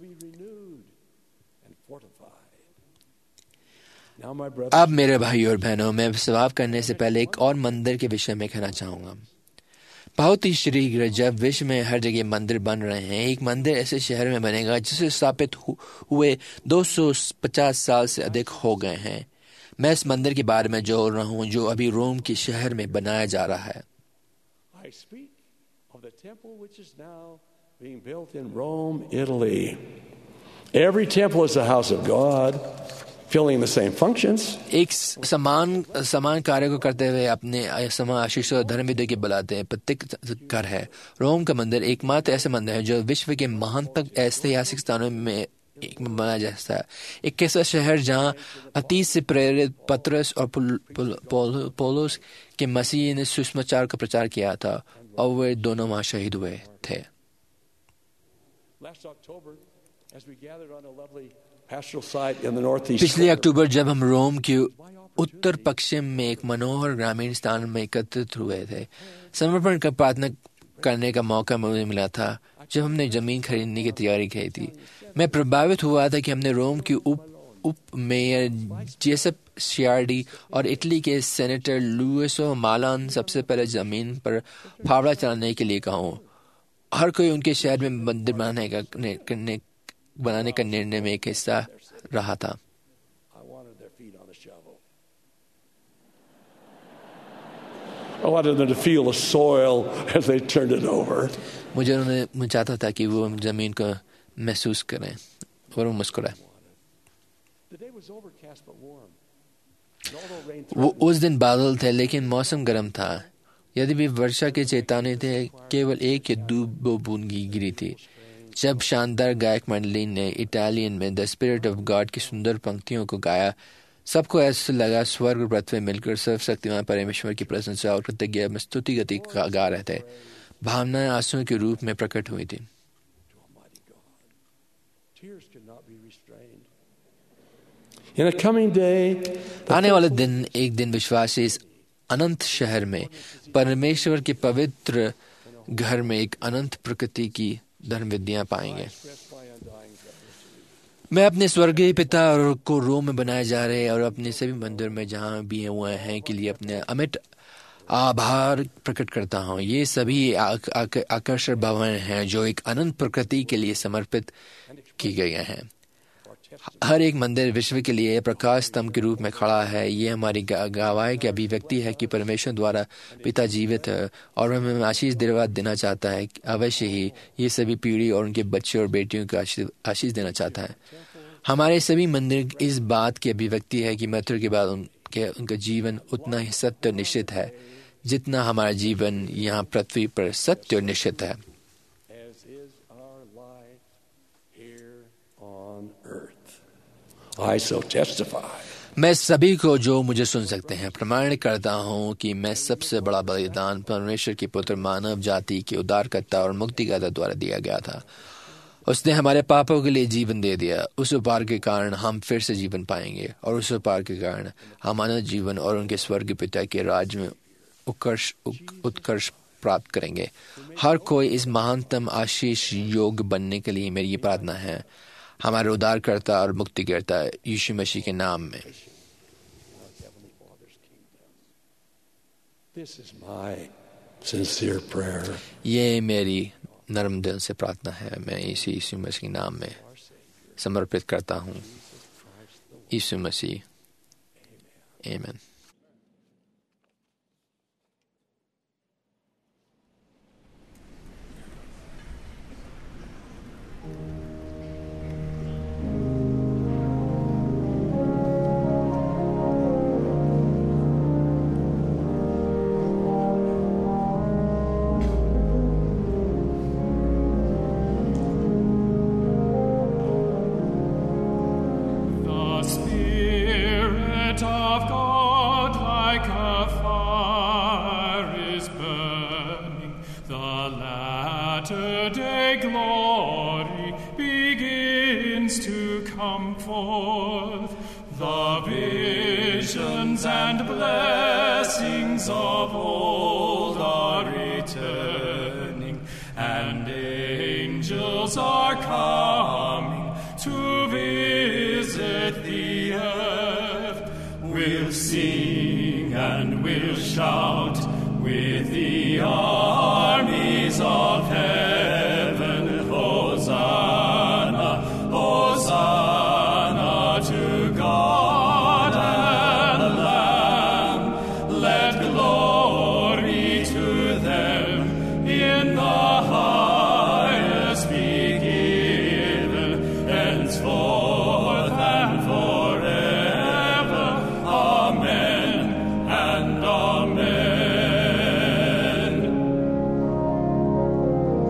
अब मेरे भाई और बहनों, मैं समाप्त करने से पहले एक और मंदिर के विषय में कहना चाहूंगा। बहुत ही शीघ्र जब विश्व में हर जगह मंदिर बन रहे हैं, एक मंदिर ऐसे शहर में बनेगा जिसे स्थापित हुए दो सौ पचास साल से अधिक हो गए हैं। मैं इस मंदिर के बारे में जोड़ रहा हूँ जो अभी रोम के शहर में बनाया जा रहा है। I speak of the temple which is now being built in Rome, Italy. Every temple is the house of God, filling the same functions. एक समान समान कार्य को करते हुए अपने समान आशीष और धर्म विधि के बुलाते हैं प्रत्येक घर है। रोम का मंदिर एकमात्र ऐसा मंदिर है जो विश्व के महान तक ऐतिहासिक स्थानों में एक में बनाया जाता है। एक ऐसा शहर जहाँ अतीत से प्रेरित पतरस और पौलुस के मसीह ने सुसमाचार का प्रचार किया था और वे दोनों वहाँ शहीद हुए थे। पिछले अक्टूबर जब हम रोम के उत्तर पश्चिम में एक मनोहर ग्रामीण स्थान में एकत्रित हुए थे, समर्पण का प्रार्थना करने का मौका मुझे मिला था जब हमने जमीन खरीदने की तैयारी की थी। मैं प्रभावित हुआ था कि हमने रोम की उप उप मेयर जेसप शियार्डी और इटली के सेनेटर लुइसो मालान सबसे पहले जमीन पर फावड़ा चलाने के लिए कहा। हर कोई उनके शहर में मंदिर बनाने का करने बनाने का निर्णय में एक हिस्सा रहा था। I wanted them to feel the soil as they turned it over. मुझे उन्हें मैं चाहता था कि वो जमीन को महसूस करें और वो मुस्कुराए। वो उस दिन बादल थे लेकिन मौसम गर्म था। यदि भी वर्षा के चेतावनी थे, केवल एक या दो बूंद गिरी थी। जब शानदार गायक मंडली ने इटालियन में द स्पिरिट ऑफ गॉड की सुंदर पंक्तियों को गाया, सबको ऐसा लगा स्वर्ग पृथ्वी मिलकर सर्वशक्तिमान परमेश्वर की प्रशंसा और कृतज्ञ स्तुति गति गा रहे थे। भावनाएं आंसुओं के रूप में प्रकट हुई थी। आने वाले दिन एक दिन विश्वासी इस अनंत शहर में परमेश्वर के पवित्र घर में एक अनंत प्रकृति की धर्म विद्या पाएंगे। मैं अपने स्वर्गीय पिता और को रोम में बनाए जा रहे और अपने सभी मंदिर में जहाँ भी हुए हैं के लिए अपने अमिट आभार प्रकट करता हूँ। ये सभी आकर्षक भवन हैं जो एक अनंत प्रकृति के लिए समर्पित की गई हैं। हर एक मंदिर विश्व के लिए प्रकाश स्तंभ के रूप में खड़ा है। ये हमारी गवाही की अभिव्यक्ति है कि परमेश्वर द्वारा पिता जीवित है और हमें आशीष दिलवा देना चाहता है। अवश्य ही ये सभी पीढ़ी और उनके बच्चे और बेटियों को आशीष देना चाहता है। हमारे सभी मंदिर इस बात की अभिव्यक्ति है कि मृत्यु के बाद उनके उनका जीवन उतना ही सत्य और निश्चित है जितना हमारा जीवन यहाँ पृथ्वी पर सत्य और निश्चित है। I so testify. मैं सभी को जो मुझे सुन सकते हैं प्रमाण करता हूँ कि मैं सबसे बड़ा बलिदान परमेश्वर के पुत्र मानव जाति के उद्धारकर्ता और मुक्तिदाता द्वारा दिया गया था। उसने हमारे पापों के लिए जीवन दे दिया। उस उपहार के कारण हम फिर से जीवन पाएंगे और उस उपहार के कारण हम अनंत जीवन और उनके स्वर्ग पिता के राज्य में उत्कर्ष उत्कर्ष प्राप्त करेंगे। हर कोई इस महानतम आशीष योग बनने के लिए मेरी प्रार्थना है, हमारे उद्धारकर्ता और मुक्तिकर्ता यीशु मसीह के नाम में। This is my sincere prayer. ये मेरी नर्म दिल से प्रार्थना है। मैं इसी यीशु मसीह के नाम में समर्पित करता हूँ। यीशु मसीह, आमीन। Amen.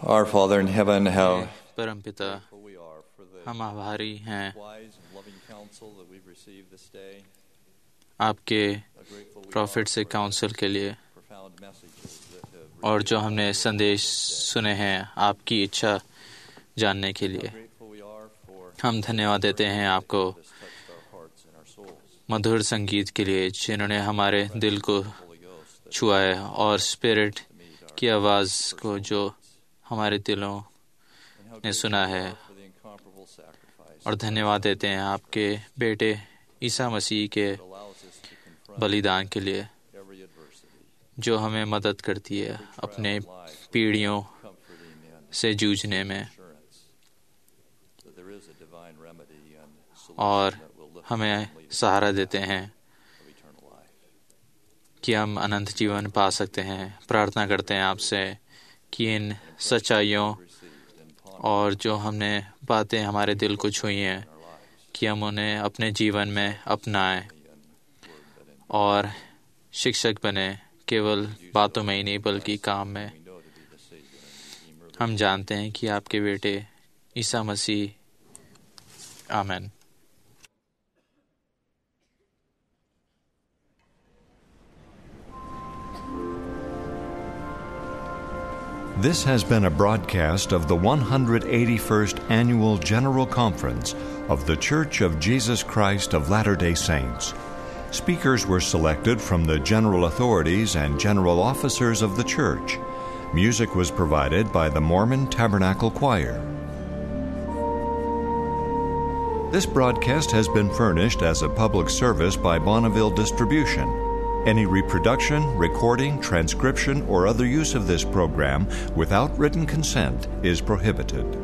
Our Father in heaven, how परम पिता, हम आभारी हैं आपके प्रॉफिट से काउंसिल के लिए और जो हमने संदेश सुने हैं आपकी इच्छा जानने के लिए। हम धन्यवाद देते हैं आपको मधुर संगीत के लिए जिन्होंने हमारे दिल को छुआ है और स्पिरिट की आवाज़ को जो हमारे दिलों ने सुना है। और धन्यवाद देते हैं आपके बेटे ईसा मसीह के बलिदान के लिए जो हमें मदद करती है अपने पीढ़ियों से जूझने में और हमें सहारा देते हैं कि हम अनंत जीवन पा सकते हैं। प्रार्थना करते हैं आपसे कि इन सच्चाइयों और जो हमने बातें हमारे दिल को छुई हैं कि हम उन्हें अपने जीवन में अपनाएं और शिक्षक बने, केवल बातों में ही नहीं बल्कि काम में। हम जानते हैं कि आपके बेटे ईसा मसीह। आमीन। This has been a broadcast of the one hundred eighty-first Annual General Conference of The Church of Jesus Christ of Latter-day Saints. Speakers were selected from the general authorities and general officers of the church. Music was provided by the Mormon Tabernacle Choir. This broadcast has been furnished as a public service by Bonneville Distribution. Any reproduction, recording, transcription, or other use of this program without written consent is prohibited.